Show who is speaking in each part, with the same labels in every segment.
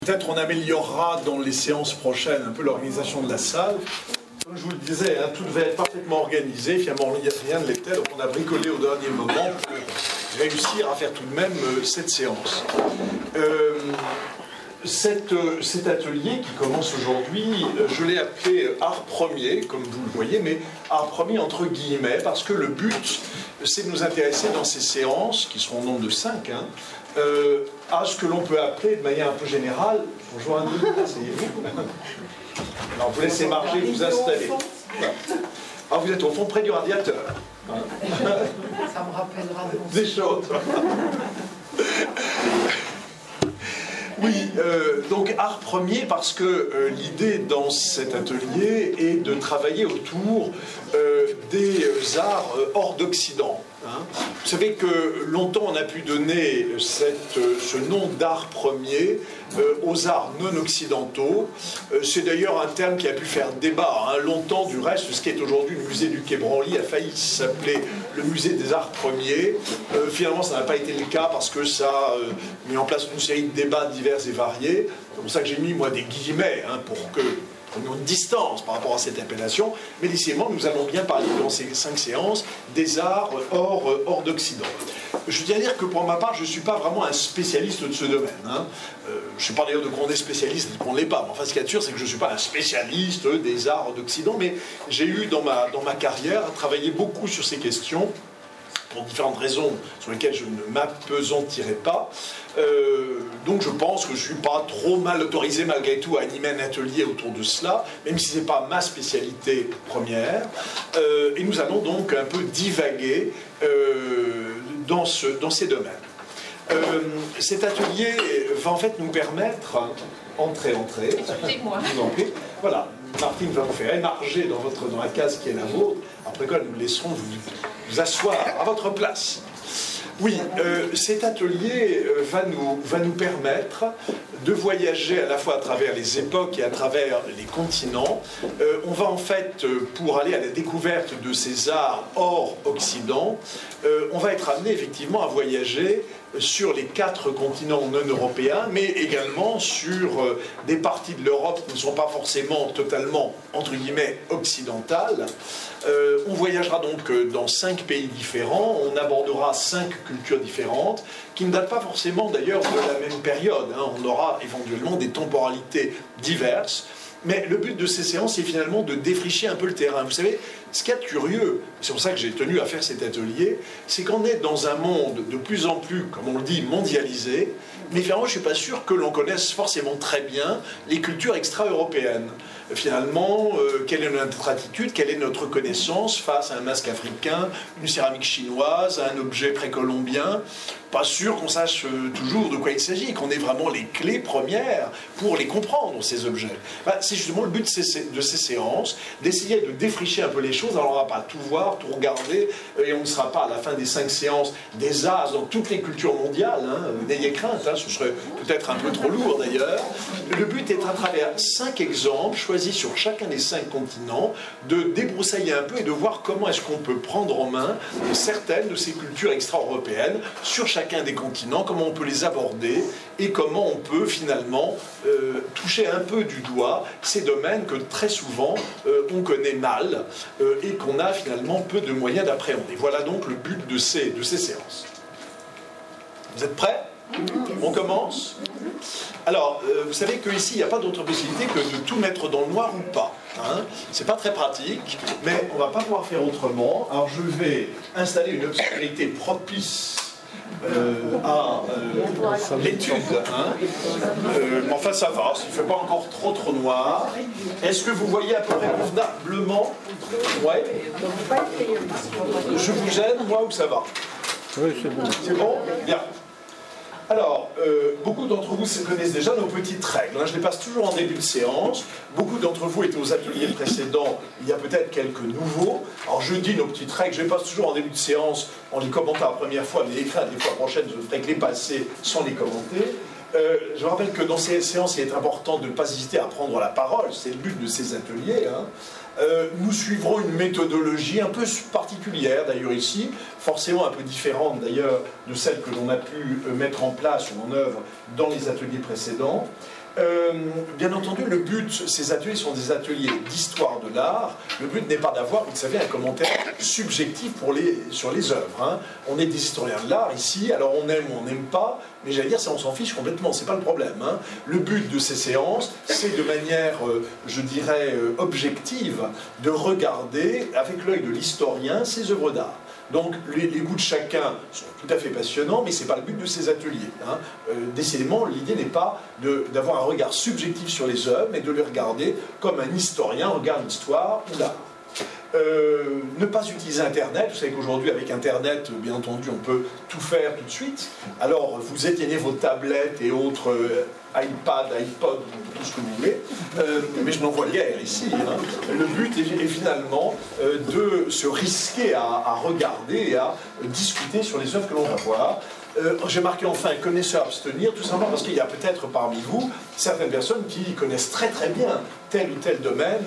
Speaker 1: Peut-être on améliorera dans les séances prochaines un peu l'organisation de la salle. Comme je vous le disais, hein, tout devait être parfaitement organisé, finalement rien ne l'était, donc on a bricolé au dernier moment pour réussir à faire tout de même cette séance. Cet atelier qui commence aujourd'hui, je l'ai appelé art premier, comme vous le voyez, mais art premier entre guillemets, parce que le but, c'est de nous intéresser dans ces séances, qui seront au nombre de 5, à ce que l'on peut appeler de manière un peu générale, bonjour à vous, asseyez-vous. Alors vous laissez marcher, vous installer. Alors vous êtes au fond près du radiateur.
Speaker 2: Ça me rappellera
Speaker 1: des choses. Oui, donc art premier parce que l'idée dans cet atelier est de travailler autour des arts hors d'Occident. Vous savez que longtemps on a pu donner ce nom d'art premier aux arts non occidentaux. C'est d'ailleurs un terme qui a pu faire débat. Longtemps du reste, ce qui est aujourd'hui le musée du Quai Branly a failli s'appeler le musée des arts premiers. Finalement ça n'a pas été le cas parce que ça a mis en place une série de débats divers et variés. C'est pour ça que j'ai mis moi des guillemets pour que on a une distance par rapport à cette appellation, mais décidément, nous allons bien parler dans ces 5 séances des arts hors d'Occident. Je tiens à dire que pour ma part, je ne suis pas vraiment un spécialiste de ce domaine. Je ne suis pas d'ailleurs de qu'on est spécialiste, qu'on ne l'est pas. Mais enfin, ce qui est sûr, c'est que je ne suis pas un spécialiste des arts d'Occident, mais j'ai eu dans ma carrière à travailler beaucoup sur ces questions, pour différentes raisons sur lesquelles je ne m'appesantirai pas. Donc je pense que je ne suis pas trop mal autorisé malgré tout à animer un atelier autour de cela, même si ce n'est pas ma spécialité première. Et nous allons donc un peu divaguer dans ces domaines. Cet atelier va en fait nous permettre... Entrez.
Speaker 2: Excusez-moi.
Speaker 1: Je vous en prie. Voilà, Martine va vous faire émarger dans la case qui est la vôtre. Après quoi, nous laisserons vous asseoir à votre place. Oui, cet atelier va nous permettre de voyager à la fois à travers les époques et à travers les continents. On va en fait, pour aller à la découverte de ces arts hors Occident, on va être amené effectivement à voyager sur les 4 continents non européens, mais également sur des parties de l'Europe qui ne sont pas forcément totalement, entre guillemets, occidentales. On voyagera donc dans 5 pays différents, on abordera 5 cultures différentes, qui ne datent pas forcément d'ailleurs de la même période. On aura éventuellement des temporalités diverses. Mais le but de ces séances, c'est finalement de défricher un peu le terrain. Vous savez, ce qu'il y a de curieux, c'est pour ça que j'ai tenu à faire cet atelier, c'est qu'on est dans un monde de plus en plus, comme on le dit, mondialisé, mais finalement, je ne suis pas sûr que l'on connaisse forcément très bien les cultures extra-européennes. Finalement, quelle est notre attitude, quelle est notre connaissance face à un masque africain, une céramique chinoise, un objet précolombien. Pas sûr qu'on sache toujours de quoi il s'agit, qu'on ait vraiment les clés premières pour les comprendre, ces objets. C'est justement le but de ces séances, d'essayer de défricher un peu les choses. Alors on ne va pas tout voir, tout regarder, et on ne sera pas à la fin des 5 séances des as dans toutes les cultures mondiales. N'ayez crainte, ce serait peut-être un peu trop lourd d'ailleurs. Le but est à travers 5 exemples, choisis sur chacun des 5 continents, de débroussailler un peu et de voir comment est-ce qu'on peut prendre en main certaines de ces cultures extra-européennes sur chacun des continents, comment on peut les aborder et comment on peut finalement toucher un peu du doigt ces domaines que très souvent on connaît mal et qu'on a finalement peu de moyens d'appréhender. Voilà donc le but de ces séances. Vous êtes prêts ? On commence. Alors, vous savez qu'ici, il n'y a pas d'autre possibilité que de tout mettre dans le noir ou pas. C'est pas très pratique, mais on ne va pas pouvoir faire autrement. Alors, je vais installer une obscurité propice à l'étude. Mais enfin, ça va, il ne fait pas encore trop noir. Est-ce que vous voyez à peu près convenablement ? Ouais. Je vous gêne, moi, ou ça va ?
Speaker 3: Oui, c'est bon.
Speaker 1: C'est bon ? Bien. Alors, beaucoup d'entre vous connaissent déjà nos petites règles. Je les passe toujours en début de séance. Beaucoup d'entre vous étaient aux ateliers précédents. Il y a peut-être quelques nouveaux. Alors, je dis nos petites règles. Je les passe toujours en début de séance en les commentant la première fois. Mais les fois prochaines, je ferai que les passer sans les commenter. Je rappelle que dans ces séances, il est important de ne pas hésiter à prendre la parole. C'est le but de ces ateliers. Nous suivrons une méthodologie un peu particulière d'ailleurs ici, forcément un peu différente d'ailleurs de celle que l'on a pu mettre en place ou en œuvre dans les ateliers précédents. Bien entendu, le but, ces ateliers sont des ateliers d'histoire de l'art. Le but n'est pas d'avoir, vous savez, un commentaire subjectif sur les œuvres. Hein. On est des historiens de l'art ici, alors on aime ou on n'aime pas, mais j'allais dire, ça on s'en fiche complètement, c'est pas le problème. Hein. Le but de ces séances, c'est de manière, je dirais, objective, de regarder avec l'œil de l'historien ces œuvres d'art. Donc les goûts de chacun sont tout à fait passionnants, mais ce n'est pas le but de ces ateliers. Hein. Décidément, l'idée n'est pas d'avoir un regard subjectif sur les œuvres, mais de les regarder comme un historien regarde l'histoire ou l'art. Ne pas utiliser Internet. Vous savez qu'aujourd'hui, avec Internet, bien entendu, on peut tout faire tout de suite. Alors, vous éteignez vos tablettes et autres iPad, iPod, tout ce que vous voulez. Mais je n'en vois guère ici. Hein. Le but est finalement de se risquer à regarder et à discuter sur les œuvres que l'on va voir. J'ai marqué enfin connaisseur abstenir, tout simplement parce qu'il y a peut-être parmi vous certaines personnes qui connaissent très très bien tel ou tel domaine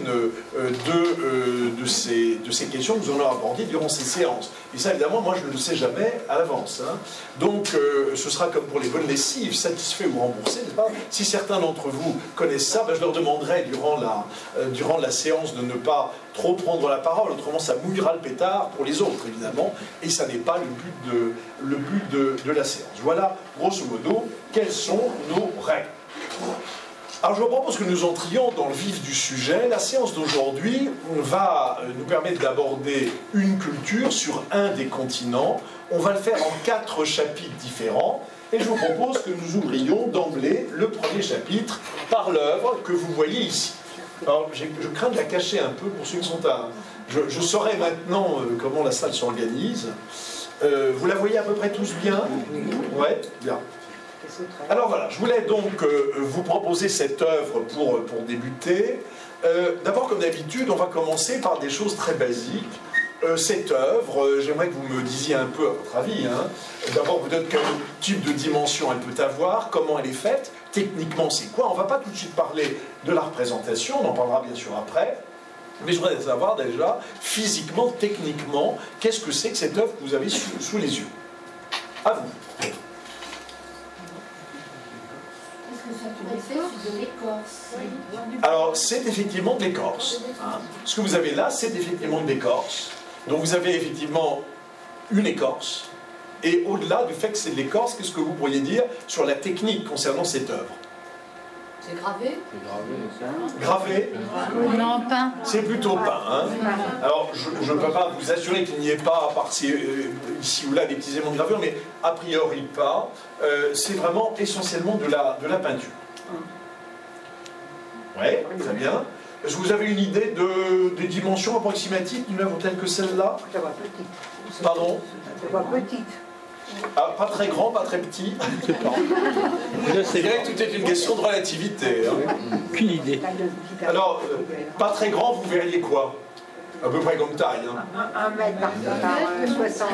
Speaker 1: de ces questions que nous allons aborder durant ces séances. Et ça, évidemment, moi, je ne le sais jamais à l'avance. Hein. Donc, ce sera comme pour les bonnes lessives, satisfait ou remboursé, n'est-ce pas? Si certains d'entre vous connaissent ça, ben, je leur demanderai durant la séance de ne pas trop prendre la parole, autrement ça mouillera le pétard pour les autres, évidemment, et ça n'est pas le but de la séance. Voilà, grosso modo, quelles sont nos règles. Alors je vous propose que nous entrions dans le vif du sujet. La séance d'aujourd'hui va nous permettre d'aborder une culture sur un des continents. On va le faire en 4 chapitres différents. Et je vous propose que nous ouvrions d'emblée le premier chapitre par l'œuvre que vous voyez ici. Alors je crains de la cacher un peu pour ceux qui sont à... Je saurai maintenant comment la salle s'organise. Vous la voyez à peu près tous bien? Ouais, bien. Alors voilà, je voulais donc vous proposer cette œuvre pour débuter. D'abord, comme d'habitude, on va commencer par des choses très basiques. Cette œuvre, j'aimerais que vous me disiez un peu à votre avis. Hein. D'abord, vous dites quel type de dimension elle peut avoir, comment elle est faite, techniquement c'est quoi. On ne va pas tout de suite parler de la représentation, on en parlera bien sûr après. Mais je voudrais savoir déjà, physiquement, techniquement, qu'est-ce que c'est que cette œuvre que vous avez sous les yeux. À vous.
Speaker 3: De l'écorce.
Speaker 1: Alors, c'est effectivement de l'écorce. Hein. Ce que vous avez là, c'est effectivement de l'écorce. Donc, vous avez effectivement une écorce. Et au-delà du fait que c'est de l'écorce, qu'est-ce que vous pourriez dire sur la technique concernant cette œuvre?
Speaker 3: C'est gravé.
Speaker 1: Gravé?
Speaker 4: Non, peint.
Speaker 1: C'est plutôt peint. Hein. Alors, je ne peux pas vous assurer qu'il n'y ait pas, à part ici ou là, des petits éléments de gravure, mais a priori pas. C'est vraiment essentiellement de la peinture. Oui, très bien. Est-ce que vous avez une idée des dimensions approximatives d'une œuvre telle que celle-là?
Speaker 5: Je vois petite.
Speaker 1: Pardon?
Speaker 5: Je vois petite.
Speaker 1: Ah, pas très grand, pas très petit. Je dirais que tout est une question de relativité. Hein.
Speaker 4: Aucune idée.
Speaker 1: Alors, pas très grand, vous verriez quoi? À peu près comme taille. Hein.
Speaker 5: 1 mètre par 60.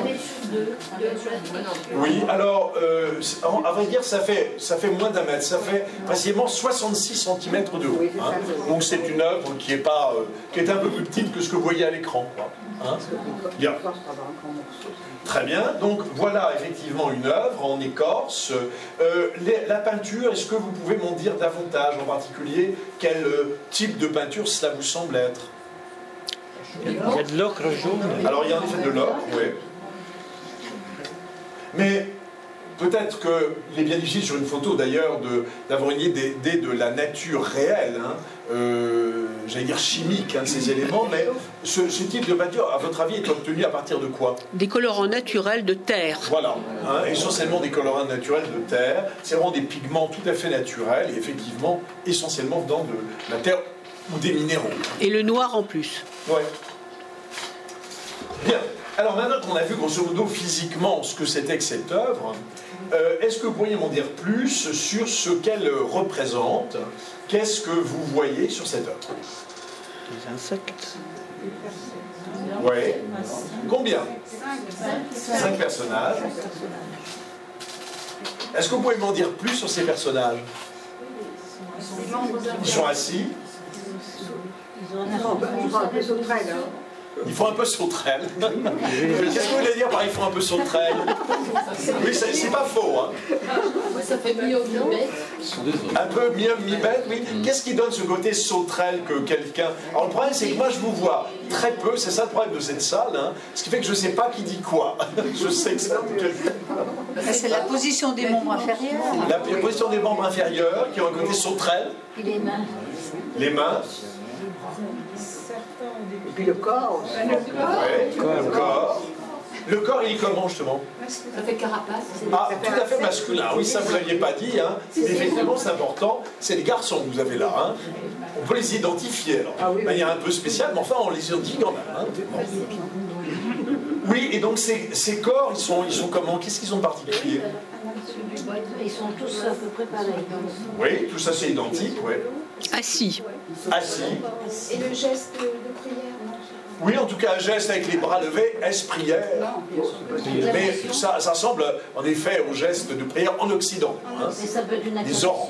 Speaker 1: Oui, alors, à vrai dire, ça fait moins d'1 mètre. Ça fait précisément 66 cm de haut. Hein. Donc c'est une œuvre qui est un peu plus petite que ce que vous voyez à l'écran. Hein. Bien. Très bien. Donc voilà effectivement une œuvre en écorce. La peinture, est-ce que vous pouvez m'en dire davantage, en particulier quel type de peinture cela vous semble être?
Speaker 4: Il y a de l'ocre jaune.
Speaker 1: Alors il y a en effet de l'ocre, oui. Mais peut-être qu'il est bien difficile sur une photo d'ailleurs d'avoir une idée de la nature réelle, hein, j'allais dire chimique, hein, de ces éléments, mais ce type de peinture, à votre avis, est obtenu à partir de quoi?
Speaker 6: Des colorants naturels de terre.
Speaker 1: Voilà, hein, essentiellement des colorants naturels de terre. C'est vraiment des pigments tout à fait naturels et effectivement essentiellement dans de la terre ou des minéraux.
Speaker 6: Et le noir en plus.
Speaker 1: Ouais. Bien. Alors maintenant qu'on a vu grosso modo physiquement ce que c'était que cette œuvre, est-ce que vous pourriez m'en dire plus sur ce qu'elle représente? Qu'est-ce que vous voyez sur cette œuvre?
Speaker 4: Des insectes.
Speaker 1: Oui. Combien? 5 personnages. Est-ce que vous pouvez m'en dire plus sur ces personnages? Ils sont assis.
Speaker 5: On va un peu sauterelle.
Speaker 1: Ils font un peu sauterelle. Qu'est-ce que vous voulez dire par ils font un peu sauterelle? Oui, c'est pas faux. Hein.
Speaker 3: Ça fait mi-homme, mi-bête.
Speaker 1: Un peu mi-homme, mi-bête, oui. Qu'est-ce qui donne ce côté sauterelle que quelqu'un... Alors le problème, c'est que moi, je vous vois très peu. C'est ça le problème de cette salle. Hein. Ce qui fait que je ne sais pas qui dit quoi. Je sais que
Speaker 7: c'est la position des membres inférieurs.
Speaker 1: La position des membres inférieurs qui ont un côté sauterelle.
Speaker 3: Et les mains.
Speaker 1: Les mains.
Speaker 5: Et puis le corps aussi.
Speaker 1: Ouais, le corps. Le corps, il est comment, justement?
Speaker 3: Ça fait carapace.
Speaker 1: Ah, tout à fait masculin. Oui, ça, vous ne l'aviez pas dit. Hein. Mais effectivement, c'est important. C'est les garçons que vous avez là. Hein. On peut les identifier. Alors.
Speaker 5: Ah oui,
Speaker 1: De manière un peu spéciale, mais enfin, on les identifie quand même. Hein. Oui, et donc ces corps, ils sont comment? Qu'est-ce qu'ils ont de particulier?
Speaker 3: Ils sont tous à peu près pareils.
Speaker 1: Oui, tout ça, c'est identique. Oui.
Speaker 6: Assis.
Speaker 1: Assis.
Speaker 8: Et le geste de prière, non?
Speaker 1: Oui, en tout cas, un geste avec les bras levés, est-ce prière? Mais ça ressemble en effet au geste de prière en Occident. Hein.
Speaker 3: Mais ça peut être une
Speaker 1: Des orants.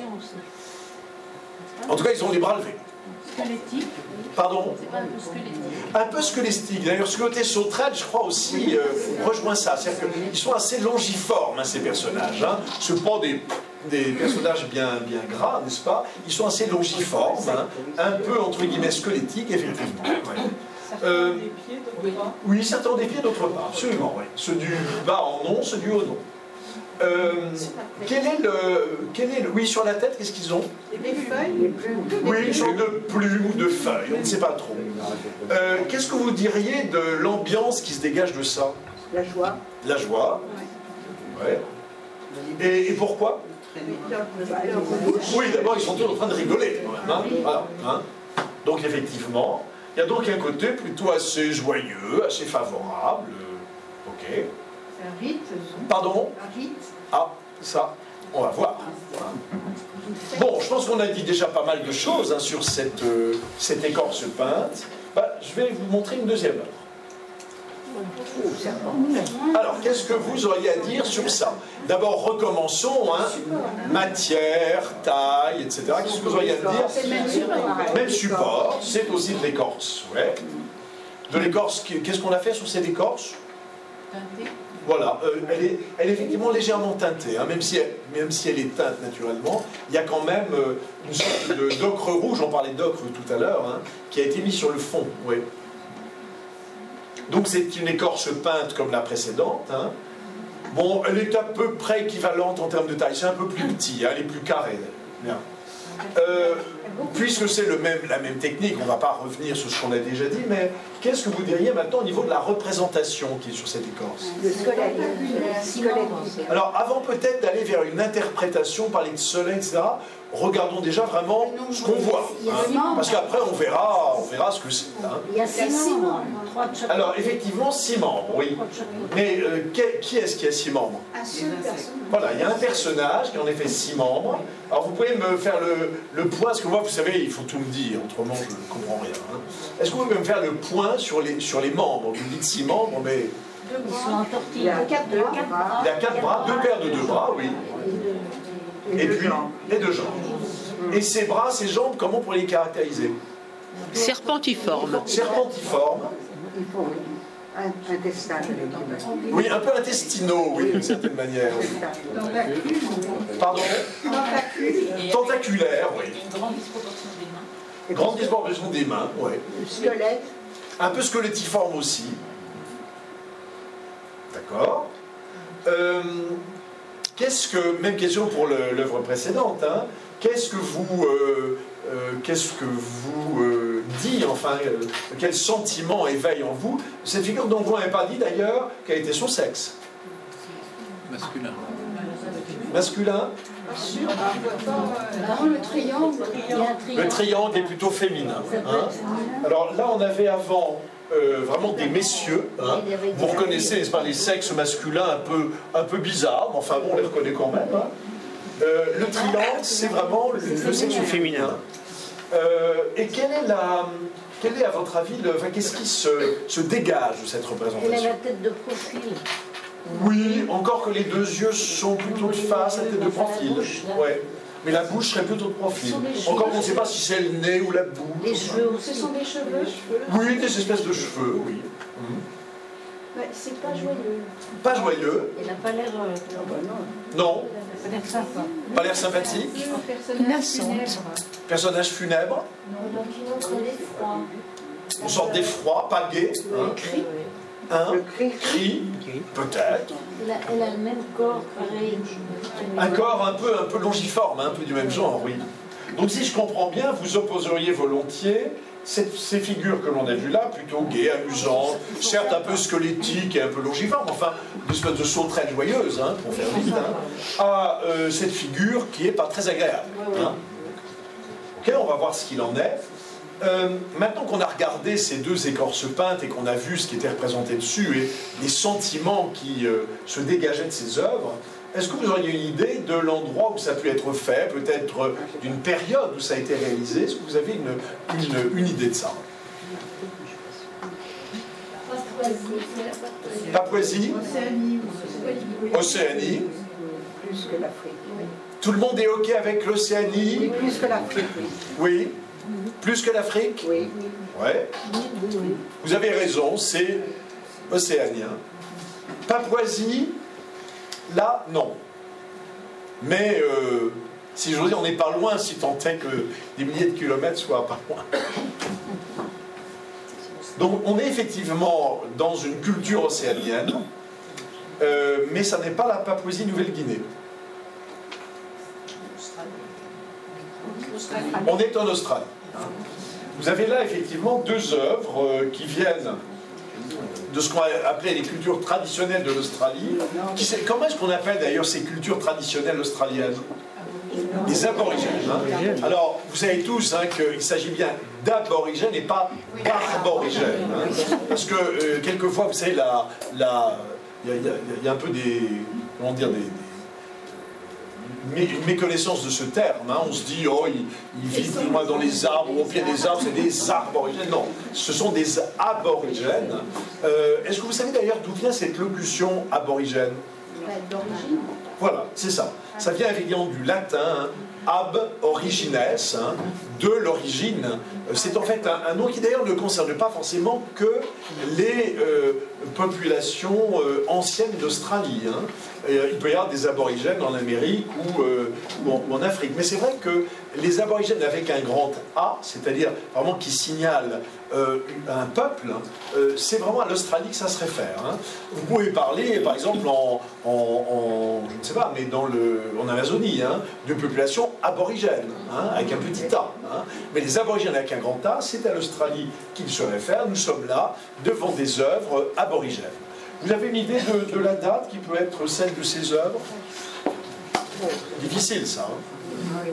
Speaker 1: En tout cas, ils ont les bras levés.
Speaker 3: Squelettique.
Speaker 1: Pardon?
Speaker 3: C'est pas un peu squelettique.
Speaker 1: Un peu squelettique. D'ailleurs, ce côté sauterelle, je crois aussi, rejoint ça. C'est-à-dire qu'ils sont assez longiformes, hein, ces personnages. Hein. Ce sont pas des personnages bien gras, n'est-ce pas? Ils sont assez longiformes, hein, un peu, entre guillemets, squelettiques, effectivement. Ouais. Oui, certains ont des pieds, d'autres pas. Absolument, oui. Ceux du bas en non, ceux du haut non. Quel est le... Oui, sur la tête, qu'est-ce qu'ils ont?
Speaker 8: Des feuilles.
Speaker 1: Oui, une sorte de plume ou de feuille, on ne sait pas trop. Qu'est-ce que vous diriez de l'ambiance qui se dégage de ça?
Speaker 5: La joie.
Speaker 1: La joie. Ouais. Et pourquoi? Oui, d'abord, ils sont tous en train de rigoler, quand même. Hein, voilà, hein. Donc, effectivement, il y a donc un côté plutôt assez joyeux, assez favorable. Ok.
Speaker 2: C'est un rite.
Speaker 1: Pardon?
Speaker 2: Un rite.
Speaker 1: Ah, ça, on va voir. Bon, je pense qu'on a dit déjà pas mal de choses hein, sur cette écorce peinte. Bah, je vais vous montrer une deuxième œuvre. Alors, qu'est-ce que vous auriez à dire sur ça? D'abord, recommençons, hein, matière, taille, etc. Qu'est-ce que vous auriez à dire?
Speaker 8: C'est le même support.
Speaker 1: Même support, c'est aussi de l'écorce. Ouais. De l'écorce, qu'est-ce qu'on a fait sur cette écorce? Voilà, elle est effectivement légèrement teintée, hein, même si elle est teinte naturellement, il y a quand même une sorte d'ocre rouge, on parlait d'ocre tout à l'heure, hein, qui a été mis sur le fond. Oui. Donc c'est une écorce peinte comme la précédente. Hein. Bon, elle est à peu près équivalente en termes de taille, c'est un peu plus petit, hein, elle est plus carrée. Bien. Puisque c'est la même technique, on ne va pas revenir sur ce qu'on a déjà dit, mais qu'est-ce que vous diriez maintenant au niveau de la représentation qui est sur cette écorce?
Speaker 5: Le squelette.
Speaker 1: Alors, avant peut-être d'aller vers une interprétation, parler de soleil, etc., regardons déjà vraiment ce qu'on voit. Hein, parce qu'après, on verra ce que c'est. Hein.
Speaker 3: Il y a 6 membres.
Speaker 1: Alors, effectivement, 6 membres, oui. Mais qui est-ce qui a 6 membres?
Speaker 8: Un seul personnage.
Speaker 1: Voilà, il y a un personnage qui a en effet 6 membres. Alors, vous pouvez me faire le point, parce que moi, vous savez, il faut tout me dire, autrement, je ne comprends rien. Hein. Est-ce que vous pouvez me faire le point sur les membres? Vous dites 6 membres, mais...
Speaker 3: Ils sont en tortille.
Speaker 5: Il y a 4 bras.
Speaker 1: Il y a 4 bras, 2 paires de 2 bras, oui. Et puis, les 2 jambes. Et ces bras, ces jambes, comment on pourrait les caractériser?
Speaker 6: Serpentiforme.
Speaker 1: Serpentiformes.
Speaker 5: Il faut un intestin.
Speaker 1: Oui, un peu intestinaux, oui, d'une certaine manière. Pardon? Tentaculaire, oui.
Speaker 3: Grande disproportion des mains.
Speaker 1: Grande disproportion des mains, oui.
Speaker 5: Squelette.
Speaker 1: Un peu squelettiforme aussi. D'accord. Même question pour l'œuvre précédente, hein. Qu'est-ce que vous dit, enfin, quel sentiment éveille en vous cette figure dont vous n'avez pas dit d'ailleurs quel était son sexe?
Speaker 4: Masculin.
Speaker 1: Masculin?
Speaker 3: Le triangle. Il y a un triangle.
Speaker 1: Le triangle est plutôt féminin. Hein. Alors là, on avait avant vraiment des messieurs. Hein. Vous reconnaissez, n'est-ce pas, les sexes masculins un peu bizarres, mais enfin bon, on les reconnaît quand même. Hein. Le triangle, c'est vraiment le sexe féminin. Et quelle est à votre avis, qu'est-ce qui se dégage de cette représentation?
Speaker 3: Elle a la tête de profil.
Speaker 1: Oui, encore que les 2 yeux sont plutôt de face, la tête de profil. Ouais. mais la bouche serait plutôt de profil.
Speaker 8: Ce sont des cheveux.
Speaker 1: Encore on ne sait pas si c'est le nez ou la bouche.
Speaker 3: Les cheveux
Speaker 8: Ce
Speaker 3: aussi.
Speaker 8: sont des cheveux.
Speaker 1: Oui, des espèces de cheveux, oui.
Speaker 8: Ouais, c'est pas joyeux.
Speaker 1: Pas joyeux,
Speaker 3: Il n'a pas l'air.
Speaker 1: non.
Speaker 3: Il n'a pas l'air sympa.
Speaker 1: Pas l'air sympathique.
Speaker 8: Un personnage
Speaker 7: Innocente.
Speaker 8: funèbre.
Speaker 1: Personnage funèbre.
Speaker 3: Donc il montre l'effroi.
Speaker 1: Une sorte d'effroi, pas gai. Hein. Un
Speaker 5: Le cri.
Speaker 1: cri, peut-être.
Speaker 3: Elle a le même corps pareil.
Speaker 1: Un corps un peu longiforme, un peu du même genre, oui. Donc si je comprends bien, vous opposeriez volontiers ces figures que l'on a vues là, plutôt gaies, amusantes, certes un peu squelettiques et un peu longiformes, enfin, une espèce de sauterelle joyeuse, hein, pour faire vite, hein, à cette figure qui n'est pas très agréable. Hein. Ok, on va voir ce qu'il en est. Maintenant qu'on a regardé ces deux écorces peintes et qu'on a vu ce qui était représenté dessus et les sentiments qui se dégageaient de ces œuvres, est-ce que vous auriez une idée de l'endroit où ça a pu être fait, peut-être d'une période où ça a été réalisé? Est-ce que vous avez une idée de ça? Papouasie, Océanie.
Speaker 5: Plus que l'Afrique.
Speaker 1: Tout le monde est OK avec l'Océanie?
Speaker 5: Oui, plus que l'Afrique, oui.
Speaker 1: Oui. Plus que l'Afrique?
Speaker 5: Oui.
Speaker 1: Ouais. Vous avez raison, c'est océanien. Papouasie, là, non. Mais, si j'ose dire, on n'est pas loin, si tant est que des milliers de kilomètres soient pas loin. Donc, on est effectivement dans une culture océanienne, mais ça n'est pas la Papouasie-Nouvelle-Guinée. On est en Australie. Vous avez là effectivement deux œuvres qui viennent de ce qu'on appelait les cultures traditionnelles de l'Australie. Comment est-ce qu'on appelle d'ailleurs ces cultures traditionnelles australiennes? Les aborigènes. Hein. Alors, vous savez tous hein, qu'il s'agit bien d'aborigènes et pas d'arborigènes. Hein. Parce que quelquefois, vous savez, il y a un peu des... Comment dire une méconnaissance de ce terme. Hein. On se dit, oh, ils vivent plus loin dans les arbres, au pied des arbres, c'est des arborigènes. Non, ce sont des aborigènes. Est-ce que vous savez d'ailleurs d'où vient cette locution aborigène?
Speaker 8: D'origine.
Speaker 1: Voilà, c'est ça. Ça vient évidemment du latin, hein, ab origines, hein, de l'origine. C'est en fait un nom qui d'ailleurs ne concerne pas forcément que les populations anciennes d'Australie. Hein. Il peut y avoir des aborigènes en Amérique ou en Afrique. Mais c'est vrai que les aborigènes avec un grand A, c'est-à-dire vraiment qui signale un peuple, c'est vraiment à l'Australie que ça se réfère. Hein. Vous pouvez parler, par exemple, je ne sais pas, mais en Amazonie, hein, de population aborigène, hein, avec un petit A. Hein. Mais les aborigènes avec un grand A, c'est à l'Australie qu'ils se réfèrent. Nous sommes là devant des œuvres aborigènes. Vous avez une idée de la date qui peut être celle de ces œuvres? Difficile, ça. Hein.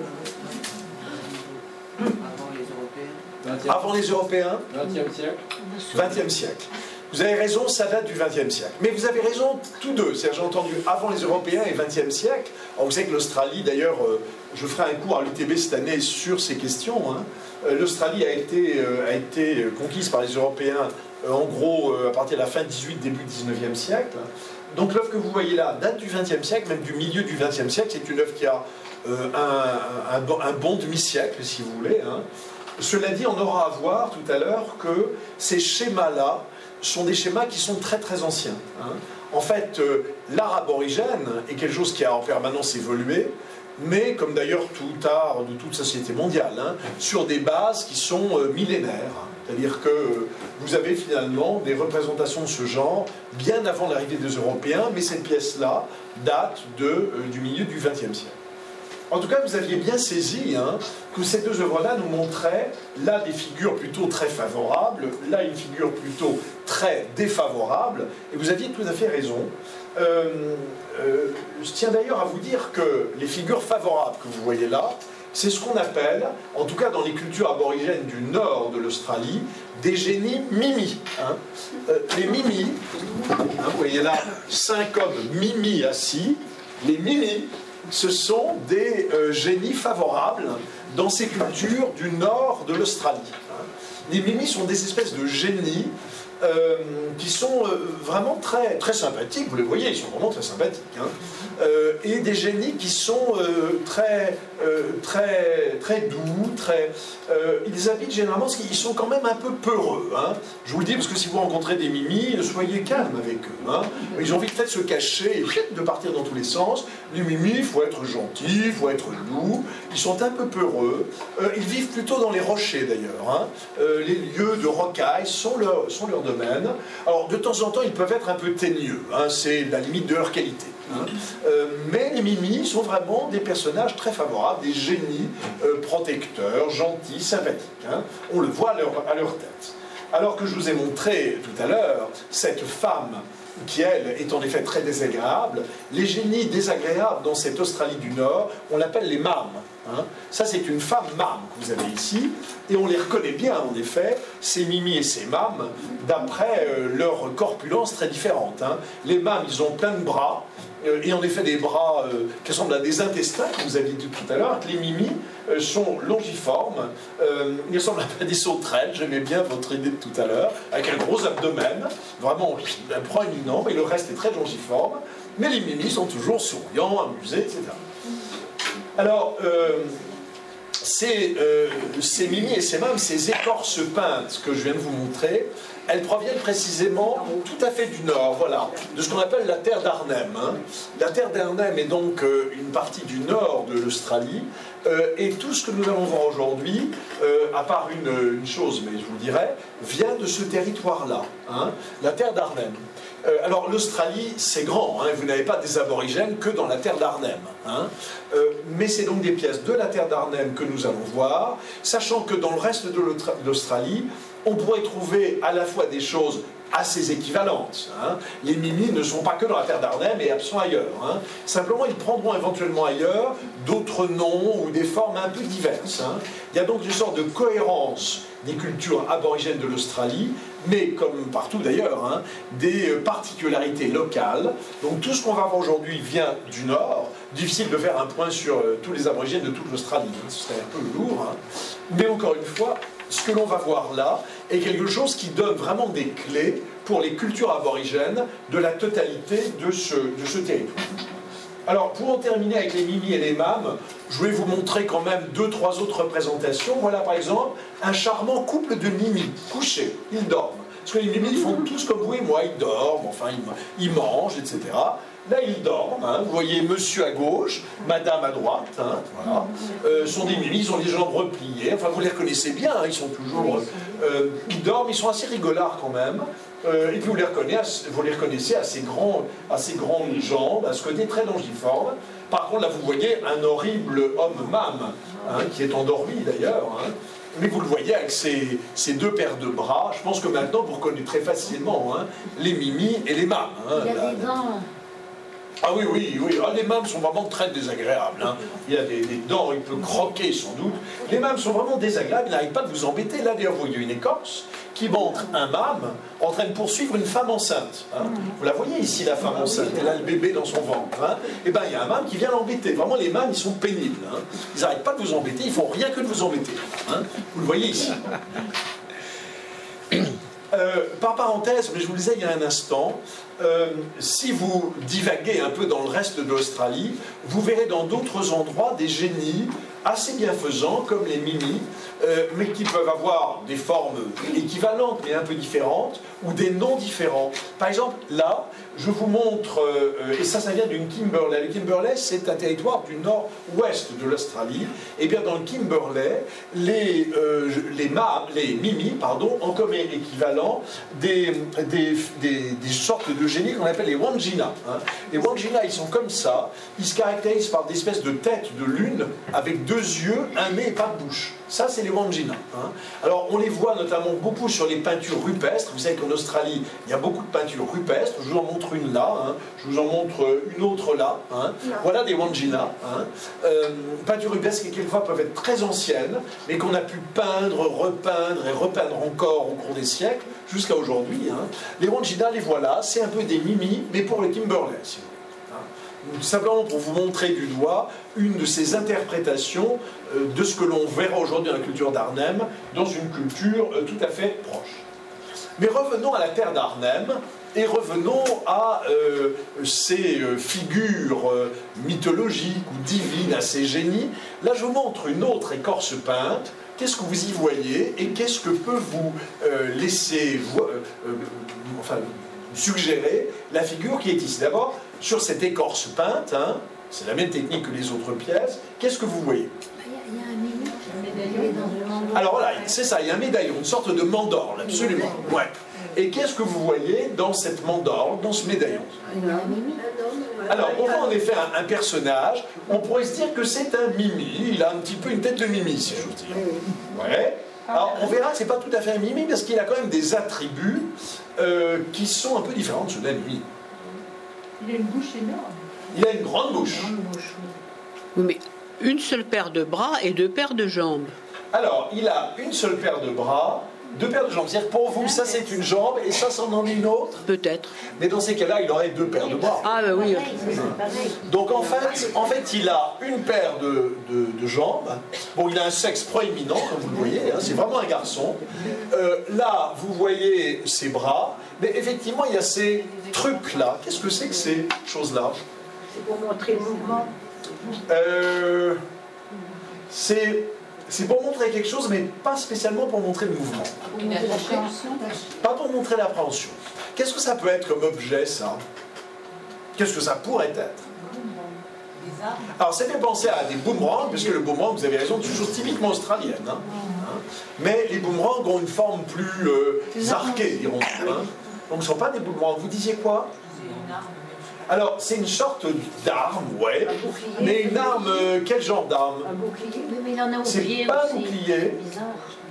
Speaker 1: Avant les Européens?
Speaker 4: 20e siècle.
Speaker 1: 20e siècle. Vous avez raison, ça date du 20e siècle. Mais vous avez raison tous deux. C'est-à-dire, j'ai entendu avant les Européens et 20e siècle. Alors, vous savez que l'Australie, d'ailleurs, je ferai un cours à l'UTB cette année sur ces questions. Hein. L'Australie a été conquise par les Européens, en gros, à partir de la fin 18, début 19e siècle. Donc l'œuvre que vous voyez là date du 20e siècle, même du milieu du 20e siècle. C'est une œuvre qui a un bon demi-siècle, si vous voulez. Hein. Cela dit, on aura à voir tout à l'heure que ces schémas-là sont des schémas qui sont très très anciens. Hein. En fait, l'art aborigène est quelque chose qui a en permanence évolué, mais comme d'ailleurs tout art de toute société mondiale, hein, sur des bases qui sont millénaires. C'est-à-dire que vous avez finalement des représentations de ce genre bien avant l'arrivée des Européens, mais cette pièce-là date du milieu du XXe siècle. En tout cas, vous aviez bien saisi hein, que ces deux œuvres-là nous montraient là des figures plutôt très favorables, là une figure plutôt très défavorable, et vous aviez tout à fait raison. Je tiens d'ailleurs à vous dire que les figures favorables que vous voyez là, c'est ce qu'on appelle, en tout cas dans les cultures aborigènes du nord de l'Australie, des génies mimi. Hein. Les mimi, hein, vous voyez là 5 hommes mimi assis, les mimi, ce sont des génies favorables dans ces cultures du nord de l'Australie. Les mimi sont des espèces de génies qui sont vraiment très, très sympathiques, vous les voyez, ils sont vraiment très sympathiques, hein. Et des génies qui sont très doux, ils habitent généralement, parce qu'ils sont quand même un peu peureux, hein. Je vous le dis, parce que si vous rencontrez des mimis, soyez calme avec eux, hein. Ils ont envie peut-être de se cacher et de partir dans tous les sens. Les mimis, il faut être gentil, il faut être doux, ils sont un peu peureux, ils vivent plutôt dans les rochers d'ailleurs, hein. Les lieux de rocaille sont leur domaine. Alors de temps en temps, ils peuvent être un peu teigneux, hein, c'est la limite de leur qualité. Hein. Mais les mimis sont vraiment des personnages très favorables, des génies protecteurs, gentils, sympathiques, hein. On le voit à leur tête. Alors que je vous ai montré tout à l'heure cette femme qui, elle, est en effet très désagréable, les génies désagréables dans cette Australie du Nord, on l'appelle les mâmes. Hein. Ça, c'est une femme mâme que vous avez ici, et on les reconnaît bien, en effet, ces mimis et ces mâmes, d'après leur corpulence très différente. Hein. Les mâmes, ils ont plein de bras, et en effet des bras qui ressemblent à des intestins, que vous aviez dit tout à l'heure, que les mimis sont longiformes, ils ressemblent à des sauterelles, j'aimais bien votre idée de tout à l'heure, avec un gros abdomen, vraiment proéminent, mais le reste est très longiforme, mais les mimis sont toujours souriants, amusés, etc. Alors, ces mimis et ces mâmes, ces écorces peintes que je viens de vous montrer, elles proviennent précisément tout à fait du nord, voilà, de ce qu'on appelle la terre d'Arnhem. Hein. La terre d'Arnhem est donc une partie du nord de l'Australie, et tout ce que nous allons voir aujourd'hui, à part une chose, mais je vous dirai, vient de ce territoire-là, hein, la terre d'Arnhem. Alors l'Australie, c'est grand, hein, vous n'avez pas des aborigènes que dans la terre d'Arnhem. Hein, mais c'est donc des pièces de la terre d'Arnhem que nous allons voir, sachant que dans le reste de l'Australie, on pourrait trouver à la fois des choses assez équivalentes. Hein. Les mimis ne sont pas que dans la terre d'Arnhem et absents ailleurs. Hein. Simplement, ils prendront éventuellement ailleurs d'autres noms ou des formes un peu diverses. Hein. Il y a donc une sorte de cohérence des cultures aborigènes de l'Australie, mais comme partout d'ailleurs, hein, des particularités locales. Donc tout ce qu'on va voir aujourd'hui vient du Nord. Difficile de faire un point sur tous les aborigènes de toute l'Australie, hein. Ce serait un peu lourd. Hein. Mais encore une fois, ce que l'on va voir là est quelque chose qui donne vraiment des clés pour les cultures aborigènes de la totalité de ce territoire. Alors, pour en terminer avec les mimis et les mâmes, je vais vous montrer quand même 2-3 autres représentations. Voilà par exemple un charmant couple de mimis couchés, ils dorment. Parce que les mimis ils font tous comme vous et moi, ils dorment, enfin ils mangent, etc. Là, ils dorment, hein. Vous voyez monsieur à gauche, madame à droite, hein, voilà. Sont des mimis, ils ont les jambes repliées, enfin vous les reconnaissez bien, hein, ils sont toujours... ils dorment, ils sont assez rigolards quand même, et puis vous les reconnaissez à ces grandes jambes, à ce côté très longiforme. Par contre, là, vous voyez un horrible homme mâme, hein, qui est endormi d'ailleurs, hein. Mais vous le voyez avec ces deux paires de bras, je pense que maintenant vous reconnaîtrez facilement, hein, les mimis et les mâmes. Hein,
Speaker 3: il y a des dents.
Speaker 1: Ah oui, oui, oui. Ah, les mâmes sont vraiment très désagréables. Hein. Il y a des dents, il peut croquer sans doute. Les mâmes sont vraiment désagréables, ils n'arrivent pas de vous embêter. Là, d'ailleurs, vous voyez une écorce qui montre un mâme en train de poursuivre une femme enceinte. Hein. Vous la voyez ici, la femme enceinte, elle a le bébé dans son ventre. Hein. Et bien, il y a un mâme qui vient l'embêter. Vraiment, les mâmes, ils sont pénibles. Hein. Ils n'arrêtent pas de vous embêter, ils font rien que de vous embêter. Hein. Vous le voyez ici. Par parenthèse, mais je vous le disais il y a un instant, si vous divaguez un peu dans le reste de l'Australie, vous verrez dans d'autres endroits des génies assez bienfaisants, comme les mimis, mais qui peuvent avoir des formes équivalentes, mais un peu différentes, ou des noms différents. Par exemple, là, je vous montre, et ça vient d'une Kimberley. Le Kimberley, c'est un territoire du nord-ouest de l'Australie. Et bien, dans le Kimberley, les mimis, ont comme équivalent des sortes de génies qu'on appelle les Wandjina. Hein. Les Wandjina, ils sont comme ça. Ils se caractérisent par des espèces de têtes de lune avec 2 yeux, un nez et pas de bouche. Ça, c'est les Wandjina. Hein. Alors, on les voit notamment beaucoup sur les peintures rupestres. Vous savez qu'en Australie, il y a beaucoup de peintures rupestres. Je vous en montre une là. Hein. Je vous en montre une autre là. Hein. Voilà des Wandjina. Hein. Peintures rupestres qui, quelquefois, peuvent être très anciennes, mais qu'on a pu peindre, repeindre et repeindre encore au cours des siècles, jusqu'à aujourd'hui. Hein. Les Wandjina, les voilà. C'est un peu des mimis, mais pour le Kimberley, si vous voulez. Simplement pour vous montrer du doigt une de ces interprétations de ce que l'on verra aujourd'hui dans la culture d'Arnhem, dans une culture tout à fait proche. Mais revenons à la terre d'Arnhem et revenons à ces figures mythologiques ou divines à ces génies. Là, je vous montre une autre écorce peinte. Qu'est-ce que vous y voyez et qu'est-ce que peut vous laisser suggérer la figure qui est ici? D'abord, sur cette écorce peinte, hein, c'est la même technique que les autres pièces, qu'est-ce que vous voyez?
Speaker 3: Il y a un médaillon.
Speaker 1: Alors voilà, c'est ça, il y a un médaillon, une sorte de mandorle, absolument. Ouais. Et qu'est-ce que vous voyez dans cette mandorle, dans ce médaillon? Alors, on voit en effet un personnage, on pourrait se dire que c'est un mimi, il a un petit peu une tête de mimi, si j'ose dire. Ouais. Alors, on verra que c'est pas tout à fait un mimi, parce qu'il a quand même des attributs qui sont un peu différents de ceux d'un mimi.
Speaker 7: Il a une bouche énorme.
Speaker 1: Il a une grande bouche.
Speaker 6: Oui, mais une seule paire de bras et 2 paires de jambes.
Speaker 1: Alors, il a une seule paire de bras, 2 paires de jambes. C'est-à-dire pour vous, ça c'est une jambe et ça c'en en est une autre.
Speaker 6: Peut-être.
Speaker 1: Mais dans ces cas-là, il aurait 2 paires de bras.
Speaker 6: Ah ben oui.
Speaker 1: Donc en fait, il a une paire de jambes. Bon, il a un sexe proéminent, comme vous le voyez, hein, c'est vraiment un garçon. Là, vous voyez ses bras, mais effectivement, il y a ces trucs-là. Qu'est-ce que c'est que ces choses-là?
Speaker 5: C'est pour montrer le mouvement.
Speaker 1: C'est pour montrer quelque chose, mais pas spécialement pour montrer le mouvement. Pas pour montrer l'appréhension. Qu'est-ce que ça peut être comme objet, ça? Qu'est-ce que ça pourrait être? Alors, ça fait penser à des boomerangs, puisque le boomerang, vous avez raison, c'est une chose typiquement australienne. Hein. Mais les boomerangs ont une forme plus arquée, dirons-nous. Hein. Donc, ce ne sont pas des boomerangs. Vous disiez quoi? Alors, c'est une sorte d'arme, ouais. Mais une arme, quel genre d'arme?
Speaker 5: Un bouclier.
Speaker 3: Oui, mais il en a au
Speaker 1: C'est
Speaker 3: pied
Speaker 1: pas un
Speaker 3: aussi.
Speaker 1: bouclier.
Speaker 3: C'est bizarre.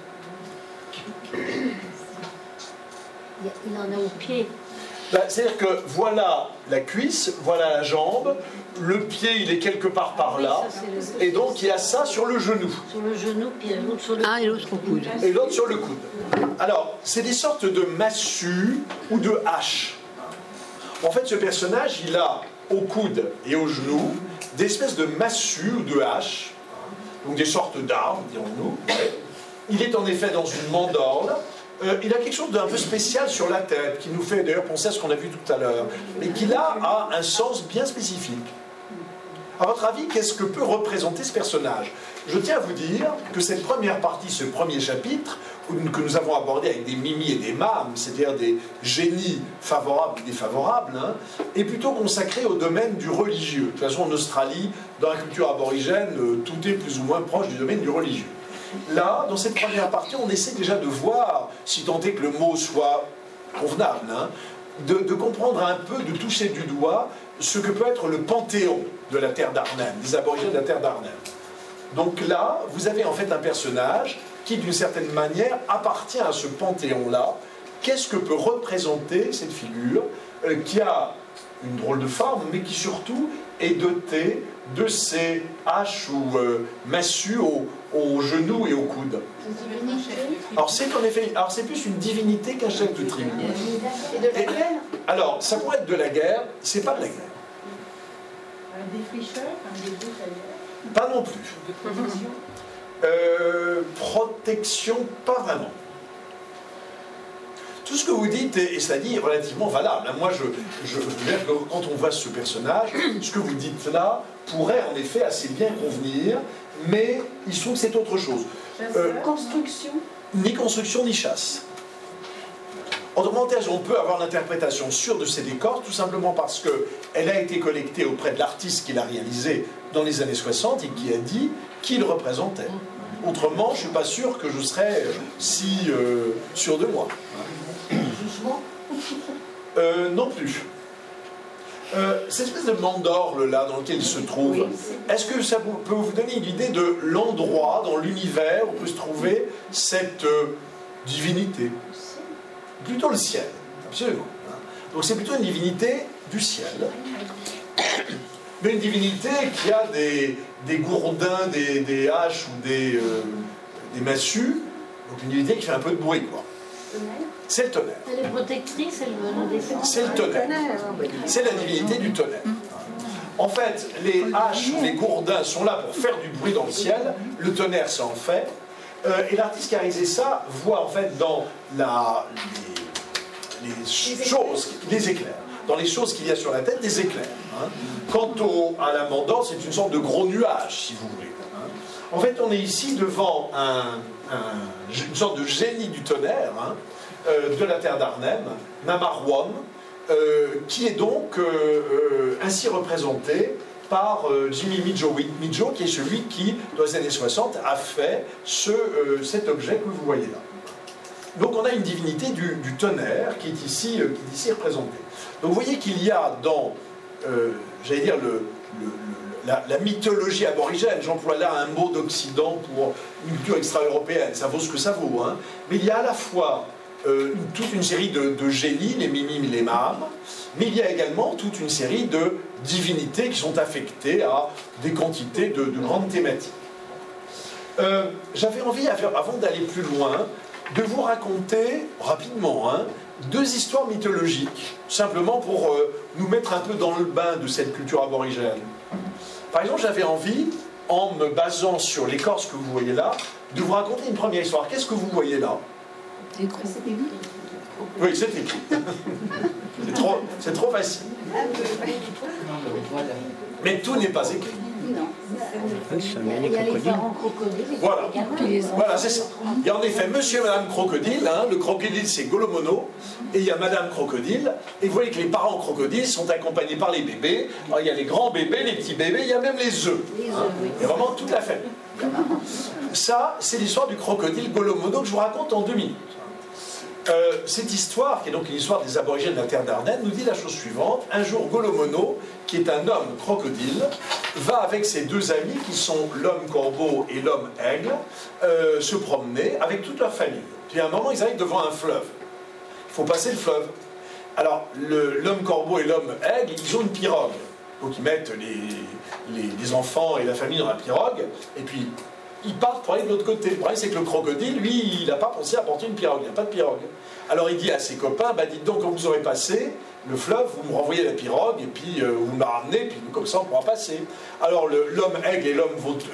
Speaker 3: Il en a au pied.
Speaker 1: Ben, c'est-à-dire que voilà la cuisse, voilà la jambe, le pied il est quelque part par là,
Speaker 3: Oui, ça, c'est le-
Speaker 1: et donc il y a ça sur le genou,
Speaker 3: Sur le genou, puis l'autre sur le
Speaker 6: Un et l'autre au coude.
Speaker 1: et l'autre sur le coude. Alors, c'est des sortes de massues ou de haches. En fait, ce personnage, il a au coude et au genou des espèces de massues ou de haches, donc des sortes d'armes, dirons-nous. Il est en effet dans une mandorle. Il a quelque chose d'un peu spécial sur la tête, qui nous fait d'ailleurs penser à ce qu'on a vu tout à l'heure, mais qui là a un sens bien spécifique. À votre avis, qu'est-ce que peut représenter ce personnage? Je tiens à vous dire que cette première partie, ce premier chapitre, que nous avons abordé avec des mimis et des mames, c'est-à-dire des génies favorables et défavorables, hein, est plutôt consacré au domaine du religieux. De toute façon, en Australie, dans la culture aborigène, tout est plus ou moins proche du domaine du religieux. Là, dans cette première partie, on essaie déjà de voir, si tant est que le mot soit convenable, hein, de comprendre un peu, de toucher du doigt ce que peut être le panthéon de la terre d'Arnhem, des aborigènes de la terre d'Arnhem. Donc là, vous avez en fait un personnage qui, d'une certaine manière, appartient à ce panthéon-là. Qu'est-ce que peut représenter cette figure qui a une drôle de forme, mais qui surtout est dotée de ces haches ou massues aux genoux et aux coudes? Alors c'est en effet, alors c'est plus une divinité qu'un chef de tribu.
Speaker 8: Et de la guerre.
Speaker 1: Alors ça pourrait être de la guerre, c'est pas de la guerre.
Speaker 7: Un défricheur, un défricheur.
Speaker 1: Pas non plus. Protection, pas vraiment. Tout ce que vous dites est cela dit, relativement valable. Moi, je veux dire que quand on voit ce personnage, ce que vous dites là pourrait en effet assez bien convenir, mais il se trouve que c'est autre chose.
Speaker 8: Construction.
Speaker 1: Ni construction, ni chasse. Autrement dit, on peut avoir l'interprétation sûre de ces décors, tout simplement parce qu'elle a été collectée auprès de l'artiste qui l'a réalisée dans les années 60 et qui a dit qui le représentait. Autrement, je ne suis pas sûr que je serais si sûr de moi.
Speaker 8: Jugement.
Speaker 1: Non plus. Cette espèce de mandorle là dans lequel il se trouve, est-ce que ça peut vous donner une idée de l'endroit dans l'univers où peut se trouver cette divinité? Plutôt le ciel, absolument. Donc c'est plutôt une divinité du ciel, mais une divinité qui a des gourdins, des haches ou des massues, donc une divinité qui fait un peu de bruit, quoi. C'est le tonnerre.
Speaker 3: Elle est protectrice, elle veut nous défendre.
Speaker 1: C'est le tonnerre. C'est la divinité du tonnerre. En fait, les haches, les gourdins sont là pour faire du bruit dans le ciel, le tonnerre ça en fait, et l'artiste qui a réalisé ça voit en fait dans choses, des éclairs. Dans les choses qu'il y a sur la tête, des éclairs. Hein. Quant à la mandant, c'est une sorte de gros nuage, si vous voulez. Hein. En fait, on est ici devant une sorte de génie du tonnerre, hein, de la terre d'Arnhem, Namarwan, qui est donc ainsi représenté par Jimmy Midjo, qui est celui qui, dans les années 60, a fait cet objet que vous voyez là. Donc on a une divinité du tonnerre qui est ici représentée. Donc vous voyez qu'il y a dans, j'allais dire, la mythologie aborigène, j'emploie là un mot d'Occident pour une culture extra-européenne, ça vaut ce que ça vaut, hein. Mais il y a à la fois toute une série de génies, les mimim et les maham, mais il y a également toute une série de divinités qui sont affectées à des quantités de grandes thématiques. J'avais envie, avant d'aller plus loin, de vous raconter rapidement deux histoires mythologiques, simplement pour nous mettre un peu dans le bain de cette culture aborigène. Par exemple, j'avais envie, en me basant sur l'écorce que vous voyez là, de vous raconter une première histoire. Qu'est-ce que vous voyez là? Oui, c'est écrit. C'est trop facile. Mais tout n'est pas écrit.
Speaker 3: Il y a les parents crocodiles.
Speaker 1: Voilà, c'est ça. Il y a en effet Monsieur et Madame Crocodile. Hein, le crocodile, c'est Golomono. Et il y a Madame Crocodile. Et vous voyez que les parents crocodiles sont accompagnés par les bébés. Alors, il y a les grands bébés, les petits bébés, il y a même les œufs. Hein. Il y a vraiment toute la famille. Ça, c'est l'histoire du crocodile Golomono que je vous raconte en 2 minutes. Cette histoire, qui est donc une histoire des aborigènes de la terre d'Arnhem, nous dit la chose suivante. Un jour, Golomono, qui est un homme crocodile, va avec ses 2 amis, qui sont l'homme corbeau et l'homme aigle, se promener avec toute leur famille. Puis à un moment, ils arrivent devant un fleuve. Il faut passer le fleuve. Alors, l'homme corbeau et l'homme aigle, ils ont une pirogue. Donc ils mettent les enfants et la famille dans la pirogue, et puis ils partent pour aller de l'autre côté. Le problème, c'est que le crocodile, lui, il n'a pas pensé à porter une pirogue, il n'y a pas de pirogue. Alors il dit à ses copains, dites donc, quand vous aurez passé le fleuve, vous me renvoyez la pirogue, et puis vous me la ramenez, puis comme ça on pourra passer. Alors l'homme aigle et l'homme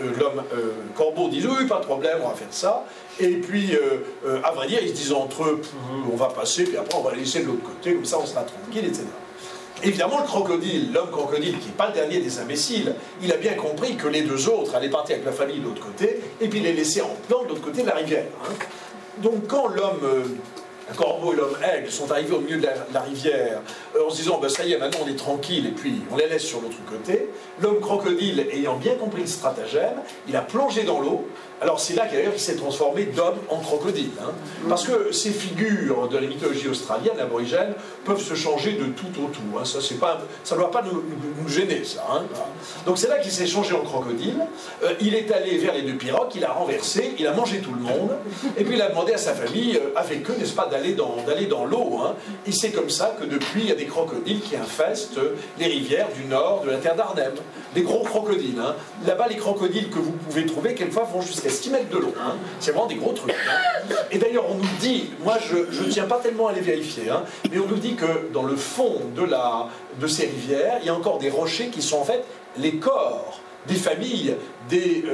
Speaker 1: corbeau disent, oui, pas de problème, on va faire ça. Et puis, à vrai dire, ils se disent entre eux, on va passer, puis après on va laisser de l'autre côté, comme ça on sera tranquille, etc. Évidemment, le crocodile, l'homme crocodile, qui n'est pas le dernier des imbéciles, il a bien compris que les 2 autres allaient partir avec la famille de l'autre côté, et puis les laisser en plan de l'autre côté de la rivière. Hein. Donc quand l'homme corbeau et l'homme aigle sont arrivés au milieu de la rivière, en se disant, ça y est, maintenant on est tranquille, et puis on les laisse sur l'autre côté, l'homme crocodile, ayant bien compris le stratagème, il a plongé dans l'eau. Alors c'est là d'ailleurs qu'il s'est transformé d'homme en crocodile. Hein, parce que ces figures de la mythologie australienne, aborigène, peuvent se changer de tout au tout. Hein, ça ne doit pas nous gêner, ça. Hein. Donc c'est là qu'il s'est changé en crocodile. Il est allé vers les 2 pirogues, il a renversé, il a mangé tout le monde. Et puis il a demandé à sa famille, avec eux, n'est-ce pas, d'aller dans l'eau. Hein. Et c'est comme ça que depuis, il y a des crocodiles qui infestent les rivières du nord de la terre d'Arnhem. Des gros crocodiles. Hein. Là-bas, les crocodiles que vous pouvez trouver, quelquefois, vont jusqu'à 6 mètres de l'eau. Hein. C'est vraiment des gros trucs. Hein. Et d'ailleurs, on nous dit, moi je ne tiens pas tellement à les vérifier, hein, mais on nous dit que dans le fond de ces rivières, il y a encore des rochers qui sont en fait les corps des familles des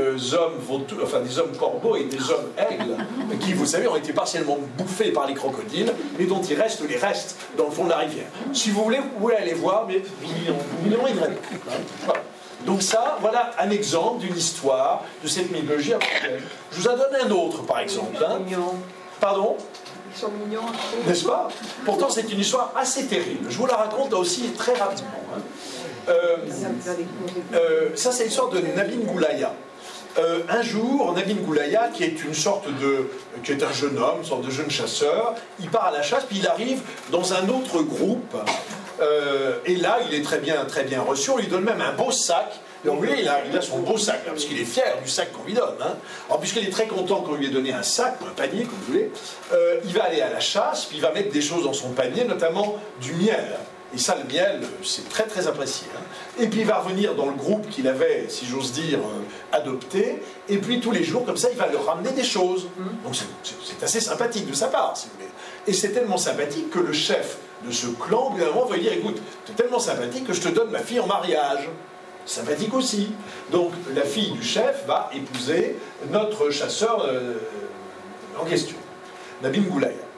Speaker 1: hommes corbeaux et des hommes aigles, qui, vous savez, ont été partiellement bouffés par les crocodiles, mais dont il reste les restes dans le fond de la rivière. Si vous voulez, vous pouvez aller voir, mais vous n'en voilà. Donc ça, voilà un exemple d'une histoire de cette mythologie aborigène. Je vous en donne un autre, par exemple. Hein. Pardon ?
Speaker 8: Ils sont mignons.
Speaker 1: N'est-ce pas ? Pourtant, c'est une histoire assez terrible. Je vous la raconte aussi très rapidement. Hein. Ça, c'est l'histoire de Nabin Goulaya. Un jour, Nabin Goulaya, qui est qui est un jeune homme, une sorte de jeune chasseur, il part à la chasse, puis il arrive dans un autre groupe. Et là, il est très bien reçu. On lui donne même un beau sac. Donc, vous voyez, il a son beau sac, là, parce qu'il est fier du sac qu'on lui donne. Hein. Alors, puisqu'il est très content qu'on lui ait donné un sac, un panier, comme vous voulez, il va aller à la chasse, puis il va mettre des choses dans son panier, notamment du miel. Et ça, le miel, c'est très très apprécié. Hein. Et puis il va revenir dans le groupe qu'il avait, si j'ose dire, adopté. Et puis tous les jours, comme ça, il va leur ramener des choses. Donc c'est assez sympathique de sa part, si vous voulez. Et c'est tellement sympathique que le chef de ce clan, au bout d'un moment, va lui dire, écoute, c'est tellement sympathique que je te donne ma fille en mariage. Sympathique aussi. Donc la fille du chef va épouser notre chasseur en question, Nabin Goulaya.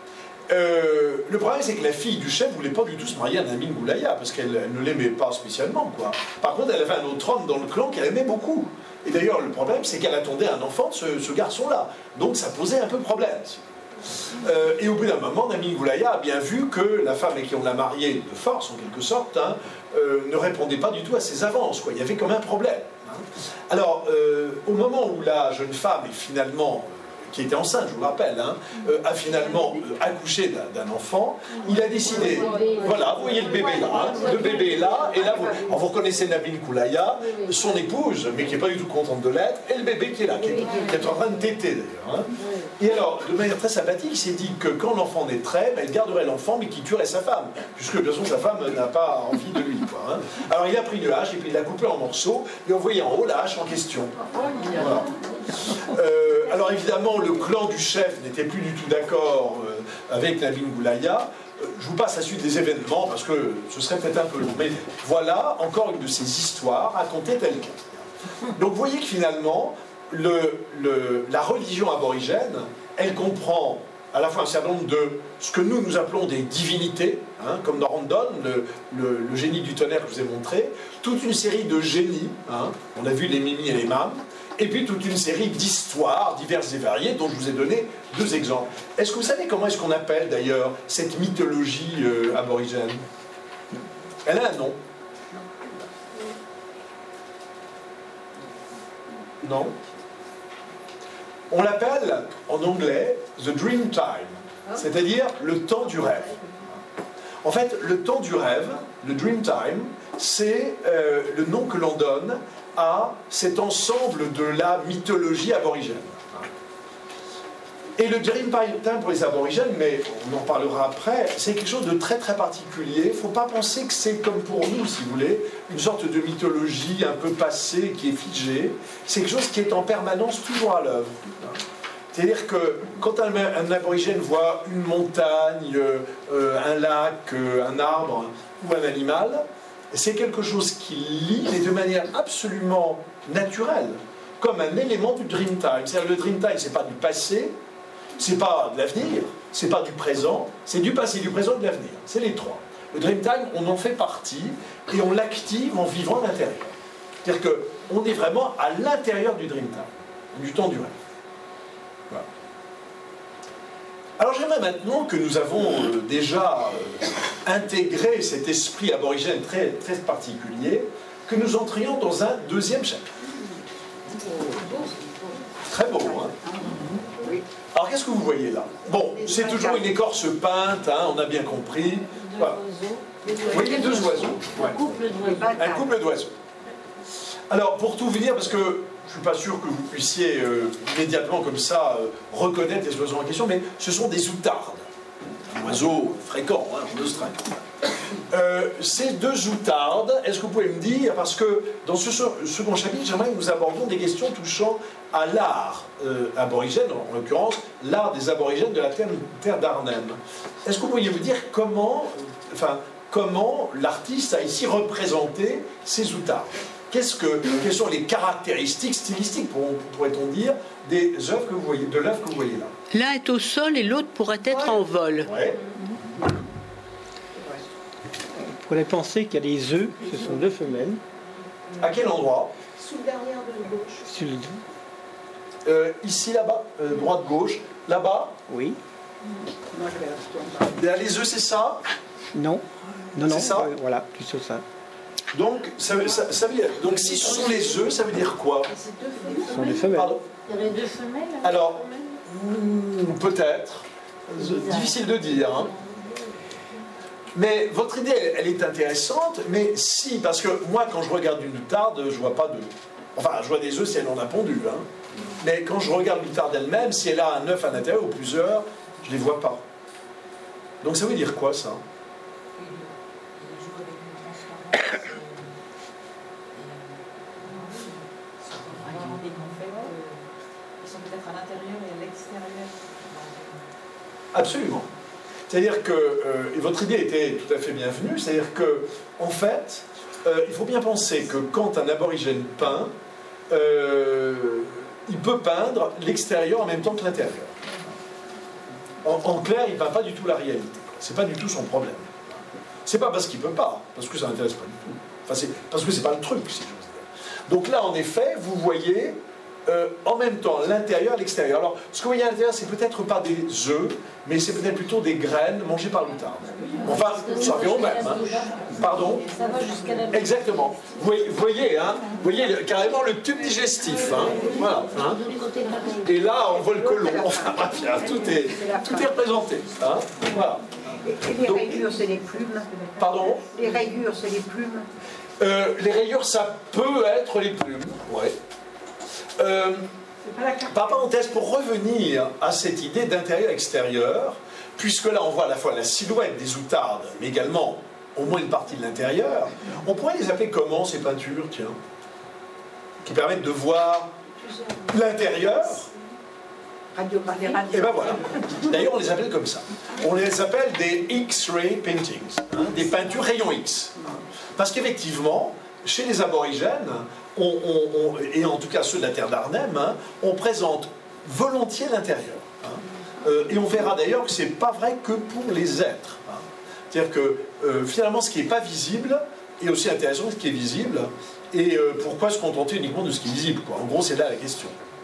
Speaker 1: Le problème, c'est que la fille du chef ne voulait pas du tout se marier à Namin Goulaya, parce qu'elle ne l'aimait pas spécialement, quoi. Par contre, elle avait un autre homme dans le clan qu'elle aimait beaucoup. Et d'ailleurs, le problème, c'est qu'elle attendait un enfant de ce garçon-là. Donc, ça posait un peu problème. Et au bout d'un moment, Namin Goulaya a bien vu que la femme avec qui on l'a mariée de force, en quelque sorte, hein, ne répondait pas du tout à ses avances, quoi. Il y avait comme un problème. Hein. Alors, au moment où la jeune femme est finalement... qui était enceinte, je vous le rappelle, hein, a finalement accouché d'un enfant, il a décidé, voilà, vous voyez le bébé là, hein, le bébé est là, et là, vous reconnaissez Namin Goulaya, son épouse, mais qui n'est pas du tout contente de l'être, et le bébé qui est là, qui est en train de téter d'ailleurs. Hein. Et alors, de manière très sympathique, il s'est dit que quand l'enfant naîtrait, elle garderait l'enfant, mais qu'il tuerait sa femme, puisque bien sûr sa femme n'a pas envie de lui. Quoi, hein. Alors il a pris une hache, et puis il l'a coupé en morceaux, et envoyé en haut la hache en question. Voilà. Alors évidemment, le clan du chef n'était plus du tout d'accord avec Namin Goulaya. Je vous passe la suite des événements parce que ce serait peut-être un peu long. Mais voilà encore une de ces histoires racontées telles quelles. Donc vous voyez que finalement, la religion aborigène, elle comprend à la fois un certain nombre de ce que nous appelons des divinités, hein, comme dans Rondon, le génie du tonnerre que je vous ai montré, toute une série de génies, hein, on a vu les Mimi et les Mam, et puis toute une série d'histoires diverses et variées dont je vous ai donné 2 exemples. Est-ce que vous savez comment est-ce qu'on appelle d'ailleurs cette mythologie aborigène? Elle a un nom. Non? On l'appelle en anglais The Dream Time, c'est-à-dire le temps du rêve. En fait, le temps du rêve, le Dream Time, c'est le nom que l'on donne à cet ensemble de la mythologie aborigène. Et le Dream Time pour les aborigènes, mais on en parlera après, c'est quelque chose de très très particulier. Il ne faut pas penser que c'est comme pour nous, si vous voulez, une sorte de mythologie un peu passée qui est figée. C'est quelque chose qui est en permanence toujours à l'œuvre. C'est-à-dire que quand un aborigène voit une montagne, un lac, un arbre ou un animal, c'est quelque chose qu'il lit, mais de manière absolument naturelle, comme un élément du Dream Time. C'est-à-dire le Dream Time, c'est pas du passé, c'est pas de l'avenir, c'est pas du présent, c'est du passé, du présent et de l'avenir. C'est les 3. Le Dream Time, on en fait partie et on l'active en vivant à l'intérieur. C'est-à-dire qu'on est vraiment à l'intérieur du Dream Time, du temps du rêve. Voilà. Alors j'aimerais maintenant que nous avons déjà intégré cet esprit aborigène très, très particulier, que nous entrions dans un 2e chapitre. Très beau, hein? Alors qu'est-ce que vous voyez là? Bon, c'est toujours une écorce peinte, hein, on a bien compris. Voilà. Vous voyez 2 oiseaux. Ouais. Un couple d'oiseaux. Alors pour tout vous dire, parce que je ne suis pas sûr que vous puissiez immédiatement comme ça reconnaître les oiseaux en question, mais ce sont des outardes. Un oiseau fréquent hein, en Australie. Ces 2 outardes, est-ce que vous pouvez me dire, parce que dans ce second chapitre, j'aimerais que nous abordions des questions touchant à l'art aborigène, en l'occurrence l'art des aborigènes de la terre d'Arnhem. Est-ce que vous pourriez me dire comment l'artiste a ici représenté ces outardes? Quelles sont les caractéristiques stylistiques, pourrait-on dire, des œuvres que vous voyez, de l'œuvre que vous voyez là?
Speaker 6: L'un est au sol et l'autre pourrait être en vol.
Speaker 1: Ouais.
Speaker 3: On pourrait penser qu'il y a des œufs, ce sont 2 femelles.
Speaker 1: À quel endroit?
Speaker 8: Sous le derrière de gauche.
Speaker 3: Sur le...
Speaker 1: Ici, là-bas, droite-gauche, là-bas.
Speaker 3: Oui.
Speaker 1: Les œufs, c'est ça?
Speaker 3: Non. Non,
Speaker 1: c'est ça
Speaker 3: voilà, plutôt ça.
Speaker 1: Donc, ça veut dire, donc, si ce sont les œufs, ça veut dire quoi?
Speaker 3: Ce sont des femelles.
Speaker 1: Pardon?
Speaker 8: Il y avait 2 femelles.
Speaker 1: Alors, peut-être. Difficile de dire. Hein. Mais votre idée, elle est intéressante, mais si, parce que moi, quand je regarde une outarde, je vois pas de... Enfin, je vois des œufs si elle en a pondu. Hein. Mais quand je regarde l'outarde elle-même, si elle a un œuf à l'intérieur ou plusieurs, je les vois pas. Donc ça veut dire quoi, ça?
Speaker 2: Ils sont peut-être à l'intérieur et à l'extérieur.
Speaker 1: Absolument. C'est-à-dire que, et votre idée était tout à fait bienvenue, c'est-à-dire que, en fait, il faut bien penser que quand un aborigène peint, il peut peindre l'extérieur en même temps que l'intérieur. En clair, il ne peint pas du tout la réalité. C'est pas du tout son problème. C'est pas parce qu'il peut pas, parce que ça n'intéresse pas du tout. Enfin, c'est parce que c'est pas le truc, si j'ose dire. Donc là, en effet, vous voyez en même temps l'intérieur et l'extérieur. Alors, ce que vous voyez à l'intérieur, c'est peut-être pas des œufs, mais c'est peut-être plutôt des graines mangées par l'outarde. Enfin, ça revient au même. Hein. Pardon?
Speaker 2: Ça va jusqu'à la...
Speaker 1: Exactement. Vous voyez, hein, vous voyez carrément le tube digestif. Hein. Voilà. Hein. Et là, on voit le côlon. Enfin, bref, tout est représenté. Hein. Voilà.
Speaker 5: Et les rayures, c'est les plumes.
Speaker 1: Pardon?
Speaker 5: Les rayures, c'est les plumes.
Speaker 1: Les rayures, ça peut être les plumes. Ouais. Par parenthèse, pour revenir à cette idée d'intérieur-extérieur, puisque là on voit à la fois la silhouette des outardes, mais également au moins une partie de l'intérieur, on pourrait les appeler comment ces peintures, tiens, qui permettent de voir l'intérieur. Et ben voilà. D'ailleurs, on les appelle comme ça. On les appelle des X-ray paintings, hein, des peintures rayons X. Parce qu'effectivement, chez les aborigènes, et en tout cas ceux de la terre d'Arnhem, hein, on présente volontiers l'intérieur. Hein. Et on verra d'ailleurs que ce n'est pas vrai que pour les êtres. Hein. C'est-à-dire que finalement, ce qui n'est pas visible est aussi intéressant que ce qui est visible. Et pourquoi se contenter uniquement de ce qui est visible, quoi. En gros, c'est là la question.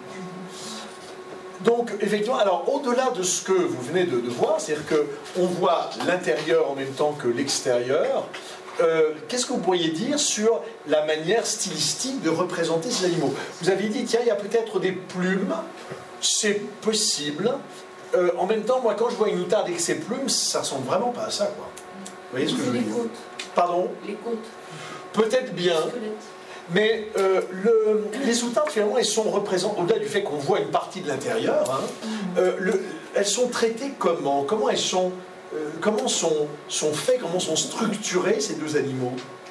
Speaker 1: Donc, effectivement, alors au-delà de ce que vous venez de voir, c'est-à-dire qu'on voit l'intérieur en même temps que l'extérieur, qu'est-ce que vous pourriez dire sur la manière stylistique de représenter ces animaux? Vous avez dit, tiens, il y a peut-être des plumes, c'est possible. En même temps, moi, quand je vois une outarde avec ses plumes, ça ressemble vraiment pas à ça, quoi. Vous voyez ce que je veux dire? Pardon? Les côtes. Peut-être bien. Mais les outardes, finalement, elles sont représentées, au-delà du fait qu'on voit une partie de l'intérieur, hein, elles sont traitées comment? Comment elles sont... comment sont faits, comment sont structurés ces deux animaux?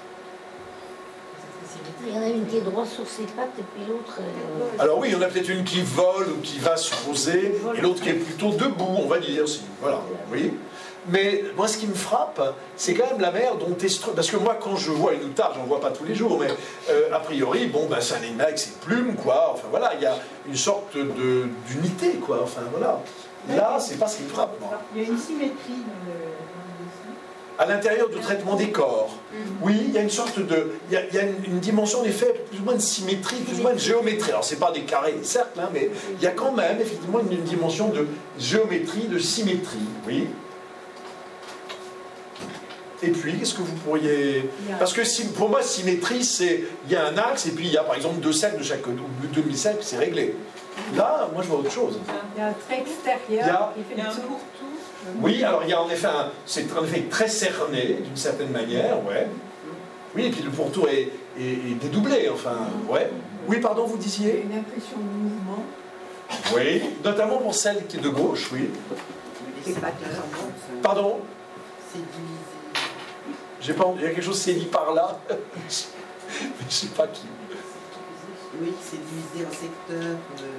Speaker 3: Il y en a une qui est droite sur ses pattes et puis l'autre...
Speaker 1: Alors oui, il y en a peut-être une qui vole ou qui va se poser, et l'autre qui est plutôt debout, on va dire. Voilà, vous voyez. Mais moi, ce qui me frappe, c'est quand même la manière dont est structurée. Parce que moi, quand je vois une outarde, j'en vois pas tous les jours, mais a priori, bon, ben, c'est un animal avec ses plumes, quoi. Enfin voilà, il y a une sorte d'unité, quoi. Enfin voilà. Là, c'est pas ce qui me frappe, moi.
Speaker 8: Il y a une symétrie dans le dessin.
Speaker 1: À l'intérieur du traitement des corps. Oui, il y a une sorte de... Il y a une dimension, en effet, plus ou moins de symétrie, plus ou moins de géométrie. Alors, c'est pas des carrés, des cercles, hein, mais il y a quand même, effectivement, une dimension de géométrie, de symétrie. Oui. Et puis, qu'est-ce que vous pourriez... Parce que pour moi, symétrie, c'est... Il y a un axe, et puis il y a, par exemple, deux cercles de chaque côté, ou deux demi-cercles, c'est réglé. Là, moi, je vois autre chose.
Speaker 8: Il y a un trait extérieur qui fait un pourtour.
Speaker 1: Oui, alors il y a en effet c'est en effet très cerné, d'une certaine manière, ouais. Oui, et puis le pourtour est dédoublé, enfin, ouais. Oui, pardon, vous disiez?
Speaker 8: Une impression de mouvement.
Speaker 1: Oui, notamment pour celle qui est de gauche, oui. Pardon?
Speaker 9: C'est divisé.
Speaker 1: J'ai pas, il y a quelque chose qui s'est dit par là, mais je sais pas qui.
Speaker 9: Oui, c'est divisé en secteurs.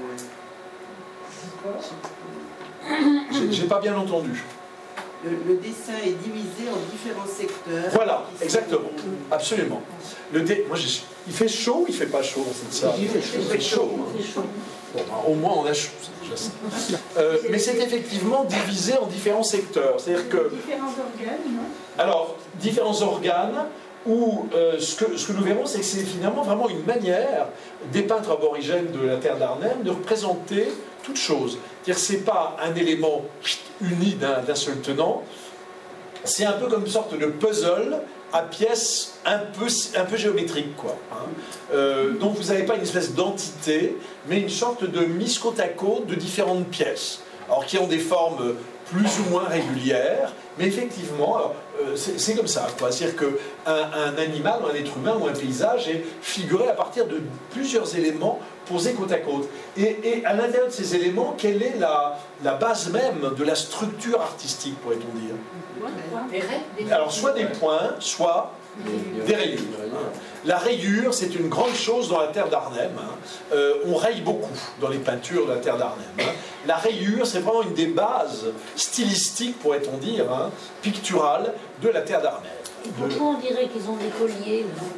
Speaker 1: J'ai pas bien entendu.
Speaker 9: Le dessin est divisé en différents secteurs.
Speaker 1: Voilà, exactement, absolument. Moi, il fait chaud ou il fait pas chaud, c'est ça? Il fait chaud. Hein. Bon, ben, au moins on a chaud. Mais c'est effectivement divisé en différents secteurs. C'est-à-dire que...
Speaker 8: Différents organes, non?
Speaker 1: Alors, différents organes, où ce que nous verrons, c'est que c'est finalement vraiment une manière des peintres aborigènes de la terre d'Arnhem de représenter toute chose. C'est-à-dire que ce n'est pas un élément uni d'un seul tenant, c'est un peu comme une sorte de puzzle à pièces un peu géométriques, quoi. Hein. Donc vous n'avez pas une espèce d'entité, mais une sorte de mise côte à côte de différentes pièces, alors qui ont des formes plus ou moins régulières, mais effectivement, c'est comme ça, quoi. C'est-à-dire qu'un animal, un être humain ou un paysage est figuré à partir de plusieurs éléments posés côte à côte. Et à l'intérieur de ces éléments, quelle est la base même de la structure artistique, pourrait-on dire? Alors, soit des points, soit des rayures. La rayure, c'est une grande chose dans la terre d'Arnhem. On raye beaucoup dans les peintures de la terre d'Arnhem. La rayure, c'est vraiment une des bases stylistiques, pourrait-on dire, picturales de la terre d'Arnhem.
Speaker 3: Pourquoi on dirait qu'ils ont des colliers là?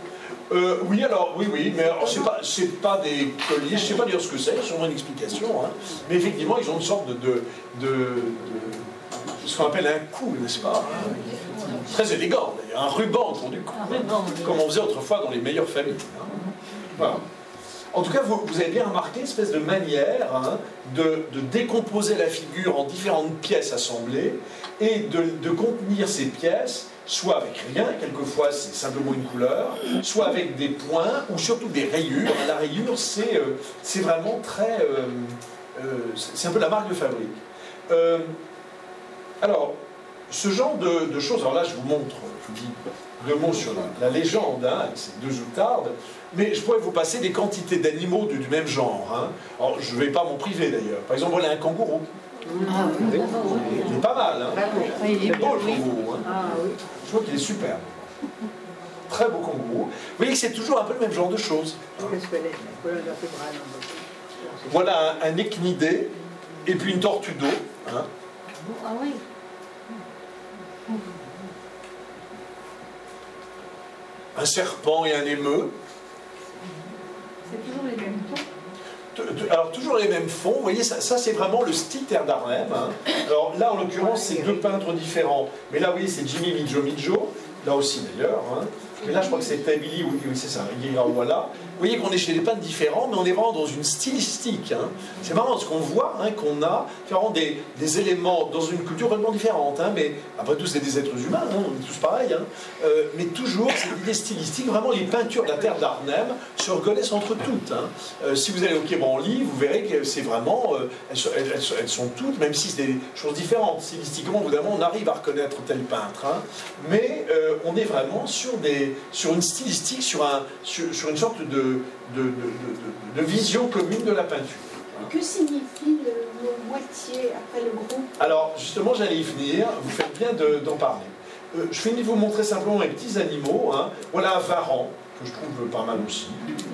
Speaker 1: Oui, alors, oui, mais alors, c'est pas des colliers, je sais pas dire ce que c'est, il y a sûrement une explication, hein, mais effectivement, ils ont une sorte de ce qu'on appelle un cou, n'est-ce pas, hein, très élégant, d'ailleurs, un ruban autour du cou, hein, comme on faisait autrefois dans les meilleures familles. Hein. Voilà. En tout cas, vous avez bien remarqué une espèce de manière hein, de décomposer la figure en différentes pièces assemblées et de contenir ces pièces soit avec rien, quelquefois c'est simplement une couleur, soit avec des points ou surtout des rayures. La rayure, c'est vraiment très... c'est un peu la marque de fabrique. Alors, ce genre de choses, alors là je vous montre, je vous dis deux mots sur la légende, hein, avec ces deux outardes, mais je pourrais vous passer des quantités d'animaux du même genre. Hein. Alors, je ne vais pas m'en priver d'ailleurs. Par exemple, voilà un kangourou.
Speaker 7: Ah oui.
Speaker 1: Il est pas mal, hein. Il est beau le kangourou. Hein.
Speaker 5: Ah oui.
Speaker 1: Je trouve qu'il est superbe. Très beau kangourou. Vous voyez que c'est toujours un peu le même genre de choses. Voilà un échnidé et puis une tortue d'eau. Hein.
Speaker 3: Ah oui.
Speaker 1: Un serpent et un émeu.
Speaker 8: C'est toujours les mêmes tons.
Speaker 1: Alors, toujours les mêmes fonds, vous voyez, ça c'est vraiment le style Terre d'Arnhem. Hein. Alors là, en l'occurrence, c'est deux peintres différents. Mais là, vous voyez, c'est Jimmy Mijo, là aussi d'ailleurs. Hein. Mais là, je crois que c'est Tabili, oui, c'est ça, voilà. Vous voyez qu'on est chez des peintres différents, mais on est vraiment dans une stylistique. Hein. C'est marrant ce qu'on voit, hein, qu'on a vraiment des éléments dans une culture complètement différente. Hein, mais après tout, c'est des êtres humains, hein, on est tous pareils. Hein. Mais toujours, cette idée stylistique, vraiment, les peintures de la Terre d'Arnhem se reconnaissent entre toutes. Hein. Si vous allez au Quai Branly, vous verrez que c'est vraiment... elles sont toutes, même si c'est des choses différentes. Stylistiquement, évidemment, on arrive à reconnaître tel peintre. Hein, mais on est vraiment sur une stylistique, sur une sorte de vision commune de la peinture.
Speaker 3: Que signifie le mot moitié après le groupe?
Speaker 1: Alors, justement, j'allais y venir, vous faites bien d'en parler. Je finis de vous montrer simplement les petits animaux. Hein. Voilà un varan, que je trouve pas mal aussi.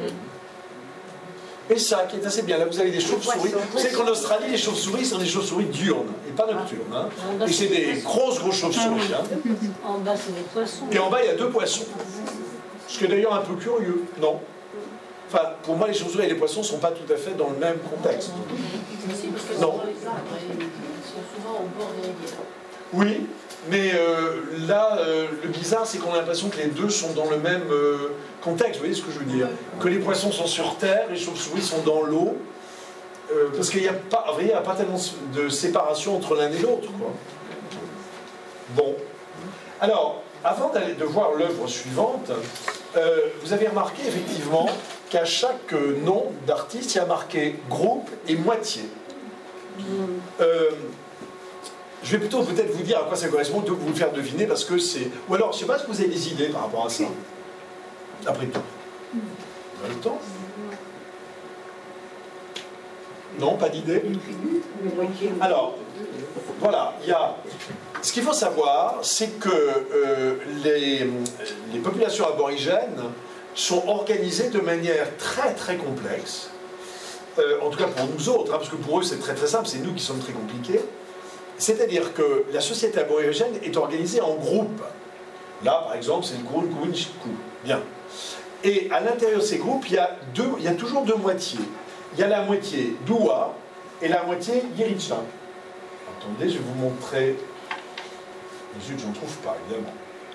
Speaker 1: Et ça, qui est assez bien. Là, vous avez des chauves-souris. Vous savez qu'en Australie, les chauves-souris sont des chauves-souris diurnes, et pas nocturnes. Hein. Et c'est des grosses chauves-souris. Hein.
Speaker 3: En bas, c'est des poissons.
Speaker 1: Et en bas, il y a deux poissons. Ce qui est d'ailleurs un peu curieux, non? Enfin, pour moi, les chauves-souris et les poissons ne sont pas tout à fait dans le même contexte. Non.
Speaker 3: Ils sont souvent au bord des rivières.
Speaker 1: Oui, mais là, le bizarre, c'est qu'on a l'impression que les deux sont dans le même contexte. Vous voyez ce que je veux dire? Que les poissons sont sur terre, les chauves-souris sont dans l'eau. Parce qu'il n'y a pas tellement de séparation entre l'un et l'autre. Bon. Alors, avant de voir l'œuvre suivante, vous avez remarqué effectivement qu'à chaque nom d'artiste, il y a marqué groupe et moitié. Je vais plutôt peut-être vous dire à quoi ça correspond, plutôt que vous le faire deviner, parce que c'est... Ou alors, je ne sais pas si vous avez des idées par rapport à ça. Après tout. Vous avez le temps? Non, pas d'idée? Alors, voilà, il y a... Ce qu'il faut savoir, c'est que les populations aborigènes sont organisées de manière très très complexe. En tout cas pour nous autres, hein, parce que pour eux c'est très très simple, c'est nous qui sommes très compliqués. C'est-à-dire que la société aborigène est organisée en groupes. Là, par exemple, c'est le groupe Gouinchiku. Bien. Et à l'intérieur de ces groupes, il y a toujours deux moitiés. Il y a la moitié Doua et la moitié Yiricha. Attendez, je vais vous montrer... Zut, j'en trouve pas, évidemment.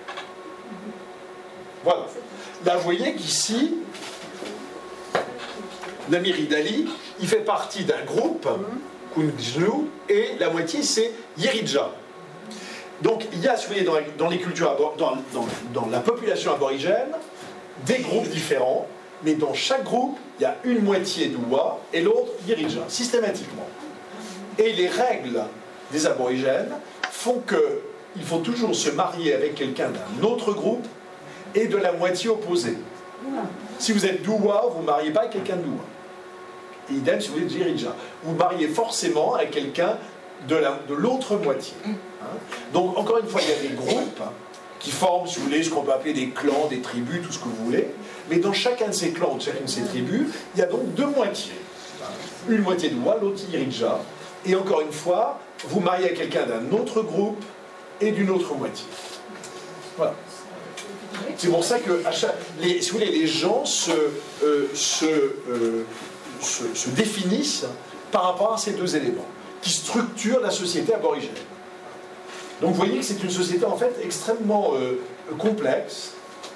Speaker 1: Voilà. Là, vous voyez qu'ici, l'Amiri d'Ali, il fait partie d'un groupe, Kunjnu, et la moitié, c'est Yirija. Donc, il y a, si vous voyez, dans les cultures, dans la population aborigène, des groupes différents, mais dans chaque groupe, il y a une moitié Doua et l'autre Yirija, systématiquement. Et les règles des aborigènes font que il faut toujours se marier avec quelqu'un d'un autre groupe et de la moitié opposée. Si vous êtes Doua, vous ne mariez pas avec quelqu'un de Doua. Et idem si vous êtes Yirija. Vous mariez forcément avec quelqu'un de l'autre moitié. Hein? Donc, encore une fois, il y a des groupes qui forment, si vous voulez, ce qu'on peut appeler des clans, des tribus, tout ce que vous voulez. Mais dans chacun de ces clans, ou chacune de ces tribus, il y a donc deux moitiés. Une moitié Doua, l'autre Yirija. Et encore une fois, vous mariez avec quelqu'un d'un autre groupe et d'une autre moitié. Voilà. C'est pour ça que si vous voulez, les gens se définissent par rapport à ces deux éléments qui structurent la société aborigène. Donc vous voyez que c'est une société en fait extrêmement complexe,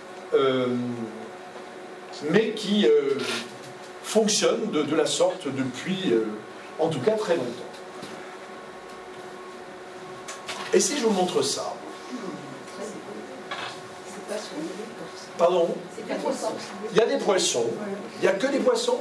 Speaker 1: mais qui fonctionne de la sorte depuis, en tout cas, très longtemps. Et si je vous montre ça? Pardon? Il y a des poissons. Il n'y a que des poissons?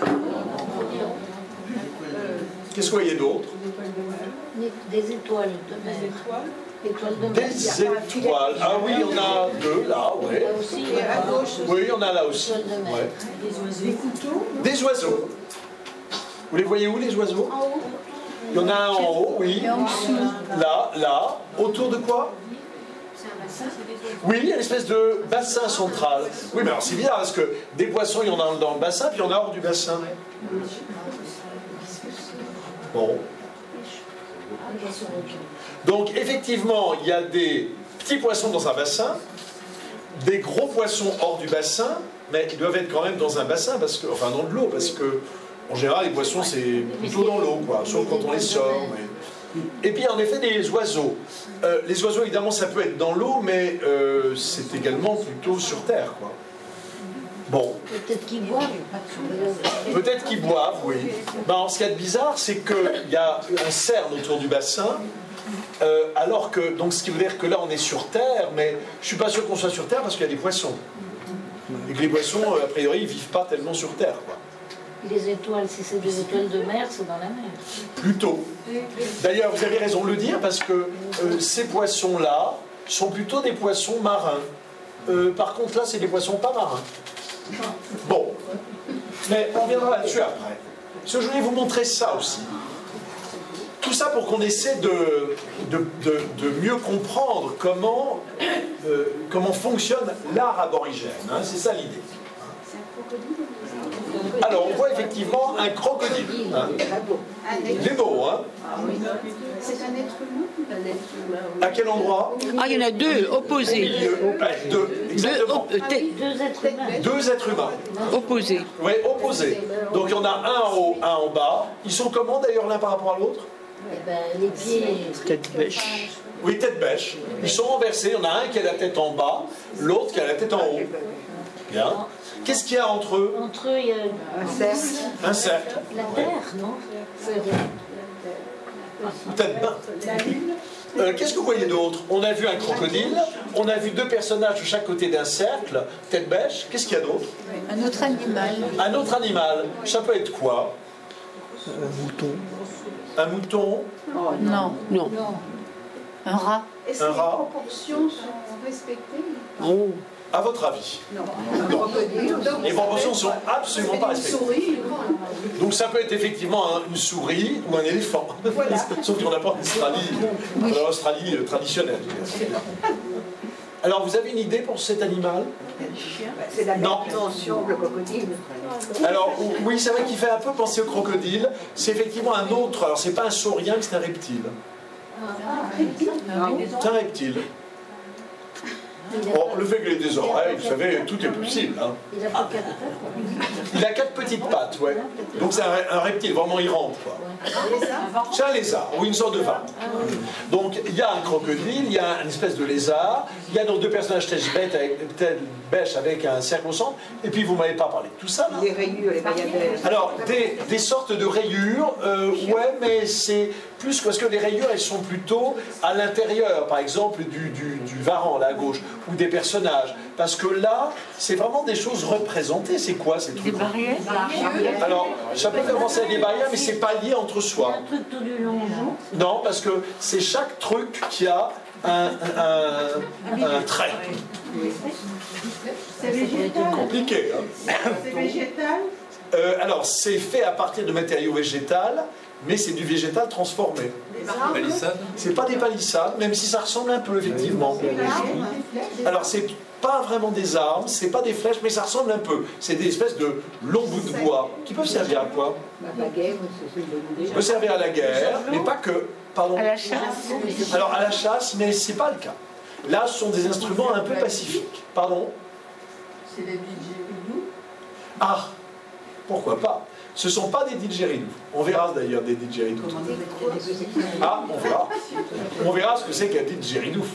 Speaker 1: Qu'est-ce que vous voyez d'autre?
Speaker 3: Des étoiles de mer. Étoiles de mer.
Speaker 1: Des étoiles. Ah oui, il y en a deux là, oui.
Speaker 3: Là aussi,
Speaker 1: Oui, il y en a là aussi.
Speaker 3: étoiles de mer.
Speaker 1: Ouais.
Speaker 5: Des couteaux.
Speaker 1: Des oiseaux. Vous les voyez où, les oiseaux?
Speaker 3: En haut.
Speaker 1: Il y en a un en haut, oui. Là. Autour de quoi? Oui, il y a une espèce de bassin central. Oui, mais alors c'est bizarre parce que des poissons, il y en a dans le bassin, puis il y en a hors du bassin. Bon. Donc, effectivement, il y a des petits poissons dans un bassin, des gros poissons hors du bassin, mais ils doivent être quand même dans un bassin, enfin dans de l'eau, parce que, en général, les poissons, c'est plutôt dans l'eau, quoi, sauf quand on les sort. Mais... Et puis, en effet, des oiseaux. Les oiseaux, évidemment, ça peut être dans l'eau, mais c'est également plutôt sur Terre, quoi. Bon.
Speaker 3: Peut-être qu'ils boivent.
Speaker 1: Peut-être qu'ils boivent, oui. Ben, ce qu'il y a de bizarre, c'est qu'il y a un cerne autour du bassin, alors que, donc ce qui veut dire que là on est sur Terre, mais je ne suis pas sûr qu'on soit sur Terre parce qu'il y a des poissons. Et que les poissons, a priori, ils ne vivent pas tellement sur Terre, quoi.
Speaker 3: Les étoiles, si c'est des étoiles de mer, c'est dans la mer.
Speaker 1: Plutôt. D'ailleurs, vous avez raison de le dire, parce que ces poissons-là sont plutôt des poissons marins. Par contre, là, c'est des poissons pas marins. Bon. Mais on reviendra là-dessus après. Parce que je voulais vous montrer ça aussi. Tout ça pour qu'on essaie de mieux comprendre comment fonctionne l'art aborigène. Hein, c'est ça l'idée. Alors, on voit effectivement un crocodile. Hein. Il est beau, hein?
Speaker 5: C'est un être humain.
Speaker 1: À quel endroit?
Speaker 6: Ah, il y en a deux, opposés.
Speaker 1: Deux, exactement.
Speaker 3: Deux êtres humains.
Speaker 1: Deux êtres humains.
Speaker 6: Opposés.
Speaker 1: Oui, opposés. Donc, il y en a un en haut, un en bas. Ils sont comment d'ailleurs l'un par rapport à l'autre?
Speaker 3: Eh ben, les pieds.
Speaker 6: Tête bêche.
Speaker 1: Oui, tête bêche. Ils sont renversés. Il y en a un qui a la tête en bas, l'autre qui a la tête en haut. Bien. Qu'est-ce qu'il y a entre eux?
Speaker 3: Entre eux, il y a
Speaker 5: Un cercle.
Speaker 1: Un cercle.
Speaker 3: la terre, non?
Speaker 1: Peut-être bien. Qu'est-ce que vous voyez d'autre? On a vu un crocodile, on a vu deux personnages de chaque côté d'un cercle, tête bêche. Qu'est-ce qu'il y a d'autre?
Speaker 7: Un autre animal.
Speaker 1: Un autre animal. Ça peut être quoi?
Speaker 4: Un mouton.
Speaker 1: Un mouton?
Speaker 7: Non.
Speaker 6: Non.
Speaker 7: Un rat.
Speaker 8: Est-ce que
Speaker 1: Un
Speaker 8: les
Speaker 1: rat.
Speaker 8: proportions sont respectées?
Speaker 6: Oh.
Speaker 1: À votre avis?
Speaker 5: Non. Un crocodile.
Speaker 1: Les proportions ne sont absolument pas
Speaker 8: Une
Speaker 1: respectées.
Speaker 8: souris.
Speaker 1: Donc ça peut être effectivement une souris ou un éléphant. Sauf qu'on n'a pas en Australie, dans l'Australie traditionnelle. Alors vous avez une idée pour cet animal?
Speaker 5: C'est la même
Speaker 1: Non.
Speaker 5: dimension que le crocodile.
Speaker 1: Alors oui, c'est vrai qu'il fait un peu penser au crocodile. C'est effectivement un autre. Alors c'est pas un saurien, mais c'est un reptile. C'est un reptile. Bon, le fait qu'il ait des oreilles, vous savez, tout est possible. Hein.
Speaker 3: Il a pas quatre pattes.
Speaker 1: Il a quatre petites pattes, ouais. Donc c'est un reptile, vraiment il rentre, quoi. C'est un lézard, ou une sorte de vape. Donc il y a un crocodile, il y a une espèce de lézard, il y a donc deux personnages tête bêche avec un cercle au centre, et puis vous m'avez pas parlé de tout ça, là.
Speaker 5: Les rayures, les bayadères.
Speaker 1: Alors, des sortes de rayures, ouais, mais c'est plus parce que les rayures, elles sont plutôt à l'intérieur, par exemple, du varan, là, à gauche, ou des personnages. Parce que là, c'est vraiment des choses représentées. C'est quoi ces trucs?
Speaker 7: Des barrières.
Speaker 1: Alors, ça peut faire penser à des barrières, mais c'est pas lié entre soi.
Speaker 3: Un truc tout du long, non?
Speaker 1: Non, parce que c'est chaque truc qui a un trait.
Speaker 8: C'est végétal.
Speaker 1: Compliqué, hein.
Speaker 8: C'est végétal.
Speaker 1: Alors, c'est fait à partir de matériaux végétaux, mais c'est du végétal transformé.
Speaker 4: Palissade.
Speaker 1: C'est pas des palissades, même si ça ressemble un peu, effectivement. Alors, c'est pas vraiment des armes, c'est pas des flèches, mais ça ressemble un peu. C'est des espèces de longs bouts de bois qui peuvent servir à quoi?
Speaker 5: La guerre, c'est une bonne idée.
Speaker 1: Peuvent servir à la guerre, mais pas que. Pardon.
Speaker 7: À la chasse.
Speaker 1: Alors, à la chasse, mais c'est pas le cas. Là, ce sont des instruments un peu pacifiques. Pardon?
Speaker 8: C'est les didgeridoo.
Speaker 1: Ah, pourquoi pas? Ce ne sont pas des didgeridoo. On verra d'ailleurs des didgeridoo. Ah, on verra. On verra ce que c'est qu'un didgeridoo.